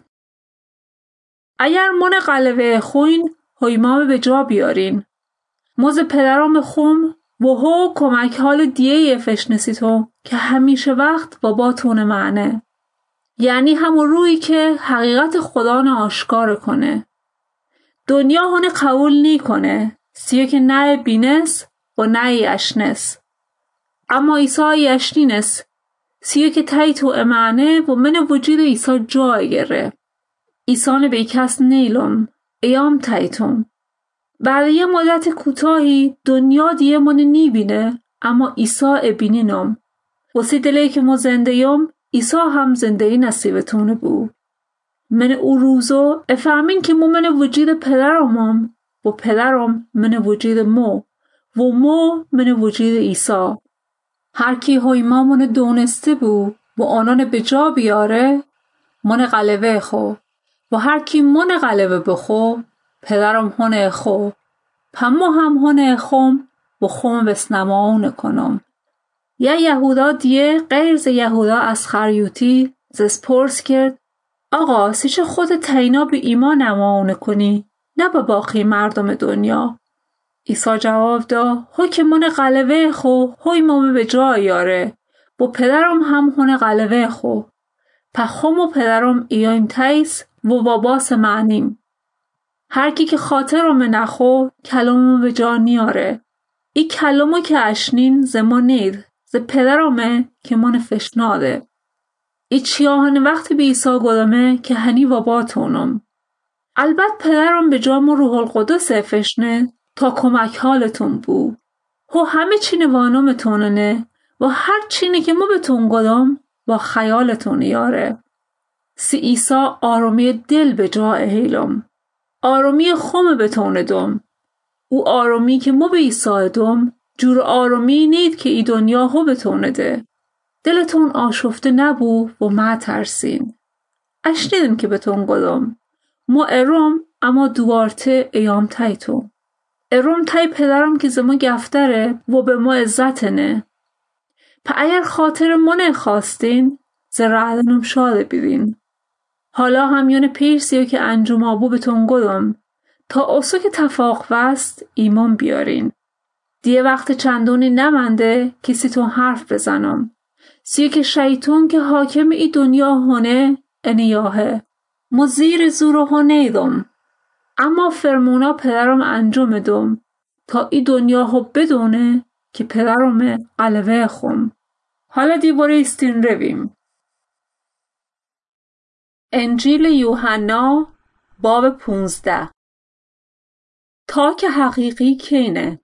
اگر من قلبه خوین هایما به جا بیارین. موز پدرم خوم و هو کمک حال دیه فشنسی تو که همیشه وقت باباتون معنه. یعنی همون روی که حقیقت خدا نه آشکار کنه. دنیا هونه قبول نی کنه. سیو که نه بینس و نه یشنس. اما عیسی یشنینس. سیو که تایی تو امعنه و من وجود عیسی جای گره. عیسی به کس نیلم. ایام تایتون. بعد یه مدت کوتاهی دنیا دیگه من نیبینه اما عیسی ابینینم. و سی دلی که ما زنده یم عیسی هم زندگی نصیبتونه بو. من او روزو افهمین که مو من وجود پدرمم و پدرم من وجود مو و مو من وجود عیسی. هر کی های ما من دونسته بو و آنان به جا بیاره من غلبه خو و هر کی من غلبه بخو پدرم هنه خو پمو هم هنه خوم و خوم بسنماونه کنم. یا یهودا دیه غیر ز یهودا از خریوتی زس پرس کرد آقا سیچه خود تینا به ایمان نماونه کنی نه به باقی مردم دنیا. عیسی جواب دا حکم من غلبه خو هوی ما به جا یاره و پدرم هم هنه غلبه خو پخم و پدرم ایایم تایس و باباس معنیم. هر کی که خاطرم نخو کلامو به جا نیاره. ای کلامو که اشنین زما نید ز پدرمه که من فشناده. ای چیاهن وقتی به عیسی گدامه که هنی باباتونم. البته پدرم به جامو روح القدس فشنه تا کمک حالتون بو. هو همه چی نوانمتوننه و هر چینه که ما بتون گدم با خیالتون یاره. سی ایسا آرومی دل به جای هیلم، آرومی خم بتون دم. او آرومی که ما به ایسا دم، جور آرومی نید که ای دنیا هو بتونه ده. دلتون آشفته نبو و ما ترسین. اشنیدم که بتون گدم. ما ارم اما دوارته ایام تایتون. ارم تای پدرم که زما گفتره و به ما عزتنه. پا اگر خاطر منه خواستین، زرعدنم شاده بیدین. حالا همیان پیرسیو که انجام آبو بتون گدم، تا اصو که تفاق وست ایمان بیارین. دیه وقت چندونی نمنده کسی تو حرف بزنم. سیو که شیطون که حاکم ای دنیا هونه انیاهه. مزیر زورو هنیدم. اما فرمونا پدرم انجام دم تا ای دنیا ها بدونه که پدرم قلبه خم. حالا دیواره ایستین رویم. انجیل یوحنا باب پونزده. تاک حقیقی کینه.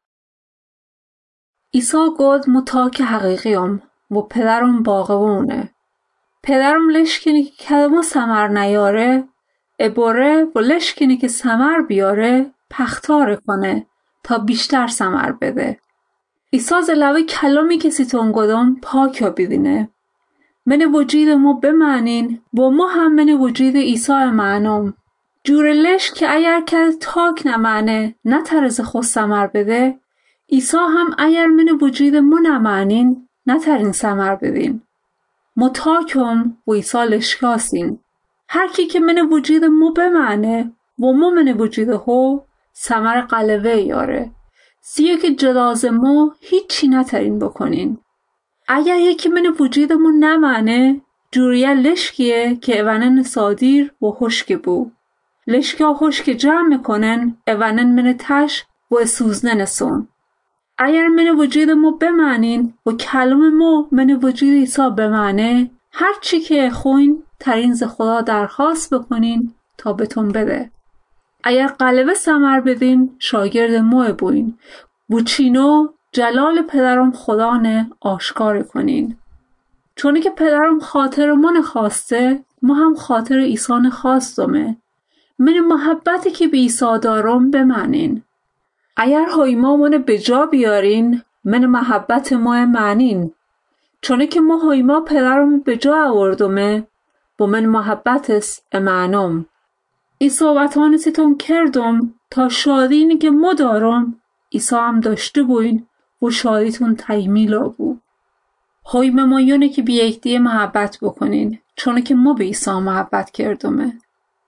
ایسا گفت مو تاک حقیقیم و پدرم باغبونه. پدرم لشکنی که کلمه سمر نیاره اباره و لشکنی که سمر بیاره پختاره کنه تا بیشتر سمر بده. ایسا زلوه کلامی که سیتون گدم پاکیا بیدینه. من وجود ما بمعنین و ما هم من وجود ایسا معنم. جور لش که اگر که تاک نمعنه نه ترز خود سمر بده، ایسا هم اگر من وجود ما نمعنین نه ترین سمر بدین. ما تاکم و ایسا لشکاسین. هر کی که من وجود ما بمعنه و ما من وجود هو سمر قلبه یاره. سیه که جداز ما هیچی نترین بکنین. اگر یکی من وجود ما نمعنه جوریه لشکیه که اونن صادیر و خشک بو. لشکه و خشک جمع میکنن اونن من تش و سوزنن سون. اگر من وجود ما بمعنین و کلم ما من وجود ایسا بمعنه، هر چی که خوین ترین ز خدا درخواست بکنین تا بهتون بده. اگر قلبه سمر بدین شاگرد ما بوین و چینو جلال پدرم خدا نه آشکار کنین. چونی که پدرم خاطر من خواسته ما هم خاطر ایسا خواستمه. من محبتی که به ایسا دارم بمعنین. اگر هایما من به جا بیارین من محبت ما معنین. چونه که ما هایما پدرم به جا آوردمه و من محبتس امعنم. ای صحبتان سیتون کردم تا شادینی که ما دارم ایسا هم داشته بوین و شادیتون تیمیلا بو. هایما ما یونه که بی یکدیه محبت بکنین چونه که ما به ایسا محبت کردمه.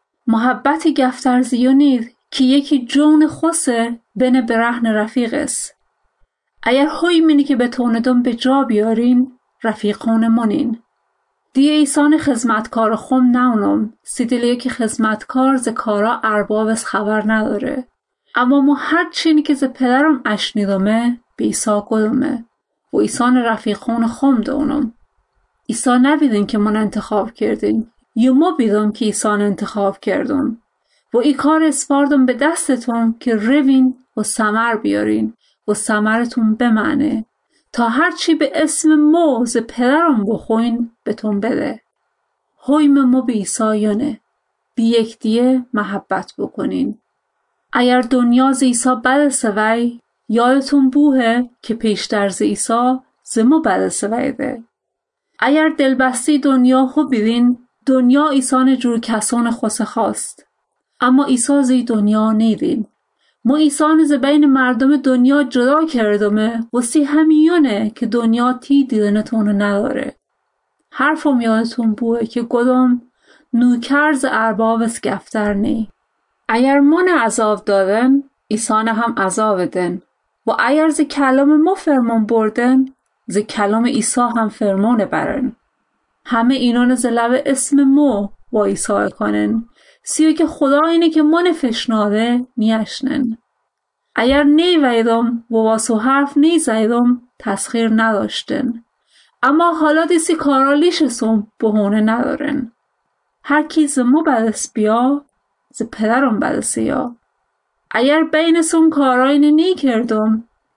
محبتی گفترزیو نید که یکی جون خوصه بین برهن رفیق است. اگر هایی منی که به توندم به جا بیارین رفیقان منین. دیه ایسان خدمتکار خم نونم سیدلیه که خدمتکار ز کارا ارباب از خبر نداره. اما ما هر چینی که ز پدرم اشنیدمه به ایسا گدمه و ایسان رفیقان خم دونم. ایسا نبیدین که من انتخاب کردین یا ما بیدم که ایسان انتخاب کردم. و ای کار اسپاردم به دستتون که روین و سمر بیارین و سمرتون بمعنه تا هرچی به اسم ما ز پدرم بخوین بهتون بده. هایم ما به ایسایانه بی یک دیه محبت بکنین. اگر دنیا ز ایسا بد سوی یادتون بوه که پیشتر ز ایسا ز ما بد سوی ده. اگر دلبستی دنیا خو بیدین دنیا ایسان جور کسان خوصه خواست. اما ایسا زی دنیا نیدین. ما ایسان ز بین مردم دنیا جدا کردمه و سی همیونه که دنیا تی دیدنتون نداره. حرفم یادتون بوه که گدام نوکر ز ارباب از گفتر نی. اگر من عذاب دادن ایسان هم عذاب دن و اگر ز کلام ما فرمان بردن ز کلام ایسا هم فرمان برن. همه اینان ز لب اسم ما و ایسا کنن سیو که خدا اینه که من فشناده میشنن. اگر نی ویدم و واسو حرف نی زیدم تسخیر نداشتن. اما حالا دیسی کارالیش سم بهونه ندارن. هر کی ز ما بدست بیا ز پدرم بدست یا. اگر بین سم کاراین نی کردم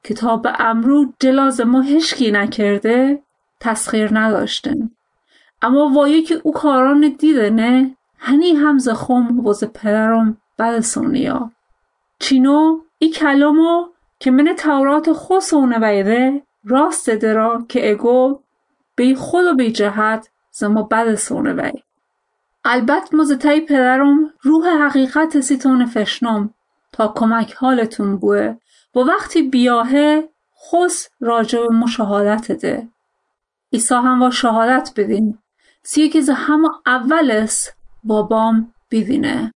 که تا به امرو جلاز ما هشکی نکرده تسخیر نداشتن. اما وایه که او کاران دیده نه هنی همز خم وز پدرم بد سونیا. چینو ای کلامو که من تورات خسونه ویده راست درا که اگو بی خود و بی جهت زما بد سونه وی. البت مزتای پدرم روح حقیقت سیتون فشنم تا کمک حالتون بوه و وقتی بیاهه خس راجع به مشاهدت ده. عیسی هم و شهادت بدین سیه که زه همه اولس بابام بیدینه.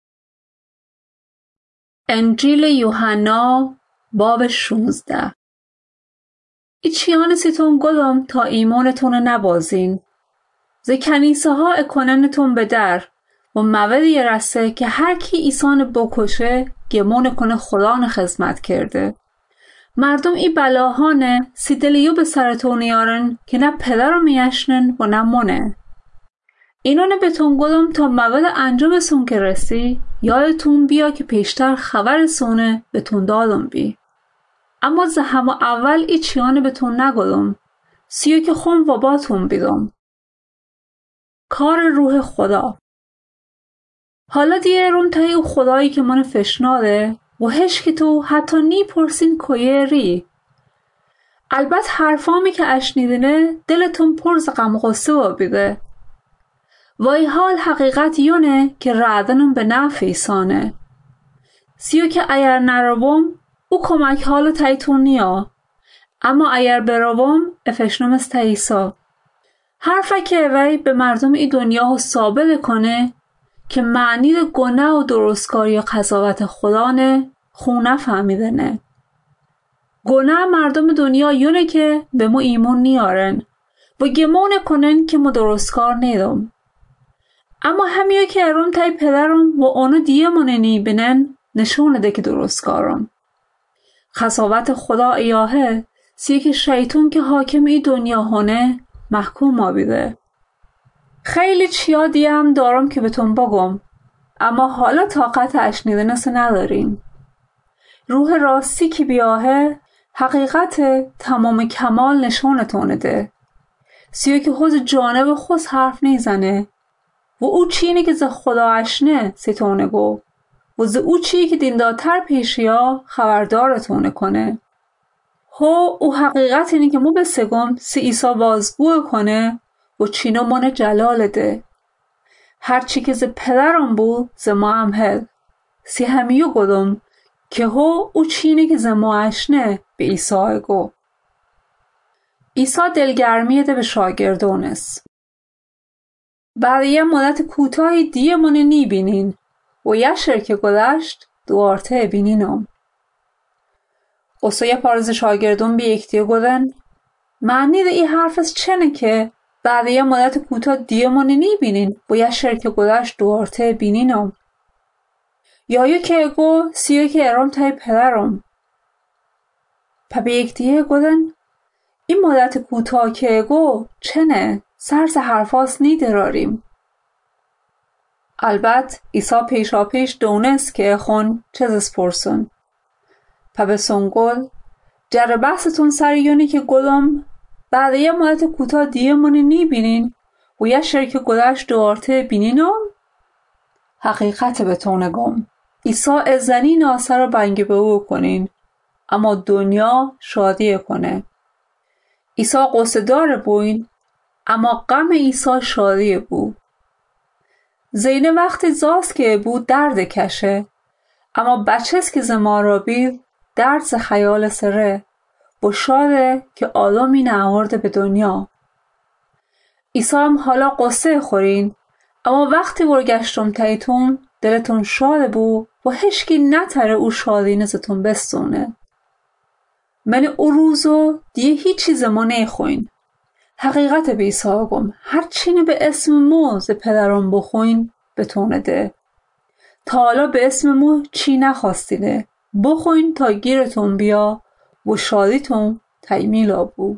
انجیل یوحنا باب شونزده. ای چیان سیتون گلم تا ایمانتون نبازین. زه کنیسه ها اکننتون به در و موید رسه که هر کی ایسان بکشه گمون کنه خدان خدمت کرده. مردم ای بلاهانه سی دلیو به سرتون یارن که نه پدر رو میشنن و نه منه. اینو بهتون گفتم تا موید انجامتون که رسی یادتون بیا که پیشتر خبرسونه بهتون دادم بی. اما زه همه اول ای چیانه بهتون نگفتم سیو که خون و باتون بیدم. کار روح خدا. حالا دیگه روم تایی او خدایی که من فشناده و هش که تو حتی نی پرسین کویه ری. البته حرفامی که اشنیدنه دلتون پرز غم غصه و بیده. وای حال حقیقت یونه که رعدنم به نفع ایسانه. سیو که اگر نروم او کمک حالو تایتون نیا. اما اگر بروم افشنم از تاییسا. حرفه که وی به مردم ای دنیا ثابت کنه که معنی گناه و درستکاری و قضاوت خدا نه خونه فهمیده نه. گناه مردم دنیا یونه که به ما ایمون نیارن و گمون کنن که ما درستکار نیدم. اما همیا که ارون تای پدرم و اونو دیه منه نی بینن نشونه ده که درستکارم. قضاوت خدا ایاهه سی که شیطون که حاکم ای دنیا هونه محکوم آبیده. خیلی چیا دیگه هم دارم که بهتون بگم اما حالا طاقت اشنیدنس نداریم. روح راستی که بیاهه حقیقت تمام کمال نشونتونه ده. سیو که خود جانب خود حرف نیزنه و او چینی که ز خدا اشنه سیتونه گو و ز او چی که دیندارتر پیشیا خبردارتونه کنه. هو او حقیقت اینی که مو به سگم سی ایسا بازگو کنه و چینو من جلال ده. هرچی که ز پدرم بود ز ما هم هل. سی همیو گدم که هو او چینی که ز ما اشنه به ایسا گو. ایسا دلگرمی ده به شاگردونس. بعد یه مدت کوتاهی دیگه منو نی بینین و یه شرکه گذشت دوارته بینینم. اوسا یه پارز شاگردون بی یکتیه گودن معنی ده ای حرف از چنه که بعد یه مدت کوتاه دیگه منو نی بینین و یه شرکه گذشت دوارته بینینم. یا یه که اگو سیه که ارام تای پدرم. پا بی یکتیه گودن این مدت کوتاه که اگو چنه سرز حرفاس نی دراریم. البته ایسا پیشا پیش دونست که خون چیز پرسون. پا به سنگل جر بحثتون سریونی که گلم بعد یه مدت کوتاه دیگه منو نی بینین و یه شرکه گذشت دوارته بینینم. حقیقت بهتون گم ایسا ازنی ناسه رو بنگی به او کنین اما دنیا شادیه کنه. ایسا قصه داره بوین اما غم ایسا شادیه بو. زینه وقتی زاست که بود درد کشه اما بچهست که زما را بید درد ز خیال سره و شاده که آدمی نهارده به دنیا. ایسا هم حالا قصه خورین اما وقتی ورگشتم تایتون دلتون شاده بو و هشکی نتره او شادی نزتون بستونه. من او روزو دیگه هیچ چیز ما نیخوین. حقیقت به ایسا گم هر چینه به اسم مو ز پدرم بخوین بتونه ده. تا حالا به اسم مو چی نخواستینه بخوین تا گیرتون بیا و شادیتون تیمیلا بو.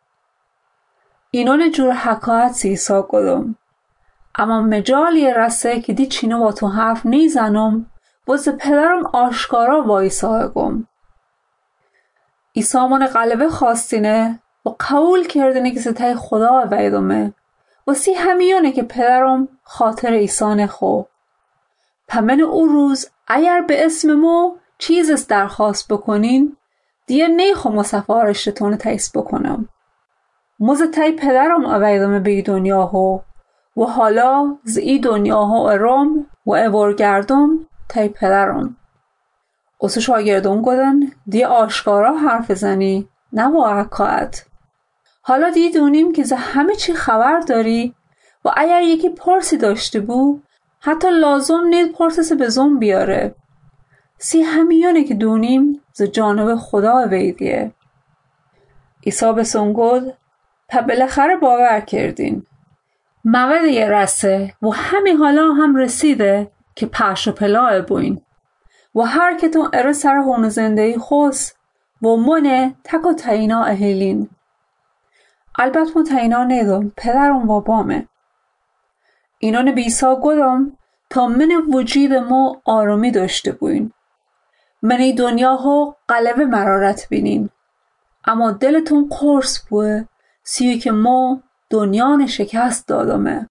اینون جور حکایت سی ایسا گدم اما مجالی رسه که دی چینه با تو حرف نیزنم و ز پدرم آشکارا با ایسا گم. ایسا من قلبه خواستینه و قبول کردنه که ستای خدا ویدومه و سی همیونه که پدرم خاطر ایسان خو. پمن او روز اگر به اسم مو چیز است درخواست بکنین دیگه نیخو مسفارشتون تایس بکنم. موز تای پدرم اویدومه به دنیا هو و حالا ز ای دنیا ها ارم و اورگردم تای پدرم. اوسو شاگردون گدن دی آشکارا حرف زنی نه با حکایت. حالا دی دونیم که ز همه چی خبر داری و اگر یکی پرسی داشته بو حتی لازم نید پرسس به زم بیاره. سی همیانه که دونیم ز جانب خدا ویدیه. ایسا به سنگود پا بالاخره باور کردین. موعد یه رسه و همین حالا هم رسیده که پش و پلاه بوین و هر کتون اره سر هون زندگی خوست و منه تک و تایینا اهلین. البته من تایینا نیدم پدرم و بامه. اینان بیسا گدم تا من وجود ما آرامی داشته بوین. منی دنیا ها قلبه مرارت بینین اما دلتون قرص بوه سیوی که ما دنیا شکست دادمه.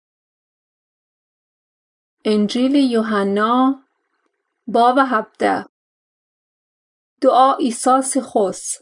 انجیل یوحنا باب هفده. دعا عیسی سخوس.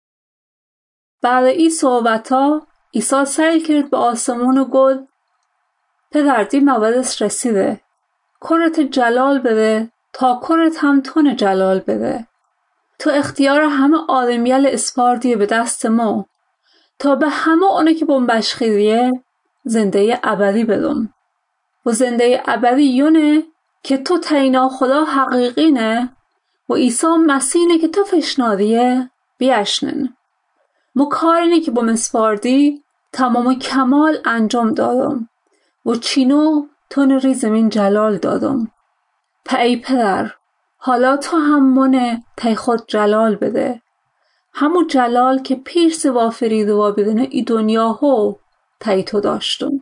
بعد این صحبتا عیسی سعی کرد به آسمون و گفت پدر دی موعدش رسیده. کنت جلال بده تا کنت هم تون جلال بده. تو اختیار همه آدمیل اسپاردیه به دست ما تا به همه اونه که بمبشخیدیه زنده ابدی بدم. و زنده ابدی یونه که تو تینا خدا حقیقی نه و عیسی مسیحه که تو فشنادیه بیشنن. مکارینه که با مسپاردی تمام کمال انجام دادم و چینو تو نری زمین جلال دادم. پا ای پدر حالا تو هم منه تی خود جلال بده. همو جلال که پیش سوا فرید و بدونه ای دنیا هو تی تو داشتم.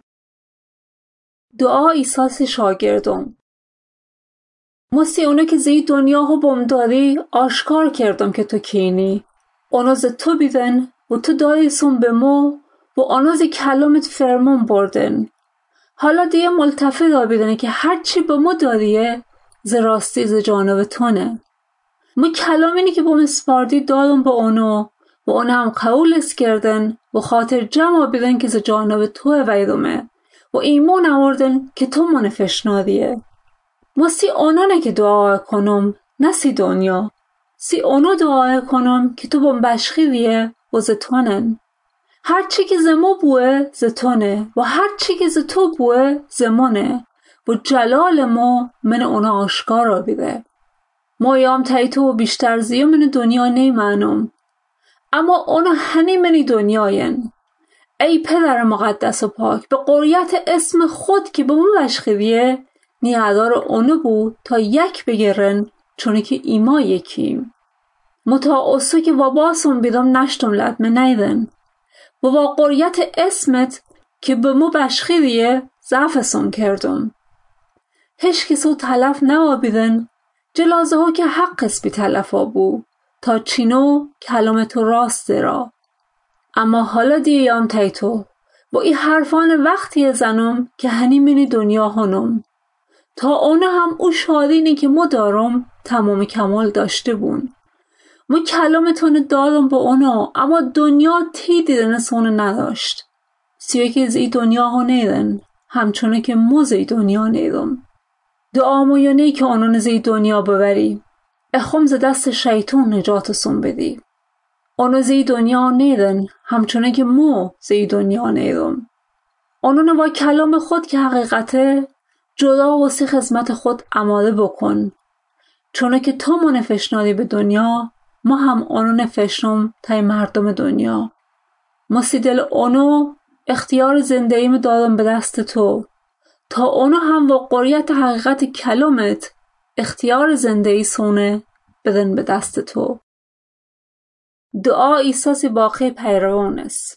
دعا عیسی شاگردم. مستی اونو که زی دنیا هو بمداری آشکار کردم که تو کینی. اونو ز تو بیدن و تو دادیسون به ما و اونو زی کلامت فرمون بردن. حالا دیگه ملتفه دابیدنه که هرچی به ما دادیه ز راستی ز جانب تونه. ما کلامینی که با مسپاردی دادم به اونو و اونو هم قبولش کردن و خاطر جمع بیدن که ز جانب توه ویدومه و ایمان آوردن که تو من فشنادیه. ما سی اونانه که دعا کنم نه سی دنیا. سی اونو دعا کنم که تو بمبشخیدیه و ز تونن. هرچی که ز ما بوه ز تونه و هرچی که ز تو بوه ز منه و جلال ما من اونا آشکارا بیده. ما یام تایتو بیشتر زیو من دنیا نیمانم اما اونا هنی منی دنیاین. ای پدر مقدس و پاک به قریت اسم خود که به ما بشخیدیه نیادار اونو بود تا یک بگرن چونه که ایما یکیم. متا اوسو که واباسون بیدم نشتم لدمه نیدن و با قریت اسمت که به ما بشخیدیه ضعفسون کردم. هش کسو تلف نوابیدن جلازه ها که حق اسبی تلفا بو تا چینو کلام تو راست را. اما حالا دیام تایتو با این حرفان وقتی زنم که هنی منی دنیا هنم تا اونا هم او شادینی که ما دارم تمام کمال داشته بون. ما کلامتون دادم با اونا اما دنیا تی دیدن سونه نداشت. سیوی که زی دنیا ها نیدن همچونه که ما زی دنیا نیدم. دعامو یا نی که آنون زی دنیا ببری اخم ز دست شیطون نجاتسون بدی. آنو زی دنیا نیدن همچونه که ما زی دنیا نیدم. آنون با کلام خود که حقیقته جدا و سی خدمت خود عماله بکن چونه که تو من فشنادی به دنیا ما هم آنون فشنم تای مردم دنیا. ما سی دل آنو اختیار زندگیم دادم به دست تو تا اونو هم با قریت حقیقت کلامت اختیار زندگی سونه بدن به دست تو. دعا عیسی باقی پیروان است.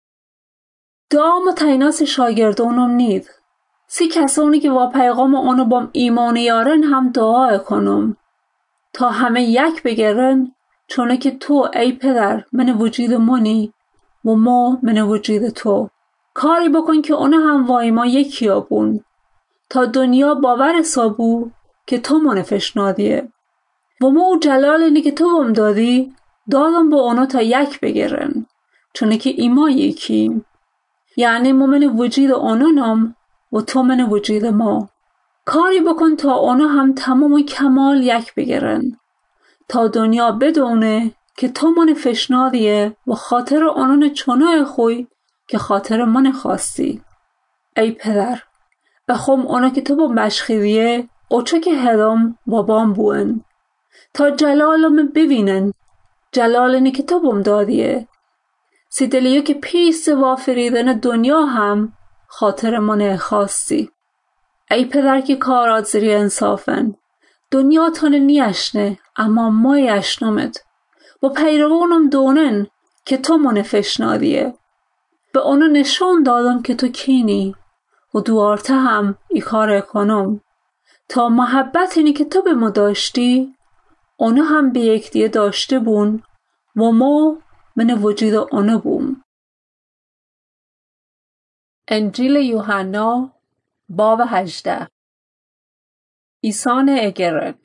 دعا متیناس شاگردانم نید. سی کسانی که با پیغام اونو بام ایمان یارن هم دعا کنم تا همه یک بگرن چونه که تو ای پدر من وجود منی و ما من وجود تو. کاری بکن که اونا هم وای ما یکی آبون تا دنیا باور سابو که تو من فشنادیه و ما او جلالینی که تو بم دادی دادم با اونا تا یک بگیرن چونه که ایما یکیم، یعنی ما من وجود اونا نام و تو من وجود ما. کاری بکن تا اونا هم تمام و کمال یک بگیرن تا دنیا بدونه که تو من فشنادیه و خاطر آنان چنای خوی که خاطر من خواستی. ای پدر بخوام اونا که تو بم بشخیدیه اوچه که هدام و بام بوین تا جلالم ببینن، جلالینی که تو بم دادیه سیدلیو که پیش وافریدن دنیا هم خاطر من خواستی. ای پدر که کارات زیر انصافن دنیا تانه نیشنه اما ما یشنمت و پیروانم دونن که تو من فشنادیه. به اونا نشون دادم که تو کینی و دوارته هم ای کار کنم تا محبت اینی که تو به ما داشتی اونا هم به یک دیگه داشته بون و ما من وجود اونا بوم. انجیل یوحنا باب هجده. عیسی اگرن.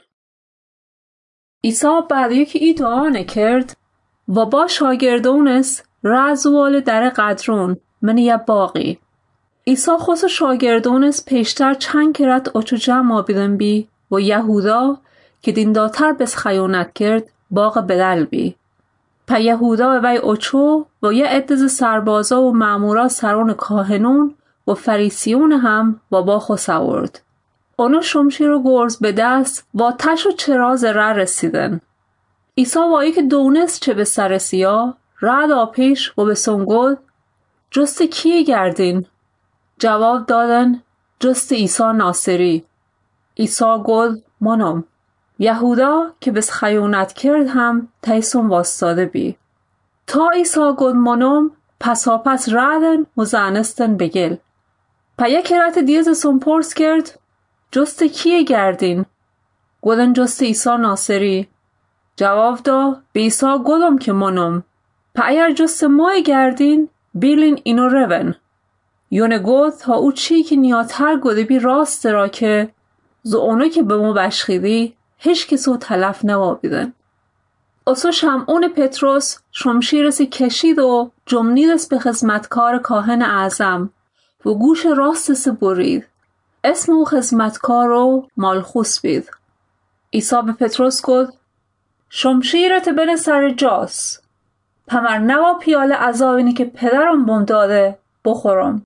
عیسی بعد یکی ای دعا نکرد و با شاگردونس رزوال در قدرون من یه باقی. عیسی خواست شاگردونس پیشتر چند کرد اچو جمع آبیدن بی و یهودا که دینداتر بس خیانت کرد باق بدل بی. پا یهودا وی اچو و یه عدد سربازا و مامورا سران کاهنون و فریسیون هم و با خو سورد. اونا شمشیر و گرز به دست و تش و چراز ره رسیدن. عیسی وایی که دونست چه به سر سیا رد آپیش و به سنگود جست کیه گردین؟ جواب دادن جست عیسی ناصری. عیسی گفت منم. یهودا که بس خیانت کرد هم تیسون واستاده بی. تا عیسی گفت منم پسا پس ردن و زنستن بگل. پا یک رت دیز سون پرس کرد جست کیه گردین؟ گودن جست عیسی ناصری. جواب دا به عیسی گودم که منم. پا اگر جست مای گردین بیلین اینو روین. یونه گود تا او چی که نیاتر گوده بی راست را که زو اونو که به ما بشخیدی هیچ کسو تلف نوابیدن. اصو شمعون پتروس شمشیرسی کشید و جمنیدس به خدمتکار کاهن اعظم و گوش راستس برید. اسم او خدمتکار رو مالخوس بید. عیسی به پتروس گفت شمشیرت بن سر جاس. پمر نوا پیاله عذابینی که پدرم بم داده بخورم.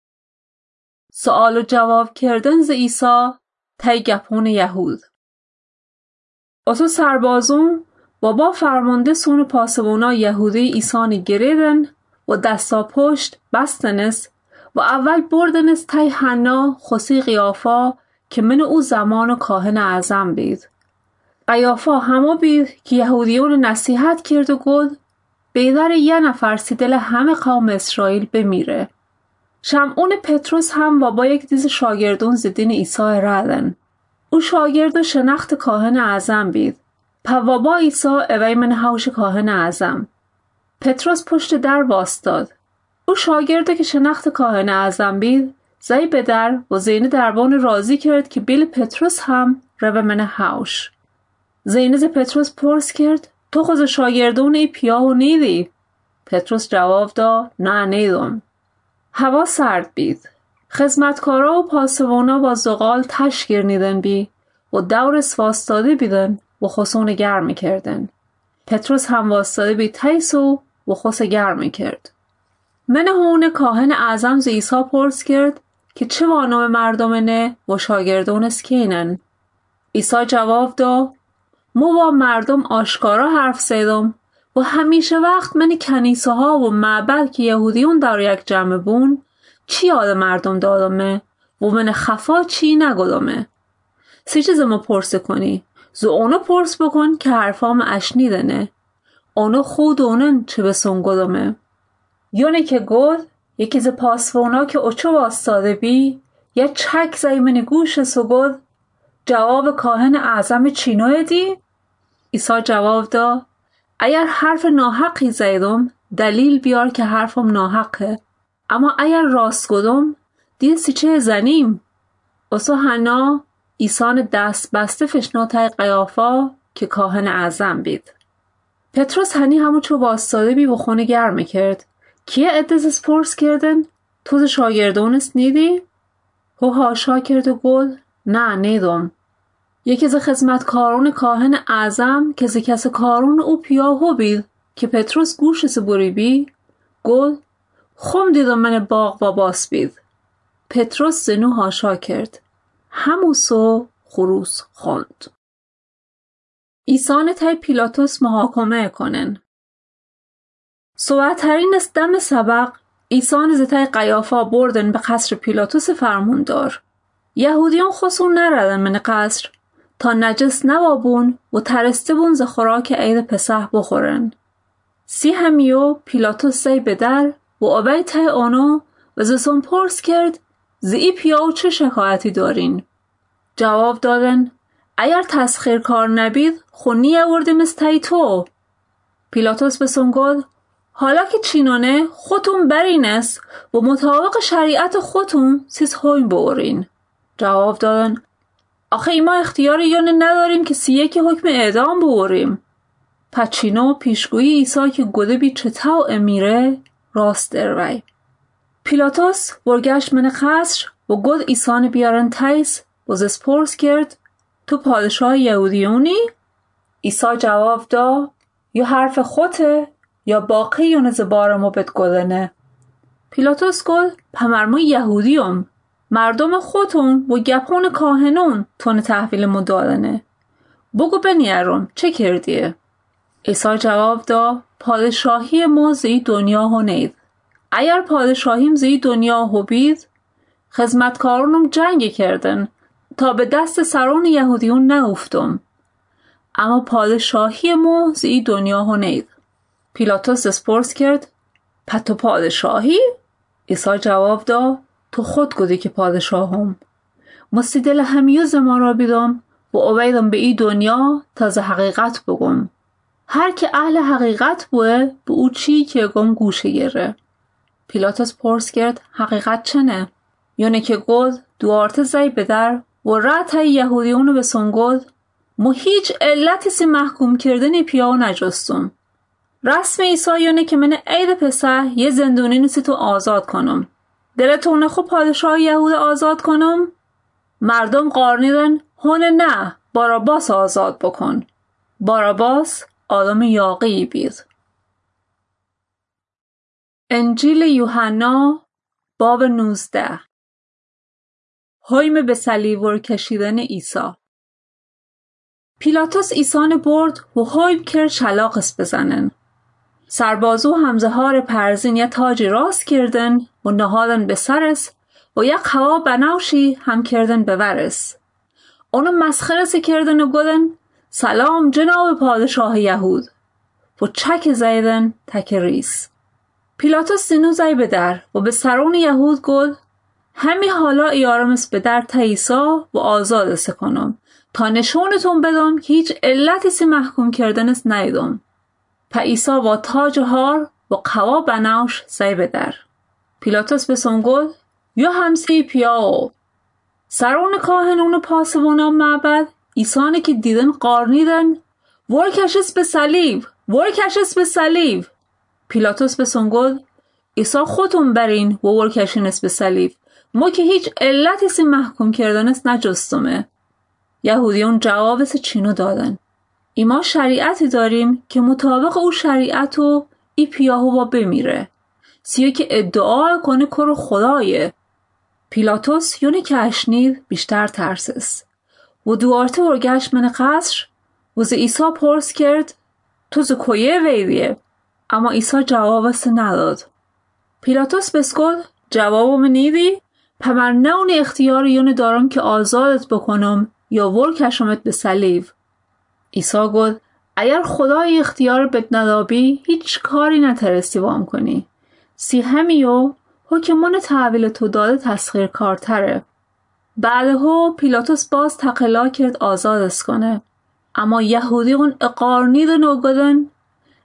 سوال و جواب کردن ز عیسی تای گپون یهود. اصو سربازون و با فرمانده سون پاسبونا یهودی عیسانی گریدن و دستا پشت بستنس و اول بردنس تای حنا خوسی قیافا که من او زمان کاهن اعظم بید. قیافا همه بید که یهودیون نصیحت کرد و گفت بیدر یه نفر سی دل همه قوم اسرائیل بمیره. شمعون پتروس هم و با یک دیز شاگردون زدین عیسی ردن. او شاگرد و شناخت کاهن اعظم بید. پا و با عیسی اوی من هوش کاهن اعظم. پتروس پشت در واستاد. او شاگرده که شناخت کاهن اعظم بید زی به در و زینه دربان راضی کرد که بیل پتروس هم رو من هوش. زینه ز پتروس پرس کرد تو خوز شاگردون ای پیاهو نیدی؟ پتروس جواب دا نه نیدم. هوا سرد بید. خدمتکارا و پاسبانا با زغال تشگیر نیدن بی و دور واستاده بیدن و خسون گرم کردن. پتروس هم واستاده بی تیسو و خس گرم کرد. من هون کاهن اعظم ز عیسی پرس کرد که چه وانام مردمنه و شاگردونس کینن. عیسی جواب دا مو با مردم آشکارا حرف زدم و همیشه وقت من کنیسه ها و معبد که یهودیون در یک جمع بون چی یاد مردم دادمه و من خفا چی نگدمه. سی چیز ما پرس کنی زو اونو پرس بکن که حرفام اشنیدنه اونو خود اونن چه بسون گدمه. یونه که گد یکی ز پاسبونا که اچو واستاده بی یه چک زی من گوش سو گد جواب کاهن اعظم چینو دی؟ عیسی جواب دا اگر حرف ناحقی زیدم دلیل بیار که حرفم ناحقه، اما اگر راست گدم دیه سیچه زنیم. اسو هنا ایسان دست بسته فشنا تای قیافا که کاهن اعظم بید. پتروس هنی همو چو باستاده بی و خونه گرمه کرد. کیه ادز پرس کردن؟ توز شاگردونست نیدی؟ هو هاشا کرد و گل نه نیدم. یکی از خدمتکاران کاهن اعظم که از کس کارون او پیاهو بید که پتروس گوشش بری بی گل خم دیدم من باغ و باس بید. پتروس زنو هاشا کرد. هموسو خروس خوند. ایسان تای پیلاتوس محاکمه کنن. سواترین است دم سبق ایسان زتای قیافا بردن به قصر پیلاتوس فرموندار. یهودیان خصون نردن من قصر تا نجس نوابون و ترسته بون ز خوراک عید پسح بخورن. سی همیو پیلاتوس زی بدر و آبای تای آنو و زسون پرس کرد زی پیاو چه شکایتی دارین؟ جواب دادن اگر تسخیر کار نبید خونی اوردیم از تای تو. پیلاتوس بسون گل حالا که چینانه خودتون برین است و مطابق شریعت خودتون سیز هوین بورین. جواب دادن آخه ایما اختیار یونه نداریم که سیه که حکم اعدام بوریم. پچینو پیشگویی ایسا که گده بی چتاو امیره راست دروی. پیلاتوس برگشت من قصر و گد ایسان بیارن تایس و زس پرس کرد تو پادشاه یهودیونی؟ ایسا جواب دا یا حرف خوته یا باقی یونه زبارمو بد گدنه. پیلاتوس گل پمرمو یهودیم مردم خودتون و گپون کاهنون تونه تحویل مدادنه. بگو بنیارم چه کردیه؟ ایسا جواب دا پادشاهی ما زی دنیا هو نید. اگر پادشاهیم زی دنیا هو بید خدمتکارونم جنگ کردن تا به دست سران یهودیون نافتم. اما پادشاهی ما زی دنیا هو نید. پیلاتوس اسپرس کرد پتو پادشاهی؟ ایسا جواب دا تو خود گدی که پادشاهم. مستی دل همیوز ما را بیدم و اویدم به ای دنیا تا ز حقیقت بگم. هر که اهل حقیقت بوه به او چی که گم گوشه گره. پیلاتوس پرس کرد حقیقت چنه؟ یونه که گد دوارت زی بدر و رعتای یهودیونو به سنگد مو هیچ علتی سی محکوم کردنی پیاو نجستم. رسم ایسا یونه که من عید پسح یه زندونی نیستی تو آزاد کنم. دلتونه خوب پادشاه یهود آزاد کنم؟ مردم قارنیدن هونه نه باراباس آزاد بکن. باراباس آدم یاقی بید. انجیل یوحنا باب نوزده. حکم به صلیب کشیدن عیسی. پیلاتوس ایسان برد و حکم کرد شلاقش بزنن. سربازو همزهار پرزین یا تاج راست کردن و نهادن به سرس و یا قوا بناوشی هم کردن به ورس. اونو مسخرسی کردن و گدن سلام جناب پادشاه یهود و چک زیدن تک ریس. پیلاتوس سینو زی به در و به سرون یهود گد همی حالا ایارمس به در تا عیسا و آزاد سکنم تا نشونتون بدم که هیچ علتی سی محکوم کردنست نیدم. پا عیسا با تاج هار و قوا بناوش زی به در. پیلاتوس به سنگل یا همسی پیاو. سرون کاهنون و پاسبانان معبد ایسانی که دیدن قارنیدن ور کشس به صلیب ور کشس به صلیب. پیلاتوس به سنگل ایسا خودتون برین و ور کشینس به صلیب ما که هیچ علتی سی محکوم کردنست نجستمه. یهودیون جوابس چینو دادن ایما شریعتی داریم که مطابق او شریعتو ای پیاهو با بمیره سیو که ادعا کنه کرو خدایه. پیلاتوس یونی که اشنید بیشتر ترسس و دوارته ورگشت من قصر و ز ایسا پرس کرد تو ز کویه ویدیه. اما ایسا جوابس نداد. پیلاتوس بسکل جوابو منیدی؟ پمر نون اختیار یون دارم که آزادت بکنم یا ور کشمت به صلیب. ایسا گفت اگر خدای اختیار بد ندابی هیچ کاری نترستی وام کنی. سی همیو حکمون تحویل تو داده تسخیر کارتره. بعدهو پیلاتوس باز تقلا کرد آزادش کنه. اما یهودیون اقار نیدن و گدن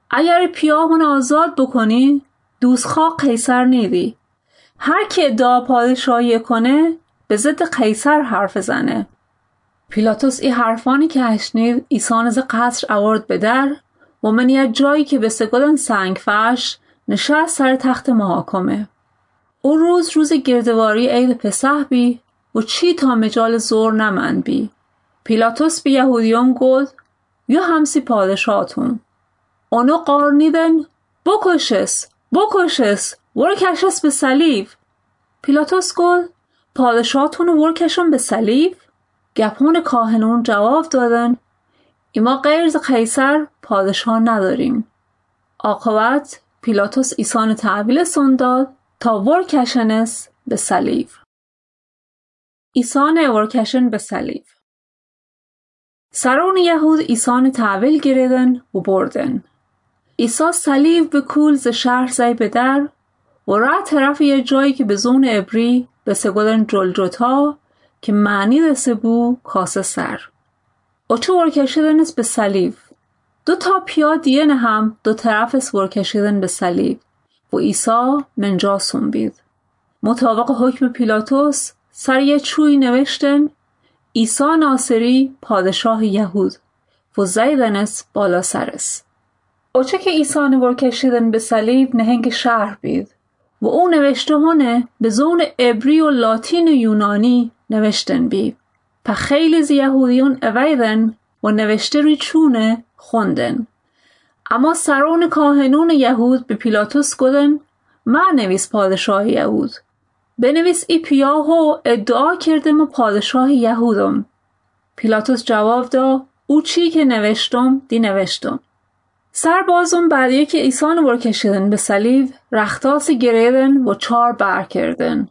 اگر پیاهون آزاد بکنی دوزخواه قیصر نیدی. هر کی ادعا پادشاهی کنه به ضد قیصر حرف زنه. پیلاتوس ای حرفانی که اشنید عیسی نز قصر آورد به در و منی از جایی که به سگودن سنگ فرش نشست سر تخت محاکمه. او روز روز گردواری عید پسح بی و چی تا مجال زور نمند بی. پیلاتوس به یهودیان گفت یا همسی پادشاهتون. اونو قارنیدن بکشس بکشس ور کشس به صلیب. پیلاتوس گفت پادشاهتون ور کشن به صلیب؟ گپون کاهنون جواب دادن ایما غیر از قیصر پادشاه نداریم. عاقبت پیلاتوس عیسی تحویل سون داد تا ور کشنس به صلیب. عیسی ور کشن به صلیب. سران یهود عیسی تحویل گیردن و بردن. عیسی صلیب به کول ز شهر زی به در و راه طرف یه جایی که به زون عبری به سگودن جلجتا که معنی دسته بو کاسه سر. او چه ورکشیدن است به صلیب. دو تا پیا دیگه هم دو طرف است ورکشیدن به صلیب و عیسی منجا سنبید. مطابق حکم پیلاتوس سر یه چوی نوشتن عیسی ناصری پادشاه یهود و زیدن است بالا سر است. او چه که عیسی ورکشیدن به صلیب نهنگ شهر بید و او نوشته هونه به زون عبری و لاتین و یونانی نوشتن بی. پا خیلی زی یهودیون اویدن و نوشته روی چونه خوندن. اما سران کاهنون یهود به پیلاتوس گفتن ما نویس پادشاه یهود. بنویس ای پیاهو ادعا کردم و پادشاه یهودم. پیلاتوس جواب دا او چی که نوشتم دی نوشتم. سربازون بعد یکی عیسی ور کشیدن به صلیب رختاس گریدن و چار بر کردن.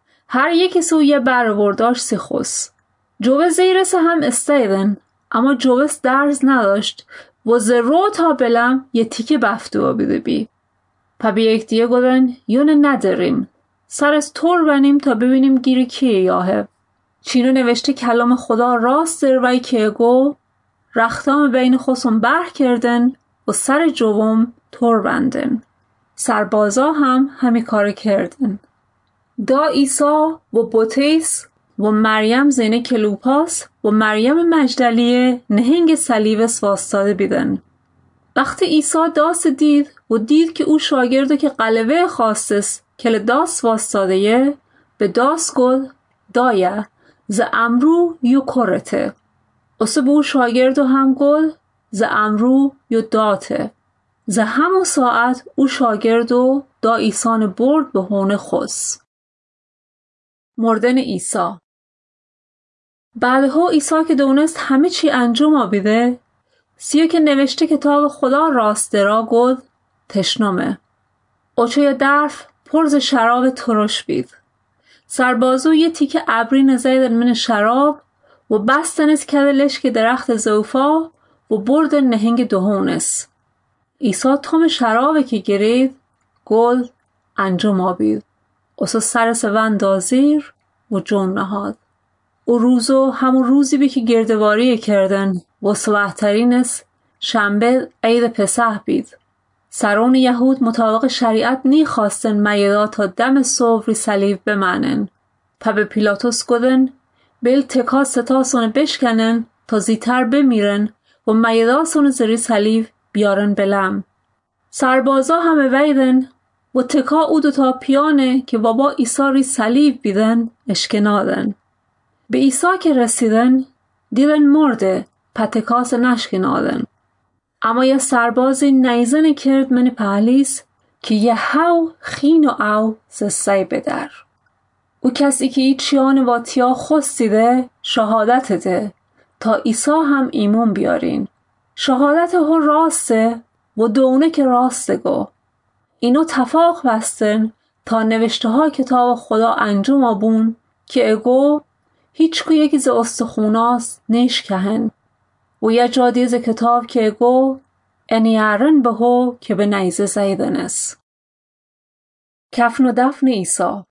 هر یکی سو یه بر ورداش سی خوص. جوز زیرس هم استیدن اما جوز درز نداشت و زرو تا بلم یه تیکه بفتو بیده بی. پا بی یک دیگه گودن یونه نداریم. سر از طور بنیم تا ببینیم گیری کیه یاهه. چینو نوشته کلام خدا راست در وی که گو رختام بین خودشون بر کردن و سر جوم طور بندن. سربازا هم همی کار کردن. دا عیسی و بوتیس و مریم زینه کلوپاس و مریم مجدلیه نهنگ صلیب واسطاده بیدن. وقتی عیسی داس دید و دید که او شاگرده که قلبه خواستس که داس واسطاده یه به داس گل دایه ز امرو یو کرته. اسه به او شاگردو هم گل ز امرو یو داته. ز همون ساعت او شاگردو دا عیسان برد به هون خوص. مردن عیسی. بعدها عیسی که دونست همه چی انجام آبیده سیو که نوشته کتاب خدا راست درا گفت تشنمه. اوچه درف پرز شراب ترش بید. سربازو یه تیکه ابری نزیدن من شراب و بستنس کدلش که درخت زوفا و برد نهنگ دهونس. عیسی تام شرابه که گرید گل انجام آبید. اوسا سر سوان دازیر و جون نهاد. او روزو همون روزی بی که گردواری کردن و سوحترینس شنبه عید پسح بید. سران یهود مطابق شریعت نی خواستن میدا تا دم صبح ری صلیب بمانن. پا به پیلاتوس گودن بیل تکا ستاسون بشکنن تا زیتر بمیرن و میداسون زری صلیب بیارن بلم. سربازا همه ویدن و تکا او دوتا پیانه که بابا عیسی ری صلیب بیدن اشکنادن. به عیسی که رسیدن دیدن مرده پا تکاس نشکنادن. اما یه سربازی نیزن کرد من پهلیس که یه هاو خین و او زسته بدر. او کسی که ای چیان واتیا خستیده شهادت ده تا عیسی هم ایمون بیارین. شهادت ها راسته و دونه که راسته گو. اینو تفاق بستن تا نوشته ها کتاب خدا انجام آبون که اگو هیچ کو یکی ز استخوناست نیش کهن. و یه جادی ز کتاب که اگو انیارن به هو که به نیزه زیدنس. کفن و دفن عیسی.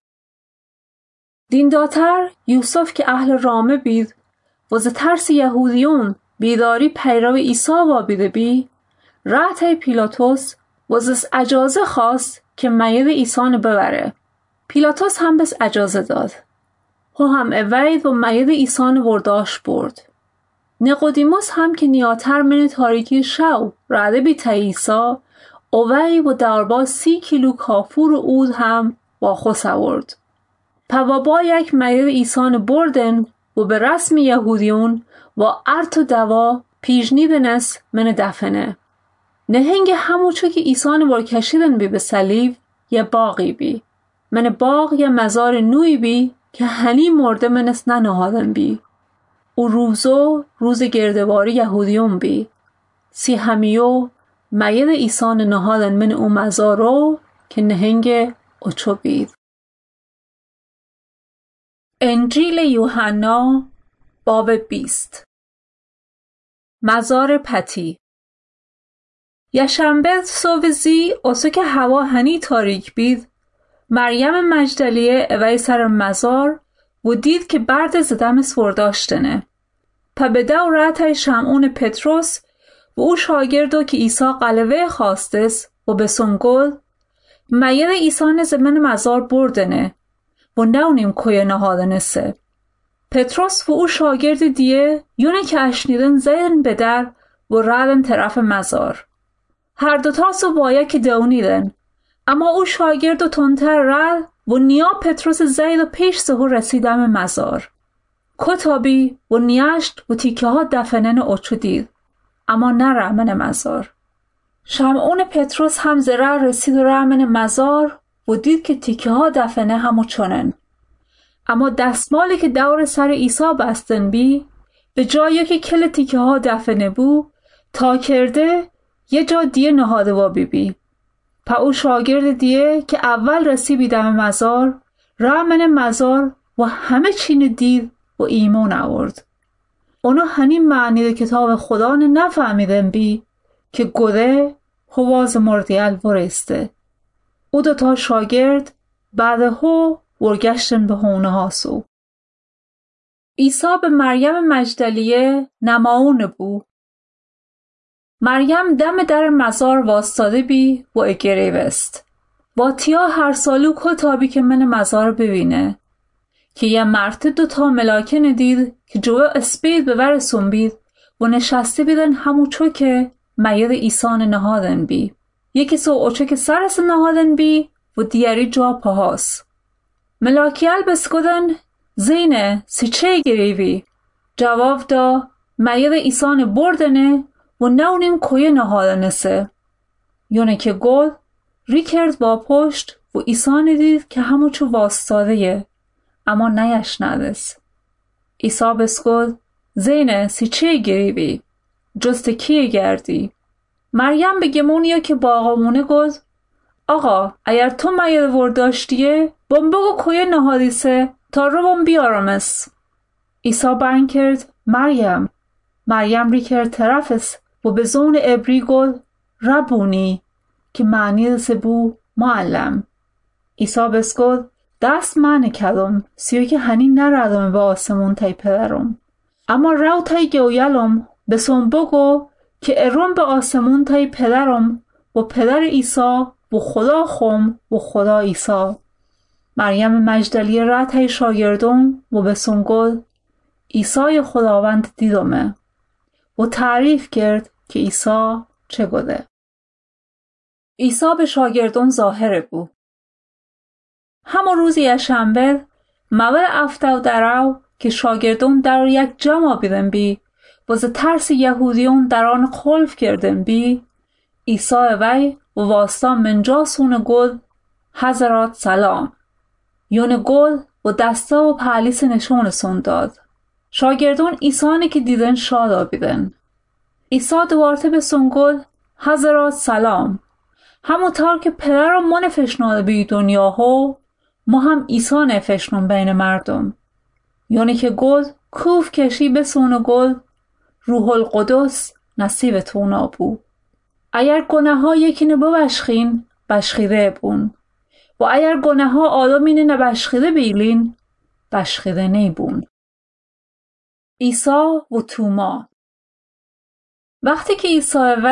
دینداتر یوسف که اهل رامه بید و ز ترس یهودیون بیداری پیرو عیسی وابیده بی رهتای پیلاتوس وزس اجازه خواست که مید ایسان ببره. پیلاتوس هم بس اجازه داد. هو هم اوید و مید ایسان ورداش برد. نقودیموس هم که نیاتر من تاریکی شو رده بی تا ایسا اوی و دربا سی کیلو کافور و اود هم با خود سورد. پا با یک مید ایسان بردن و به رسم یهودیون و ارت و دوا پیجنی دنس من دفنه. نهنگ هموچو که ایسان ور کشیدن بی به صلیب یه باقی بی. من باغ یه مزار نوی بی که هنی مرده منس ننهادن بی. او روزو روز گردواری یهودیون بی. سی همیو مید ایسان نهادن من او مزارو که نهنگ اچو بید. انجیل یوحنا باب بیست. مزار پتی. یشنبه صبح زی اوسو که هوا هنی تاریک بید، مریم مجدلیه اوی سر مزار و دید که برد زدم سورداشتنه. پا به دو رتای شمعون پتروس و او شاگردو که ایسا قلوه خواستس و به سنگل مید ایسا نزمن مزار بردنه و نونیم کوی نهادنسه. پتروس و او شاگرد دیه یونه که اشنیدن زیدن به در و ردن طرف مزار. هر دوتاسو باید که دونیدن، اما او شاگرد و تندتر رد و نیا پتروس زید و پیش سهو رسیدم مزار. کتابی و نیشت و تیکه ها دفنن اوچو دید، اما نه رحمن مزار. شمعون پتروس هم زره رسید و رحمن مزار و دید که تیکه ها دفنه همو چونن. اما دستمالی که دور سر عیسی بستن بی به جایی که کل تیکه ها دفنه بو تا کرده یه جا دیه نهاده و بی بی. پا او شاگرد دیه که اول رسی بیدم مزار رحمن مزار و همه چین دید و ایمان آورد. اونو هنین معنی کتاب خدا نفهمیدن بی که گده هواز مردیل ورسته. او دوتا شاگرد بعد هو ورگشتن به هونه هاسو. عیسی به مریم مجدلیه نماونه بو. مریم دم در مزار واستاده بی و اگری وست. با تیا هر سالو کتابی که من مزار ببینه. که یه مرد دوتا ملاکه ندید که جوه اسپید به ورسون بید و نشسته بیدن همو چو که مید ایسان نهادن بی. یکی سو اوچه که سرس نهادن بی و دیاری جا پاهاس. ملاکیال بسکودن زینه سی چه گریوی؟ جواب دا مید ایسان بردنه و نونیم کوی نهادنسه. یونه که گل ری کرد با پشت و ایسان دید که همو چو واستاده یه. اما نیش ندس. ایسا بسکود زینه سی چه گریوی؟ جست کیه گردی؟ مریم به گمونیا که با آقامونه گفت آقا اگر تو مید ورداشتیه بم بگو کوی نهادیسه تا رو بم بیارمس. ایسا بند کرد مریم. مریم ری کرد طرفس و به زون عبری گفت ربونی که معنی سبو معلم. ایسا بسکود دست من کدم سیو که هنین نردم به آسمون تای پدرم، اما رو تای گویلم به سون بگو که ارم به آسمون تای پدرم و پدر ایسا و خدا خوم و خدا ایسا. مریم مجدلیه را تای شاگردم و به سون گل ایسای خداوند دیدمه و تعریف کرد که ایسا چه گده. ایسا به شاگردان ظاهره بو. همون روز یشنبه مول افتو درو که شاگردان در یک جمع بیدن بی و ز ترس یهودیون در آن خلف کردن بی، ایسا وی و واسطا منجا سون گل حضرات سلام یون گل و دسته و پهلیس نشون سون داد. شاگردان ایسانی که دیدن شاد آبیدن. ایسا دوارته به سون گل حضرات سلام. همونطور که پدر ما نفشناده بی دنیا ها ما هم ایسا نفشنون بین مردم. یعنی که گل کوف کشی به سون گل روح القدس نصیب تو نابو. اگر گناه ها یکی نبو بشخین بشخیده بون و اگر گناه ها آدمین نبشخیده بیلین بشخیده نیبون. ایسا و توما. وقتی که ایسا وی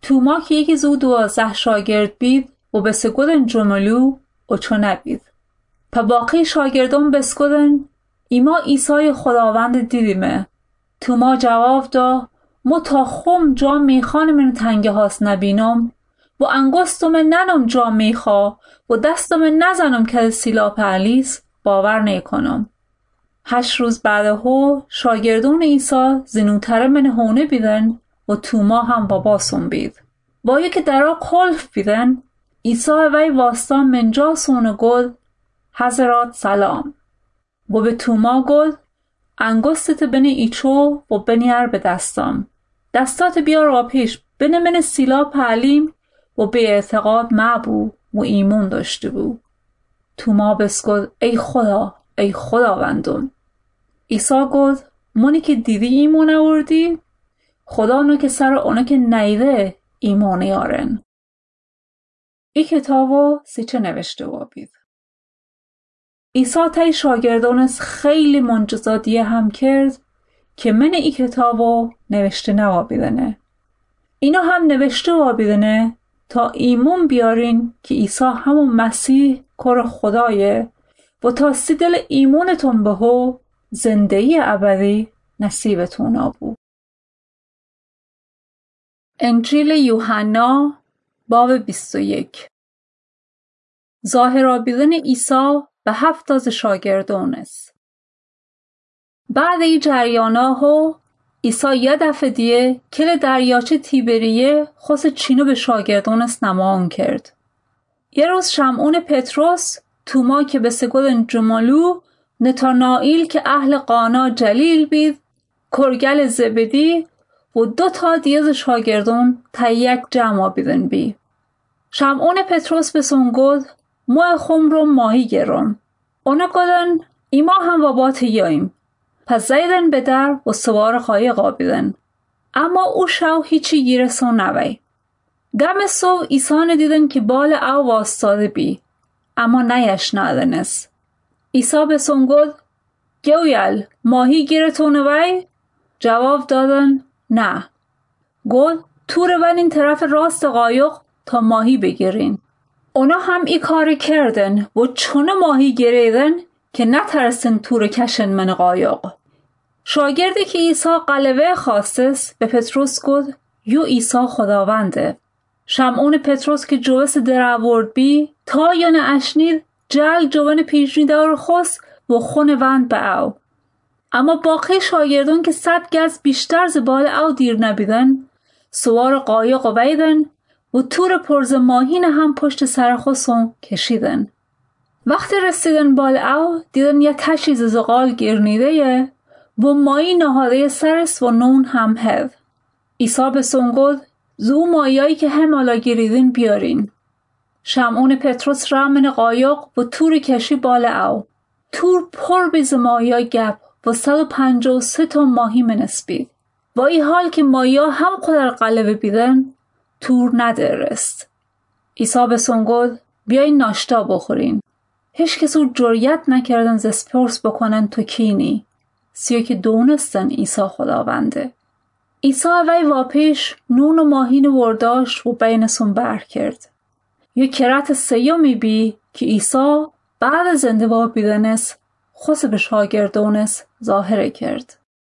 توما که یکی زود دوازده شاگرد بید و بسگودن جملو و چو نبید. پا باقی شاگردان بسگودن ایما عیسی خداوند دیدیمه. توما جواب دا مو تا خم جا میخان من تنگه هاست نبینم و انگستم ننم جا میخوا و دستم نزنم که سیلا پرلیس باور نیکنم. هشت روز بعد هو شاگردون عیسی زنوتره من هونه بیدن و توما هم باباسون بید. وایی که درا قلف بیدن عیسی وی واسطا منجا سونه گل حضرات سلام و به توما گل انگستت بنی ایچو و بنیر به دستم. دستات بیار را پیش بنه من سیلا پرلیم و به اعتقاد مبو و ایمون داشته بو. توما بسگد ای خدا ای خداوندم. عیسی گفت مونی که دیدی ایمون آوردی؟ خدا نو که سر اونا که نیده ایمون یارن. ای کتابو سیچه نوشته و بید. عیسی تای شاگردانش خیلی منجزادیه هم کرد که من ای کتابو نوشته نوابیدنه. اینا هم نوشته وابیدنه تا ایمون بیارین که عیسی همون مسیح کار خدایه و تا سی دل ایمونتون به هو زندگی ابدی نصیبتون آبو. انجیل یوحنا باب بیست و یک. ظاهر آبیدن عیسی به هفت از شاگردان است. بعد این جریانا ها عیسی یه دفعه دیگه کل دریاچه تیبریه خواست چینو به شاگردانش نمایان کرد. یه روز شمعون پتروس، توما که به سگودن جمالو، نتانائیل که اهل قانا جلیل بید، کرگل زبدی و دو تا دیز شاگردان تا یک جمع بیدن بی. شمعون پتروس به سنگود ما خم رو ماهی گرم. اونا گدن ایما هم وابات یاییم. پس زیدن به در و سوار قایقا بیدن. اما او شو هیچی گیرسون نوی. دم صبح عیسی دیدن که بال او واستاده بی. اما نیش ندنس. عیسی به سنگود گویل ماهی گیرتون نوی؟ جواب دادن نه. گل تو رو این طرف راست قایق تا ماهی بگیرین. اونا هم ای کار کردن و چونه ماهی گریدن که نترسن تو رو کشن من قایق. شاگردی که عیسی قلبه خواستس به پتروس گفت یو عیسی خداونده. شمعون پتروس که جوست در آورد بی تا یا نه اشنید جل جوان پیشنی دار خواست و خون وند به او. اما باقی شاگردان که صد گز بیشتر زبال او دیر نبیدن سوار قایق و بیدن و تور پرز ماهین هم پشت سر خودشون کشیدن. وقتی رسیدن بال او دیدن یک کشی زغال گیرنیده و ماهی نهاده سرس و نون هم هد. عیسی به سنگود زو ماهیایی که هم آلا گیریدن بیارین. شمعون پتروس رامن قایق و تور کشی بال او. تور پر بیز ماهی گپ و صد و پنجاه و سه تا ماهی منسبید. و ای حال که ماهی هم قدر قلبه بیدن تور ندرست. عیسی به سنگود بیاین ناشتا بخورین. هیچ کسو جریت نکردن زسپرس بکنن تو کینی. سیا که دونستن عیسی خداونده. عیسی وی واپیش نون و ماهین ورداش و بینسون بر کرد. یه کرات سیومی بی که عیسی بعد زنده وابیدنس خود به شاگردانس ظاهره کرد.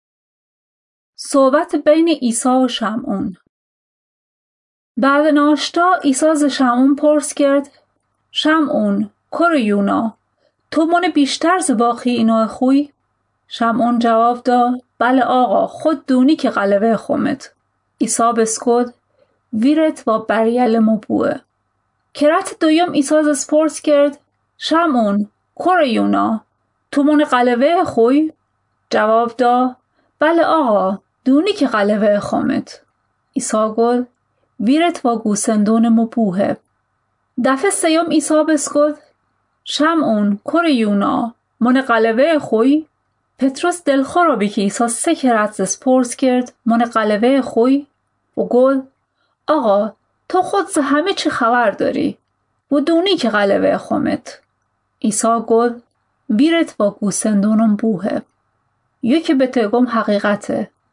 صحبت بین عیسی و شمعون. بعد ناشتا عیسی از شمعون پرس کرد شمعون کر یونا تو من بیشتر ز باقی اینا خوی؟ شمعون جواب داد بله آقا خود دونی که قلبه خومت. عیسی بسکد ویرت و بریل مبوه. کرات دویم عیسی از پرس کرد شمعون کر یونا تو من قلبه خوی؟ جواب داد بله آقا دونی که قلبه خومت. عیسی گفت ویرت و گوسندون مبوه. دفعه سیوم عیسی بسکد شمعون کر یونا من قلبه خوی؟ پتروس دلخورابی که عیسی سه کرات زسپرس کرد من قلبه خوی و گفت آقا تو خود ز همه چی خبر داری و دونی که قلبه خومت. عیسی گفت ویرت و گوسندونم بوه. یکی به تگم حقیقته.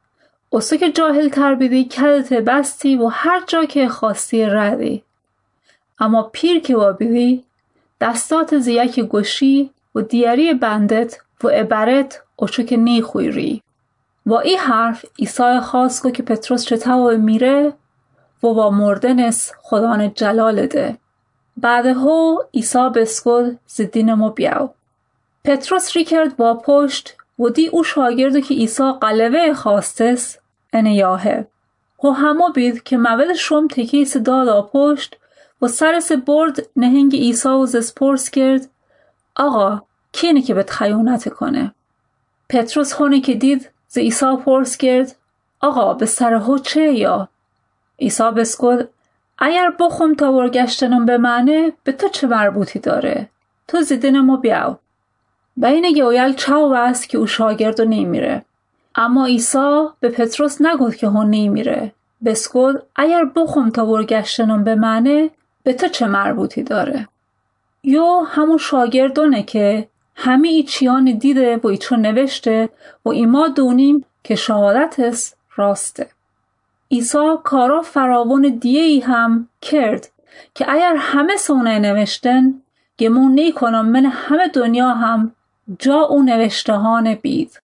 اوسا که جاهل تر بیدی کلت بستی و هر جا که خواستی ردی. اما پیر که وابیدی دستات زیک گوشی و دیاری بندت و عبرت اوچو که نیخوی ری. با این حرف عیسی خواست که پتروس چطور میره و با مردنس خدان جلال ده. بعد هو عیسی بسکل زدین مو بیاو. پتروس ری کرد با پشت و دی او شاگردو که عیسی قلوه خواستس انه یاهه. و همو بید که مول شوم تکیس دادا پشت و سرس برد نهنگ عیسی و زسپرس کرد آقا کینه که بهت خیانت کنه. پتروس هونه که دید ز عیسی پرس کرد آقا به سر هو چه یا؟ عیسی بسکل اگر بخوم تا برگشتنم به معنی به تو چه مربوطی داره؟ تو زیدن مو بیاو. بین گویل چاو است که او شاگردو نیمیره. اما عیسی به پتروس نگفت که هون نیمیره. بسکل اگر بخوم تا برگشتنم به معنی به تو چه مربوطی داره؟ یو همون شاگردونه که همه ای چیان دیده و ایچو نوشته و ایما دونیم که شهادتس راسته. عیسی کارا فراوان دیگه ای هم کرد که اگر همه سونه نوشتن گمون نی کنم من همه دنیا هم جا او نوشته ها بید.